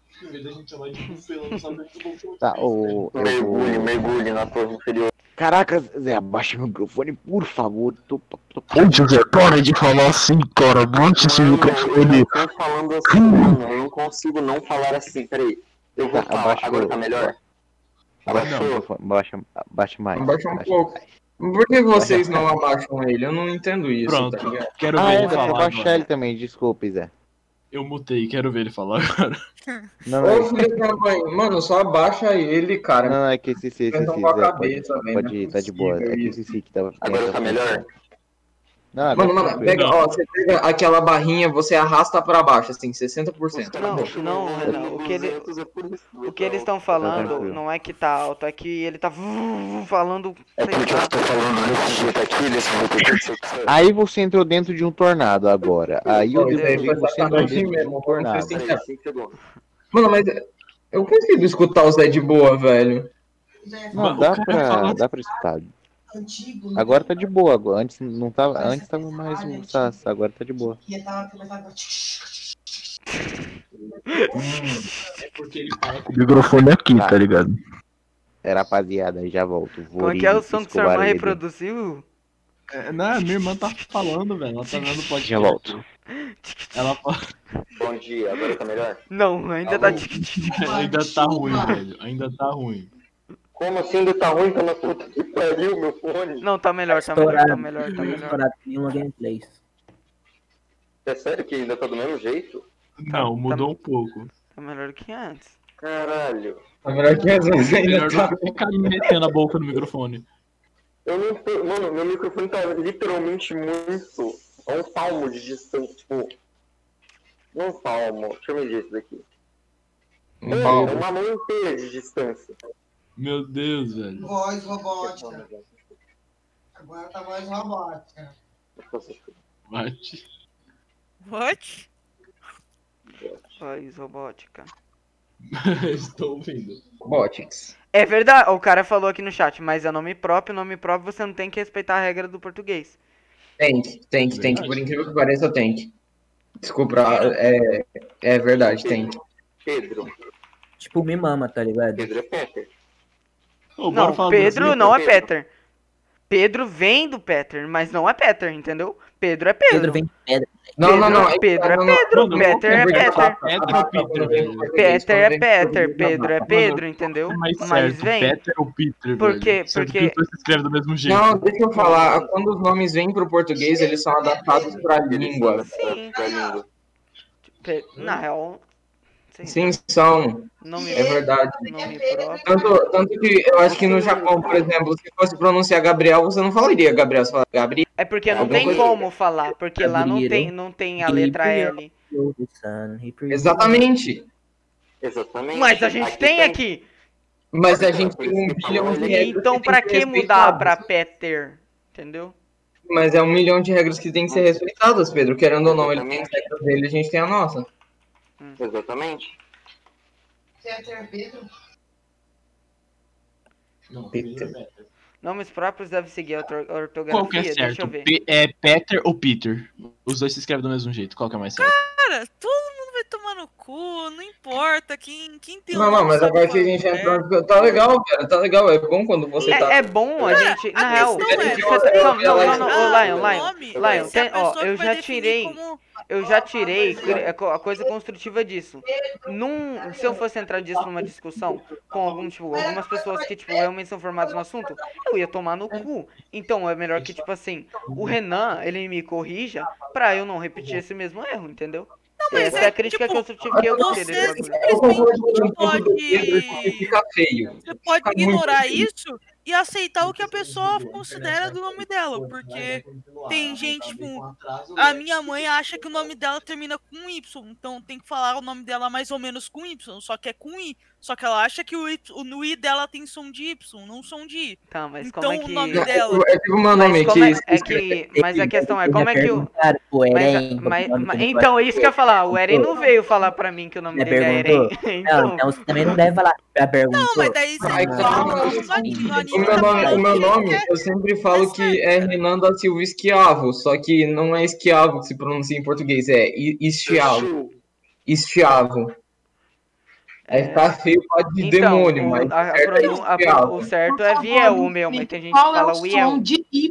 Speaker 5: tá,
Speaker 1: Mergulhe na torre inferior.
Speaker 5: Caraca, Zé, abaixa o microfone, por favor.
Speaker 3: Ô, Zé, para de falar assim, cara. Abaixa esse microfone.
Speaker 1: Eu tô falando assim, mano. Eu não consigo não falar assim. Peraí. Eu vou
Speaker 5: Tá,
Speaker 1: falar.
Speaker 5: abaixa
Speaker 1: Agora
Speaker 5: o-
Speaker 1: tá melhor?
Speaker 5: Abaixa o
Speaker 1: Abaixou?
Speaker 5: microfone, abaixa mais.
Speaker 8: Abaixa um
Speaker 5: abaixa
Speaker 8: pouco.
Speaker 5: mais.
Speaker 8: Por que vocês não abaixam ele? Eu não entendo isso,
Speaker 3: Pronto.
Speaker 8: tá ligado?
Speaker 3: Quero
Speaker 5: Ah,
Speaker 3: ver
Speaker 5: é,
Speaker 3: ele
Speaker 5: dá pra
Speaker 3: falar
Speaker 5: abaixar
Speaker 3: agora.
Speaker 5: ele também, desculpe, Zé.
Speaker 3: Eu mutei, quero ver ele falar agora.
Speaker 5: Não,
Speaker 8: Ô,
Speaker 5: é,
Speaker 8: filho da mãe, mano, só abaixa ele, cara.
Speaker 5: não, é que esse
Speaker 8: Pensam
Speaker 5: Zé,
Speaker 8: com a
Speaker 5: pode,
Speaker 8: cabeça, velho,
Speaker 5: pode
Speaker 8: não é
Speaker 5: ir, tá de boa.
Speaker 8: possível
Speaker 5: É que
Speaker 8: isso.
Speaker 5: esse que tava...
Speaker 1: Agora tá melhor?
Speaker 5: Não, agora
Speaker 8: Mano,
Speaker 5: tranquilo.
Speaker 8: pega, ó, você pega aquela barrinha, você arrasta pra baixo, assim, 60%.
Speaker 2: Não, Renan, o que eles estão falando
Speaker 5: tranquilo.
Speaker 2: não é que tá alto, é que ele tá falando.
Speaker 1: É
Speaker 2: sei
Speaker 1: porque
Speaker 2: lá.
Speaker 1: eu tô falando desse jeito aqui, desse jeito aqui, que você
Speaker 5: Aí você entrou dentro de um tornado agora. Aí eu
Speaker 8: Pô, isso aí
Speaker 5: devolvi
Speaker 8: foi
Speaker 5: você entrou
Speaker 8: sacanagem
Speaker 5: dentro de
Speaker 8: mesmo,
Speaker 5: um
Speaker 8: vamos ser
Speaker 5: tornado.
Speaker 8: sinceros.
Speaker 1: 5 segundos.
Speaker 8: Mano, mas eu consigo escutar o Zé de boa, velho.
Speaker 5: Não, dá pra escutar. Agora tá de boa, antes não tava, antes tava mais um sass, agora tá de boa.
Speaker 3: É porque ele fala com o microfone aqui,
Speaker 5: Tá.
Speaker 3: tá ligado?
Speaker 5: É, rapaziada, já volto.
Speaker 2: Como é que é o som que sua irmã reproduziu?
Speaker 3: Não, minha irmã tá falando, velho. Ela tá vendo o podcast.
Speaker 5: Já volto.
Speaker 3: Ela fala.
Speaker 1: Bom dia, agora tá melhor?
Speaker 2: Não, ainda tá.
Speaker 3: Ainda tá ruim, velho. Ainda tá ruim.
Speaker 1: Como assim ainda tá ruim? Tá na puta que pariu, meu fone.
Speaker 2: Não, tá melhor, tá melhor, tá melhor, tá melhor.
Speaker 4: Estourado nenhuma gameplay.
Speaker 1: É sério que ainda tá do mesmo jeito?
Speaker 3: Não, mudou um pouco.
Speaker 2: Tá melhor do que antes.
Speaker 1: Caralho.
Speaker 8: Na verdade, às vezes ainda
Speaker 3: Melhor
Speaker 8: tá.
Speaker 3: do que ficar metendo a boca no microfone.
Speaker 1: Eu não tô... Mano, meu microfone tá literalmente muito... A um palmo de distância, tipo... Não um palmo, deixa eu medir isso daqui.
Speaker 8: Um palmo.
Speaker 1: Uma mão inteira de distância.
Speaker 3: Meu Deus, velho.
Speaker 11: Voz robótica. Agora tá voz robótica.
Speaker 3: Bate.
Speaker 6: What?
Speaker 2: Voz robótica.
Speaker 3: Estou ouvindo.
Speaker 8: Robotics.
Speaker 2: É verdade, o cara falou aqui no chat, mas é nome próprio você não tem que respeitar a regra do português.
Speaker 8: Tem que. Por incrível que pareça, tem que. Desculpa, é verdade, tem que.
Speaker 1: Pedro.
Speaker 4: Tipo, me mama, tá ligado?
Speaker 1: Pedro é Peter.
Speaker 3: Ô, bora
Speaker 2: Não,
Speaker 3: falar do
Speaker 2: Pedro
Speaker 3: Brasil?
Speaker 2: não é Peter. Pedro vem do Peter, mas não é Peter, entendeu? Pedro é Pedro.
Speaker 4: Pedro vem de pedra.
Speaker 8: Não.
Speaker 2: Pedro é
Speaker 8: não,
Speaker 2: Pedro.
Speaker 3: não,
Speaker 2: Peter é
Speaker 8: porque
Speaker 2: Peter.
Speaker 3: Pedro ou Peter, velho?
Speaker 2: Peter é Peter. Pedro é Pedro, entendeu?
Speaker 3: Mas
Speaker 2: Mas
Speaker 3: certo,
Speaker 2: vem.
Speaker 3: Peter ou Peter,
Speaker 2: Por quê?
Speaker 3: velho? Sendo
Speaker 2: Porque-
Speaker 3: que os dois se escrevem do mesmo jeito.
Speaker 8: Não, deixa eu falar. Quando os nomes vêm pro português, eles são adaptados pra língua.
Speaker 2: Sim.
Speaker 1: Pra língua.
Speaker 2: Na real,
Speaker 8: Sim, são.
Speaker 2: nome,
Speaker 8: É verdade.
Speaker 2: nome próprio.
Speaker 8: Tanto que eu acho que no Japão, por exemplo, se fosse pronunciar Gabriel, você não falaria Gabriel, você fala Gabriel.
Speaker 2: É porque não
Speaker 8: Alguma
Speaker 2: tem
Speaker 8: coisa-
Speaker 2: como falar, porque lá
Speaker 4: Gabriel.
Speaker 2: não tem a letra L.
Speaker 8: Exatamente.
Speaker 1: Exatamente.
Speaker 2: Mas a gente tem aqui.
Speaker 8: Mas a gente tem 1 bilhão de regras.
Speaker 2: Então
Speaker 8: que
Speaker 2: pra
Speaker 8: tem
Speaker 2: que
Speaker 8: ser
Speaker 2: mudar
Speaker 8: respeitadas.
Speaker 2: pra Peter? Entendeu?
Speaker 8: Mas é 1 milhão de regras que tem que ser respeitadas, Pedro. Querendo ou não, ele tem as regras dele, a gente tem a nossa.
Speaker 1: Exatamente.
Speaker 11: Pedro?
Speaker 3: Não,
Speaker 8: Peter.
Speaker 2: Nomes próprios devem seguir a ortografia.
Speaker 3: Qual que é
Speaker 2: Deixa eu
Speaker 3: certo?
Speaker 2: ver.
Speaker 3: É Peter ou Peter? Os dois se escrevem do mesmo jeito. Qual que é mais certo?
Speaker 6: Cara, todo mundo vai tomar no cu, não importa quem tem
Speaker 8: Não, mas agora que a gente entrou. Tá legal, cara. Tá legal. É bom quando você tá.
Speaker 2: É bom a gente. Na real,
Speaker 6: questão é,
Speaker 2: você tá- não,
Speaker 6: o
Speaker 2: Lion,
Speaker 6: vai ser a
Speaker 2: ó,
Speaker 6: pessoa
Speaker 2: eu
Speaker 6: que vai
Speaker 2: já
Speaker 6: definir
Speaker 2: tirei.
Speaker 6: como-
Speaker 2: Eu já tirei a coisa construtiva disso. Se eu fosse entrar disso numa discussão com algumas pessoas que, realmente são formadas no assunto, eu ia tomar no cu. Então é melhor que, o Renan, ele me corrija pra eu não repetir esse mesmo erro, entendeu?
Speaker 6: mas
Speaker 2: Essa é a crítica construtiva que eu
Speaker 6: você
Speaker 2: tirei desse bagulho.
Speaker 8: Pedro,
Speaker 6: pode...
Speaker 8: fica feio.
Speaker 6: Você pode
Speaker 8: Fica muito
Speaker 6: ignorar
Speaker 8: feio.
Speaker 6: isso e aceitar o que a pessoa considera do nome dela. Porque tem gente, a minha mãe acha que o nome dela termina com Y. Então tem que falar o nome dela mais ou menos com Y, só que é com I. Só que ela acha que no I dela tem som de Y, não som de I.
Speaker 2: Tá, mas
Speaker 6: então
Speaker 2: como é
Speaker 6: o
Speaker 2: que...
Speaker 6: nome dela...
Speaker 8: É tipo o meu nome
Speaker 2: Mas a questão é, como é que o... Então, isso que eu ia falar, o Eren não veio falar pra mim que o nome dele é Eren.
Speaker 4: Então você também não deve falar pra perguntar.
Speaker 6: Não, mas daí você fala no anime
Speaker 8: O meu nome, eu sempre falo que é Renan da Silva Esquiavo, só que não é Esquiavo que se pronuncia em português, é Estiavo. Estiavo. Aí tá feio pra de demônio, mas
Speaker 2: o certo é Viel, o meu, mas tem gente que
Speaker 11: Qual é
Speaker 2: fala
Speaker 11: o
Speaker 2: Viel.
Speaker 11: som de Y?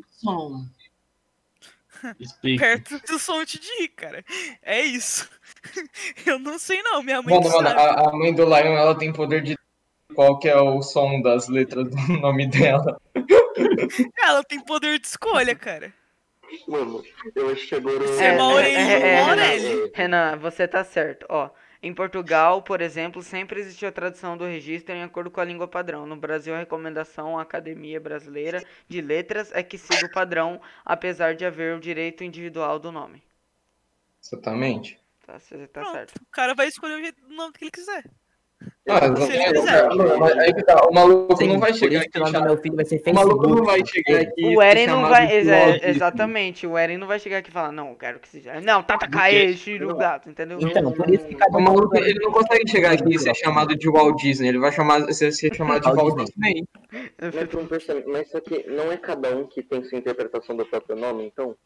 Speaker 6: perto do som de I, cara. É isso. Eu não sei não, minha mãe
Speaker 8: Mano,
Speaker 6: sabe.
Speaker 8: a mãe do Lion, ela tem poder de qual que é o som das letras do nome dela.
Speaker 6: Ela tem poder de escolha, cara.
Speaker 1: Mano, eu acho que agora...
Speaker 6: Você é uma orelha ou uma orelha.
Speaker 2: Renan, você tá certo. Ó, em Portugal, por exemplo, sempre existiu a tradução do registro em acordo com a língua padrão. No Brasil, a recomendação à Academia Brasileira de Letras é que siga o padrão, apesar de haver o direito individual do nome.
Speaker 8: Exatamente.
Speaker 2: Tá, você tá
Speaker 6: Pronto,
Speaker 2: certo.
Speaker 6: o cara vai escolher o nome que ele quiser.
Speaker 8: Exatamente.
Speaker 6: Se ele quiser.
Speaker 8: Mas aí que tá, o maluco não vai
Speaker 4: Por
Speaker 8: chegar
Speaker 4: isso que
Speaker 8: aqui.
Speaker 4: o nome do meu filho vai ser
Speaker 8: O maluco
Speaker 4: Facebook.
Speaker 8: não vai chegar aqui.
Speaker 2: O Eren não
Speaker 8: chamado
Speaker 2: vai.
Speaker 8: de Walt Disney.
Speaker 2: Exatamente, o Eren não vai chegar aqui e falar, não, eu quero que seja. Não, Tatakae, Shiro Gato, entendeu?
Speaker 4: Então, por isso que cada
Speaker 8: O maluco, ele não consegue chegar aqui e ser chamado de Walt Disney, ele vai ser chamado de Walt Disney.
Speaker 1: Mas só que não é cada um que tem sua interpretação do próprio nome, então?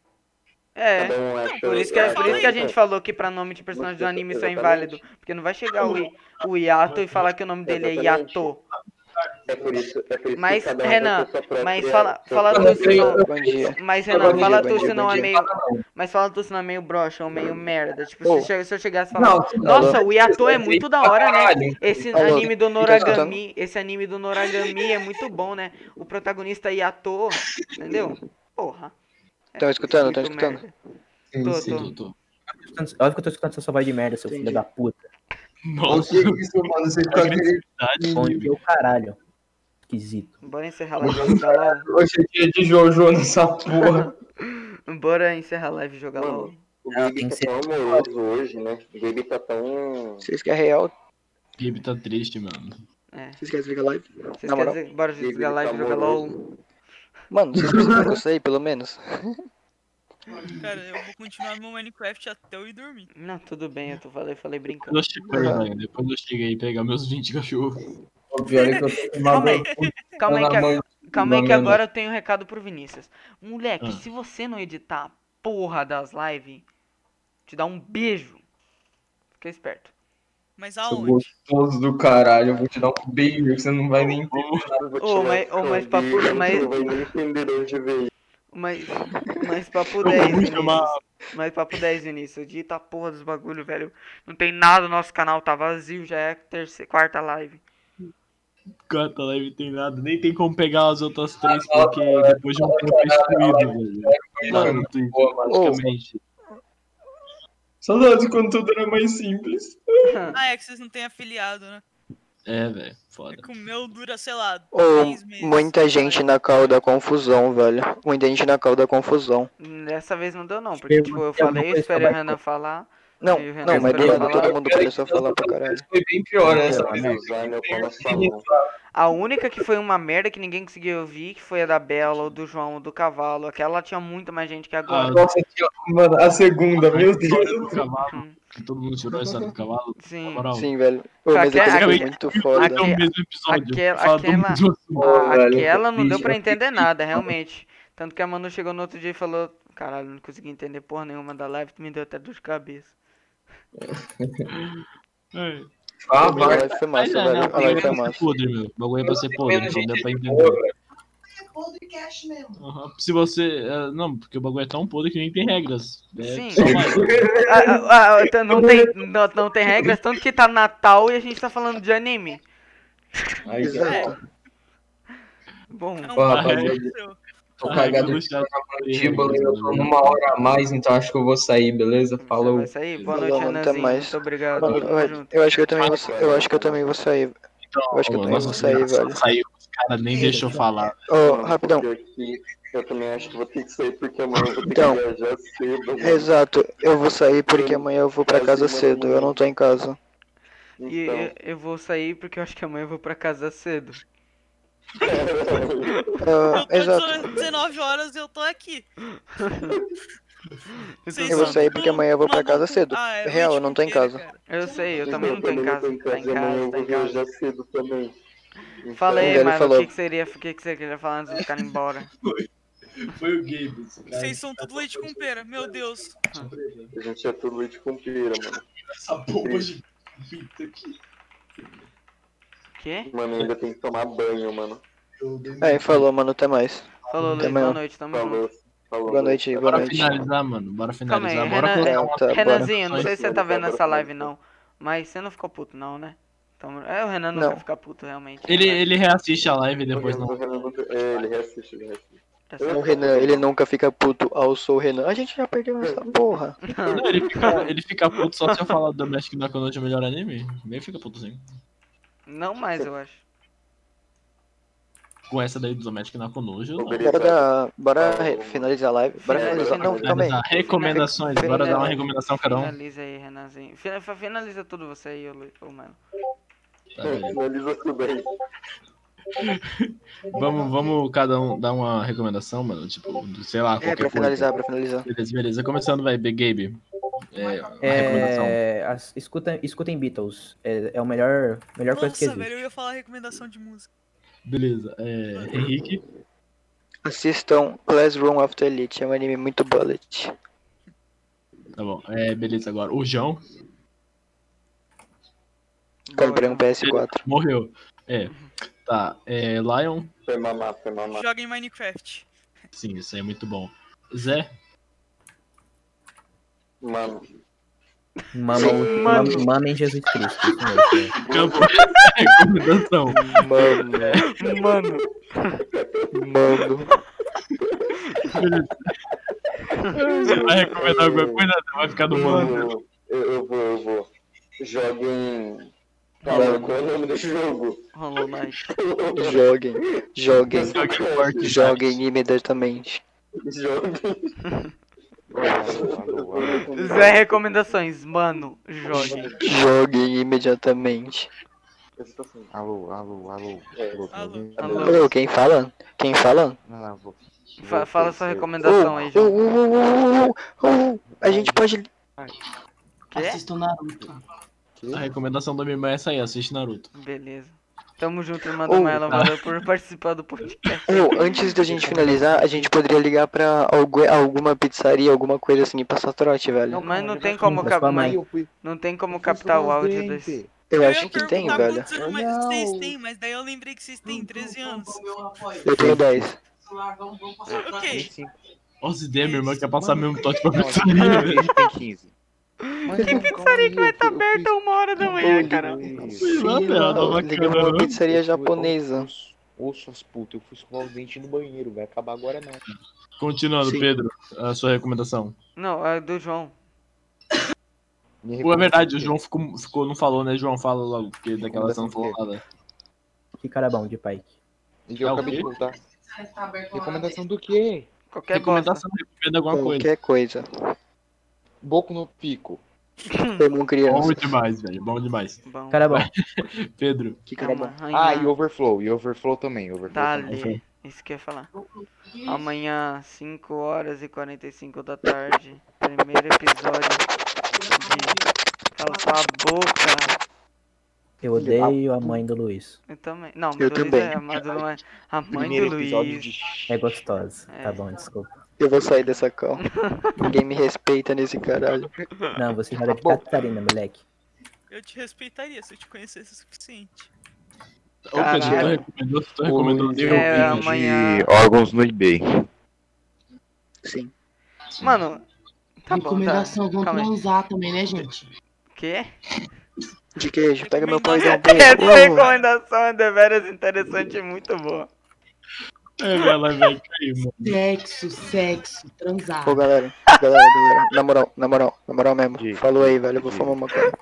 Speaker 2: É,
Speaker 1: Cada um acha-
Speaker 2: por isso que a gente falou que pra nome de personagem do anime isso é inválido. Porque não vai chegar o Yato e falar que o nome dele é Yato.
Speaker 1: É por isso
Speaker 2: Mas,
Speaker 1: que cada um
Speaker 2: Renan,
Speaker 1: vai ter sua própria-
Speaker 2: mas fala
Speaker 1: sua
Speaker 2: tu
Speaker 1: própria-
Speaker 2: senão.
Speaker 12: Bom dia.
Speaker 2: Mas, Renan, fala tu
Speaker 12: bom dia,
Speaker 2: senão
Speaker 12: bom
Speaker 2: é
Speaker 12: dia.
Speaker 2: meio. Mas fala tu senão é meio broxa ou meio merda. Tipo,
Speaker 12: Ô.
Speaker 2: se eu chegasse e falasse, nossa, o Yato é muito da hora, né? Esse
Speaker 12: Alô,
Speaker 2: anime do
Speaker 12: tá
Speaker 2: Noragami. Esse anime do Noragami é muito bom, né? O protagonista é Yato, entendeu? Porra.
Speaker 12: Tão escutando, tão
Speaker 2: Muito
Speaker 12: escutando?
Speaker 2: merda.
Speaker 8: Sim,
Speaker 2: Tô.
Speaker 4: Óbvio que eu tô escutando essa sua voz de merda, seu filho da puta.
Speaker 3: Nossa,
Speaker 8: Que isso, mano, você fica aquele...
Speaker 4: Bom dia, o caralho. Esquisito.
Speaker 2: Bora encerrar a live e jogar LOL.
Speaker 8: Hoje é dia de Jojo nessa porra.
Speaker 2: Bora encerrar a live e jogar LOL.
Speaker 1: O
Speaker 4: Não,
Speaker 1: Gabe
Speaker 4: tem
Speaker 1: tá
Speaker 4: que ser-
Speaker 1: tão amoroso hoje, né? O Gabe tá tão...
Speaker 12: Vocês querem real?
Speaker 3: Gabe tá triste, mano.
Speaker 2: É.
Speaker 12: Vocês querem desligar a live?
Speaker 2: Vocês
Speaker 12: Na moral.
Speaker 2: querem dizer, bora desligar a live e jogar LOL?
Speaker 12: Mano, vocês precisam que eu sei, pelo menos.
Speaker 6: Cara, eu vou continuar meu Minecraft até eu ir dormir.
Speaker 2: Não, tudo bem, eu falei brincando.
Speaker 3: Eu chego aí, velho. Depois eu cheguei aí pegar meus 20 cachorros.
Speaker 8: O pior é que eu tô com uma
Speaker 2: Calma aí,
Speaker 8: vergonha
Speaker 2: calma aí,
Speaker 8: na mão
Speaker 2: calma aí que
Speaker 8: mano.
Speaker 2: agora eu tenho um recado pro Vinícius. Moleque,
Speaker 3: Ah.
Speaker 2: se você não editar a porra das lives, te dá um beijo. Fica esperto.
Speaker 6: Mas
Speaker 8: Seu
Speaker 6: aonde?
Speaker 8: gostoso do caralho, eu vou te dar um beijo que você não vai nem entender.
Speaker 2: Mas
Speaker 1: vai nem entender de onde veio.
Speaker 2: mas papo 10, Vinícius. Mas papo 10, Vinícius. Edita a porra dos bagulho, velho. Não tem nada no nosso canal, tá vazio, já é quarta live.
Speaker 3: Quarta live tem nada, nem tem como pegar as outras três, porque depois de um tempo é excluído, velho. Lá no Twitter, praticamente.
Speaker 8: Saudades quando tudo era mais simples.
Speaker 6: Ah, é que vocês não têm afiliado, né?
Speaker 3: É, velho, foda.
Speaker 6: É que o meu dura, sei lá,
Speaker 12: Ô,
Speaker 6: 3 meses.
Speaker 12: muita gente na cal da confusão, velho. Muita gente na cal da confusão.
Speaker 2: Dessa vez não deu não, porque tipo, eu falei, eu esperei o Renan falar.
Speaker 12: Não,
Speaker 2: aí o Renan
Speaker 12: não, mas do
Speaker 2: esperou
Speaker 12: nada
Speaker 2: falar.
Speaker 12: todo mundo começou a falar pra caralho.
Speaker 8: Foi bem pior essa
Speaker 1: Vai, meu pau na sua mão.
Speaker 2: A única que foi uma merda que ninguém conseguiu ouvir, que foi a da Bela, ou do João, ou do Cavalo. Aquela tinha muito mais gente que agora.
Speaker 8: Nossa, mano, a segunda, meu
Speaker 3: Do
Speaker 8: Deus.
Speaker 3: cavalo, que todo mundo tirou a história do cavalo.
Speaker 2: Sim.
Speaker 3: Na moral.
Speaker 12: Sim, velho. Ô, mas aquele
Speaker 2: Aquela-
Speaker 12: foi muito foda.
Speaker 3: É o mesmo episódio.
Speaker 2: Aquela
Speaker 8: velho,
Speaker 2: aquela não deu
Speaker 8: triste,
Speaker 2: pra
Speaker 8: é
Speaker 2: entender nada, realmente. Tanto que a Manu chegou no outro dia e falou: caralho, não consegui entender porra nenhuma da live, tu me deu até dor de cabeça.
Speaker 3: É.
Speaker 8: Ah,
Speaker 12: A
Speaker 8: vai.
Speaker 12: live foi massa,
Speaker 3: Mas
Speaker 12: velho. A live foi
Speaker 3: é pra ser
Speaker 12: massa.
Speaker 3: podre, meu. O bagulho é pra ser podre,
Speaker 8: Menos
Speaker 3: não deu
Speaker 8: gente
Speaker 3: pra
Speaker 8: boa,
Speaker 3: entender.
Speaker 8: velho.
Speaker 11: É podcast mesmo.
Speaker 3: Uhum. Se você. Não, porque o bagulho é tão podre que nem tem regras. É
Speaker 2: Sim.
Speaker 3: só vai.
Speaker 2: Então não tem regras, tanto que tá Natal e a gente tá falando de anime.
Speaker 8: Aí,
Speaker 12: Exato.
Speaker 2: Bom,
Speaker 6: É um
Speaker 8: Pô,
Speaker 6: papo
Speaker 8: rapaziada,
Speaker 6: seu.
Speaker 8: tô
Speaker 3: Ah,
Speaker 8: cagado
Speaker 3: no
Speaker 8: de
Speaker 3: chat.
Speaker 8: mandíbula, eu tô numa hora a mais, então acho que eu vou sair, beleza?
Speaker 2: você
Speaker 8: Falou.
Speaker 2: vai sair? Boa
Speaker 12: Falou,
Speaker 2: noite,
Speaker 12: mano, até
Speaker 2: Renanzinho.
Speaker 12: mais.
Speaker 2: Muito obrigado.
Speaker 12: Mano,
Speaker 2: Tamo junto.
Speaker 12: eu acho que eu também vou, eu acho que eu também vou sair. Eu acho que eu também vou sair, velho.
Speaker 3: Saiu, os caras nem deixou falar.
Speaker 12: Ô,
Speaker 1: Mano,
Speaker 12: rapidão.
Speaker 1: porque aqui eu também acho que vou ter que sair porque amanhã eu vou ter
Speaker 12: Então,
Speaker 1: que viajar cedo. Mano.
Speaker 12: Exato, eu vou sair porque amanhã eu vou pra casa cedo, eu não tô em casa.
Speaker 2: E
Speaker 1: Então,
Speaker 2: eu vou sair porque eu acho que amanhã eu vou pra casa cedo.
Speaker 12: Ah,
Speaker 6: Eu tô
Speaker 12: exato.
Speaker 6: 19 horas e eu tô aqui. Vocês
Speaker 12: Eu vou
Speaker 6: são
Speaker 12: sair porque
Speaker 6: tudo
Speaker 12: amanhã eu vou pra casa
Speaker 6: maluco.
Speaker 12: cedo.
Speaker 6: Ah, é
Speaker 12: Real, eu
Speaker 6: noite
Speaker 12: não tô em
Speaker 6: funkeira,
Speaker 12: casa.
Speaker 6: cara.
Speaker 2: Eu sei, eu também não tô em
Speaker 1: não
Speaker 2: casa.
Speaker 1: tô em
Speaker 2: Tá em
Speaker 1: casa, amanhã
Speaker 2: casa,
Speaker 1: eu
Speaker 2: tá
Speaker 1: vou
Speaker 2: em casa.
Speaker 1: viajar cedo também. Então,
Speaker 2: Fala aí,
Speaker 12: Ele
Speaker 2: mano,
Speaker 12: falou.
Speaker 2: o que você queria falar antes de ficar embora?
Speaker 3: Foi o Gabe.
Speaker 6: Vocês são tudo leite com pera, meu Deus.
Speaker 1: A gente é tudo leite com pera, mano.
Speaker 3: Essa bomba de fita aqui.
Speaker 2: Quê?
Speaker 1: Mano, ainda tem que tomar banho, mano.
Speaker 12: Aí, falou, mano, até mais.
Speaker 2: Falou, Luiz,
Speaker 12: Amanhã.
Speaker 2: boa noite, tamo junto.
Speaker 1: Falou. Falou.
Speaker 12: Boa noite, boa
Speaker 3: Bora
Speaker 12: noite.
Speaker 3: finalizar, mano. Bora
Speaker 2: Calma aí,
Speaker 3: finalizar. Bora
Speaker 2: Renan,
Speaker 3: colocar uma...
Speaker 12: Tá, bora.
Speaker 2: Renanzinho, não sei se você tá vendo
Speaker 1: Bora,
Speaker 2: essa
Speaker 1: bora.
Speaker 2: live não, mas você não ficou puto não, né? Então, o Renan não
Speaker 12: Não.
Speaker 2: vai ficar puto realmente.
Speaker 3: Ele reassiste a live e depois
Speaker 1: O
Speaker 3: não.
Speaker 1: Renan nunca- É, ele reassiste, ele reassiste.
Speaker 2: Tá
Speaker 12: O
Speaker 2: certo.
Speaker 12: Renan, ele nunca fica puto ao sou o Renan. A gente já perdeu essa porra.
Speaker 3: Não, ele fica puto só se eu falar do Domestic Nakonojo é o melhor anime. Nem fica puto assim.
Speaker 2: Não mais, eu acho.
Speaker 3: Com essa daí do Domestic Nakonojo, não.
Speaker 12: Bora finalizar a live. Bora finalizar. Não, calma aí.
Speaker 3: Recomendações, bora dar uma recomendação cada um.
Speaker 2: Finaliza aí, Renanzinho. Finaliza tudo você aí, ô mano.
Speaker 3: Tá, beleza.
Speaker 1: Finaliza tudo aí.
Speaker 3: Vamos cada um dar uma recomendação, mano. Tipo, sei lá, qualquer
Speaker 12: É, pra
Speaker 3: coisa.
Speaker 12: finalizar, pra finalizar.
Speaker 3: Beleza. Começando, vai, Gabe. Uma recomendação.
Speaker 4: Escutem Beatles. É a melhor coisa que
Speaker 6: Nossa,
Speaker 4: existe.
Speaker 6: velho, eu ia falar recomendação de música.
Speaker 3: Beleza. Henrique.
Speaker 12: Assistam Classroom of the Elite, é um anime muito bullet.
Speaker 3: Tá bom. Beleza, agora. O João.
Speaker 12: Comprei um PS4.
Speaker 3: Morreu. Tá. Lion.
Speaker 1: Foi mamar.
Speaker 6: Joga em Minecraft.
Speaker 3: Sim, isso aí é muito bom. Zé.
Speaker 1: Mano.
Speaker 4: Mamem Jesus Cristo. Isso mesmo.
Speaker 3: Campo. Recomendação.
Speaker 12: Mano.
Speaker 3: Você vai recomendar alguma coisa? Você vai ficar no mano.
Speaker 1: Eu vou. Joguem. Calma, qual é o nome desse jogo?
Speaker 2: Hollow Knight.
Speaker 12: Joguem imediatamente.
Speaker 1: Joguem.
Speaker 2: Zé, recomendações, mano, jogue.
Speaker 12: Joguem imediatamente.
Speaker 5: Alô.
Speaker 6: Alô.
Speaker 12: Alô, quem fala?
Speaker 5: Não, vou.
Speaker 2: Fala sua recomendação aí, João.
Speaker 12: A gente pode.
Speaker 2: Quê?
Speaker 13: Assista o Naruto.
Speaker 3: A recomendação da minha irmã é essa aí, assiste Naruto.
Speaker 2: Beleza. Tamo junto, irmã da Maela. Valeu por participar do podcast.
Speaker 12: Antes da gente finalizar, a gente poderia ligar pra alguma pizzaria, alguma coisa assim e passar trote, velho.
Speaker 2: Mas não tem como não tem como captar o áudio desse.
Speaker 12: Eu acho que tem, velho.
Speaker 6: Vocês têm, mas daí eu lembrei que vocês têm 13 anos.
Speaker 12: Eu tenho 10.
Speaker 6: Ok.
Speaker 3: Olha as ideias, minha irmã quer passar mesmo trote pra
Speaker 5: Não,
Speaker 3: pizzaria, velho.
Speaker 5: tem 15.
Speaker 2: Que pizzaria que vai estar aberta 1h da manhã, cara?
Speaker 12: Liga pra uma pizzaria japonesa.
Speaker 5: Ô, suas putas, eu fui escovar o dente no banheiro, vai acabar agora não.
Speaker 3: Continuando,
Speaker 12: Sim.
Speaker 3: Pedro, a sua recomendação.
Speaker 2: Não, é do João.
Speaker 3: Pô, é verdade, o João não falou, né? João, fala logo, porque daquela você não falou nada.
Speaker 4: Que cara bom de Pike.
Speaker 5: Eu acabei de voltar. Recomendação do quê?
Speaker 2: Qualquer
Speaker 3: recomendação, recomenda alguma coisa.
Speaker 12: Qualquer coisa.
Speaker 5: Boco no pico.
Speaker 12: Como criança.
Speaker 3: Bom demais, velho. Bom demais.
Speaker 2: Bom.
Speaker 4: Cara bom.
Speaker 3: Pedro.
Speaker 12: Que cara bom.
Speaker 5: E Overflow. E Overflow também.
Speaker 2: Dale. Isso que eu ia falar. Amanhã, 5h45 da tarde. Primeiro episódio de Cala Sua Boca.
Speaker 4: Eu odeio a mãe do Luiz.
Speaker 2: Eu também. Não,
Speaker 12: Eu
Speaker 2: do Luiz
Speaker 12: também.
Speaker 2: é a mãe do, a mãe
Speaker 5: Primeiro
Speaker 2: do
Speaker 5: episódio
Speaker 2: Luiz.
Speaker 5: de...
Speaker 4: É gostosa.
Speaker 2: É.
Speaker 4: Tá bom, desculpa.
Speaker 12: Eu vou sair dessa cal. Ninguém me respeita nesse caralho.
Speaker 4: Não, você já era de Catarina, moleque.
Speaker 6: Eu te respeitaria se eu te conhecesse o suficiente.
Speaker 3: Ô, Pedro, tu recomendou
Speaker 2: amanhã...
Speaker 5: de órgãos no eBay.
Speaker 12: Sim.
Speaker 2: Mano, tá bom,
Speaker 13: Recomendação, vão
Speaker 2: calma aí.
Speaker 13: transar também, né, gente?
Speaker 2: Quê?
Speaker 12: De queijo. Pega meu pau e dá um beijo.
Speaker 2: Essa recomendação é deveras interessante e muito boa.
Speaker 3: É, ela vai cair, mano.
Speaker 13: Sexo, transar.
Speaker 12: Ô, galera. Na moral mesmo. Falou aí, velho. Eu vou fumar uma coisa.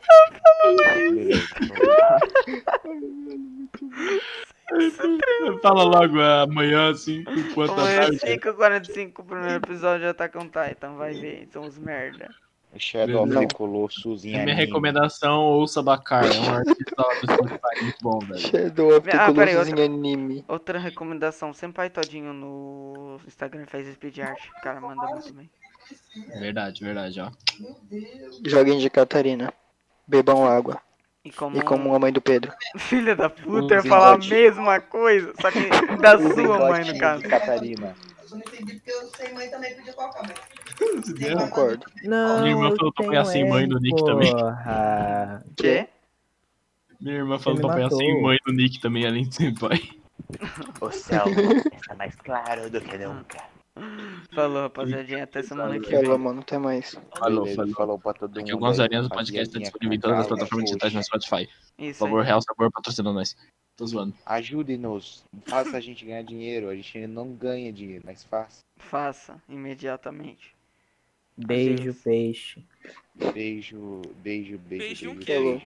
Speaker 3: Fala logo amanhã, assim, enquanto
Speaker 2: Amanhã,
Speaker 3: tarde.
Speaker 2: 5h45, o primeiro episódio de Attack on Titan. Vai ver, são uns merda.
Speaker 5: Shadow of the Colossus em
Speaker 3: Minha
Speaker 5: anime.
Speaker 3: recomendação, ouça Bacar. É um artista lá do Spotify muito bom, velho.
Speaker 12: Shadow of the
Speaker 2: Peraí,
Speaker 12: Colossus em anime.
Speaker 2: outra recomendação. Senpai Todinho no Instagram faz speed art. O cara manda muito bem.
Speaker 3: Verdade, ó.
Speaker 12: Joguem de Catarina. Bebam água.
Speaker 2: E
Speaker 12: E como a mãe do Pedro.
Speaker 2: Filha da puta, eu ia falar a mesma coisa, só que da sua mãe, no caso.
Speaker 5: Catarina.
Speaker 11: Eu não entendi porque eu sem mãe também podia colocar mãe.
Speaker 12: Concordo.
Speaker 4: Não,
Speaker 3: Minha irmã falou pra apanhar sem mãe no Nick também.
Speaker 4: Porra.
Speaker 2: Quê?
Speaker 3: Minha irmã falou
Speaker 4: Você
Speaker 3: pra
Speaker 4: me
Speaker 3: apanhar
Speaker 4: matou.
Speaker 3: sem mãe no Nick também, além de ser pai.
Speaker 5: O céu está mais claro do que nunca.
Speaker 2: Falou, rapaziadinha, até semana que vem.
Speaker 12: Falou, mano. Até mais.
Speaker 5: Falou pra todo mundo.
Speaker 3: Aqui o Gonzarinhas, o
Speaker 5: aí,
Speaker 3: podcast tá
Speaker 5: rapaziadinha,
Speaker 3: disponível em todas as
Speaker 5: Cacau,
Speaker 3: plataformas digitais no Spotify.
Speaker 2: Isso
Speaker 3: Por favor,
Speaker 2: aí.
Speaker 3: Real Sabor patrocina nós. Tô zoando.
Speaker 5: Ajude-nos. Faça a gente ganhar dinheiro. A gente não ganha dinheiro, mas faça.
Speaker 2: Faça, imediatamente.
Speaker 4: Beijo, peixe.
Speaker 5: Beijo.
Speaker 6: Beijo,
Speaker 12: Falou.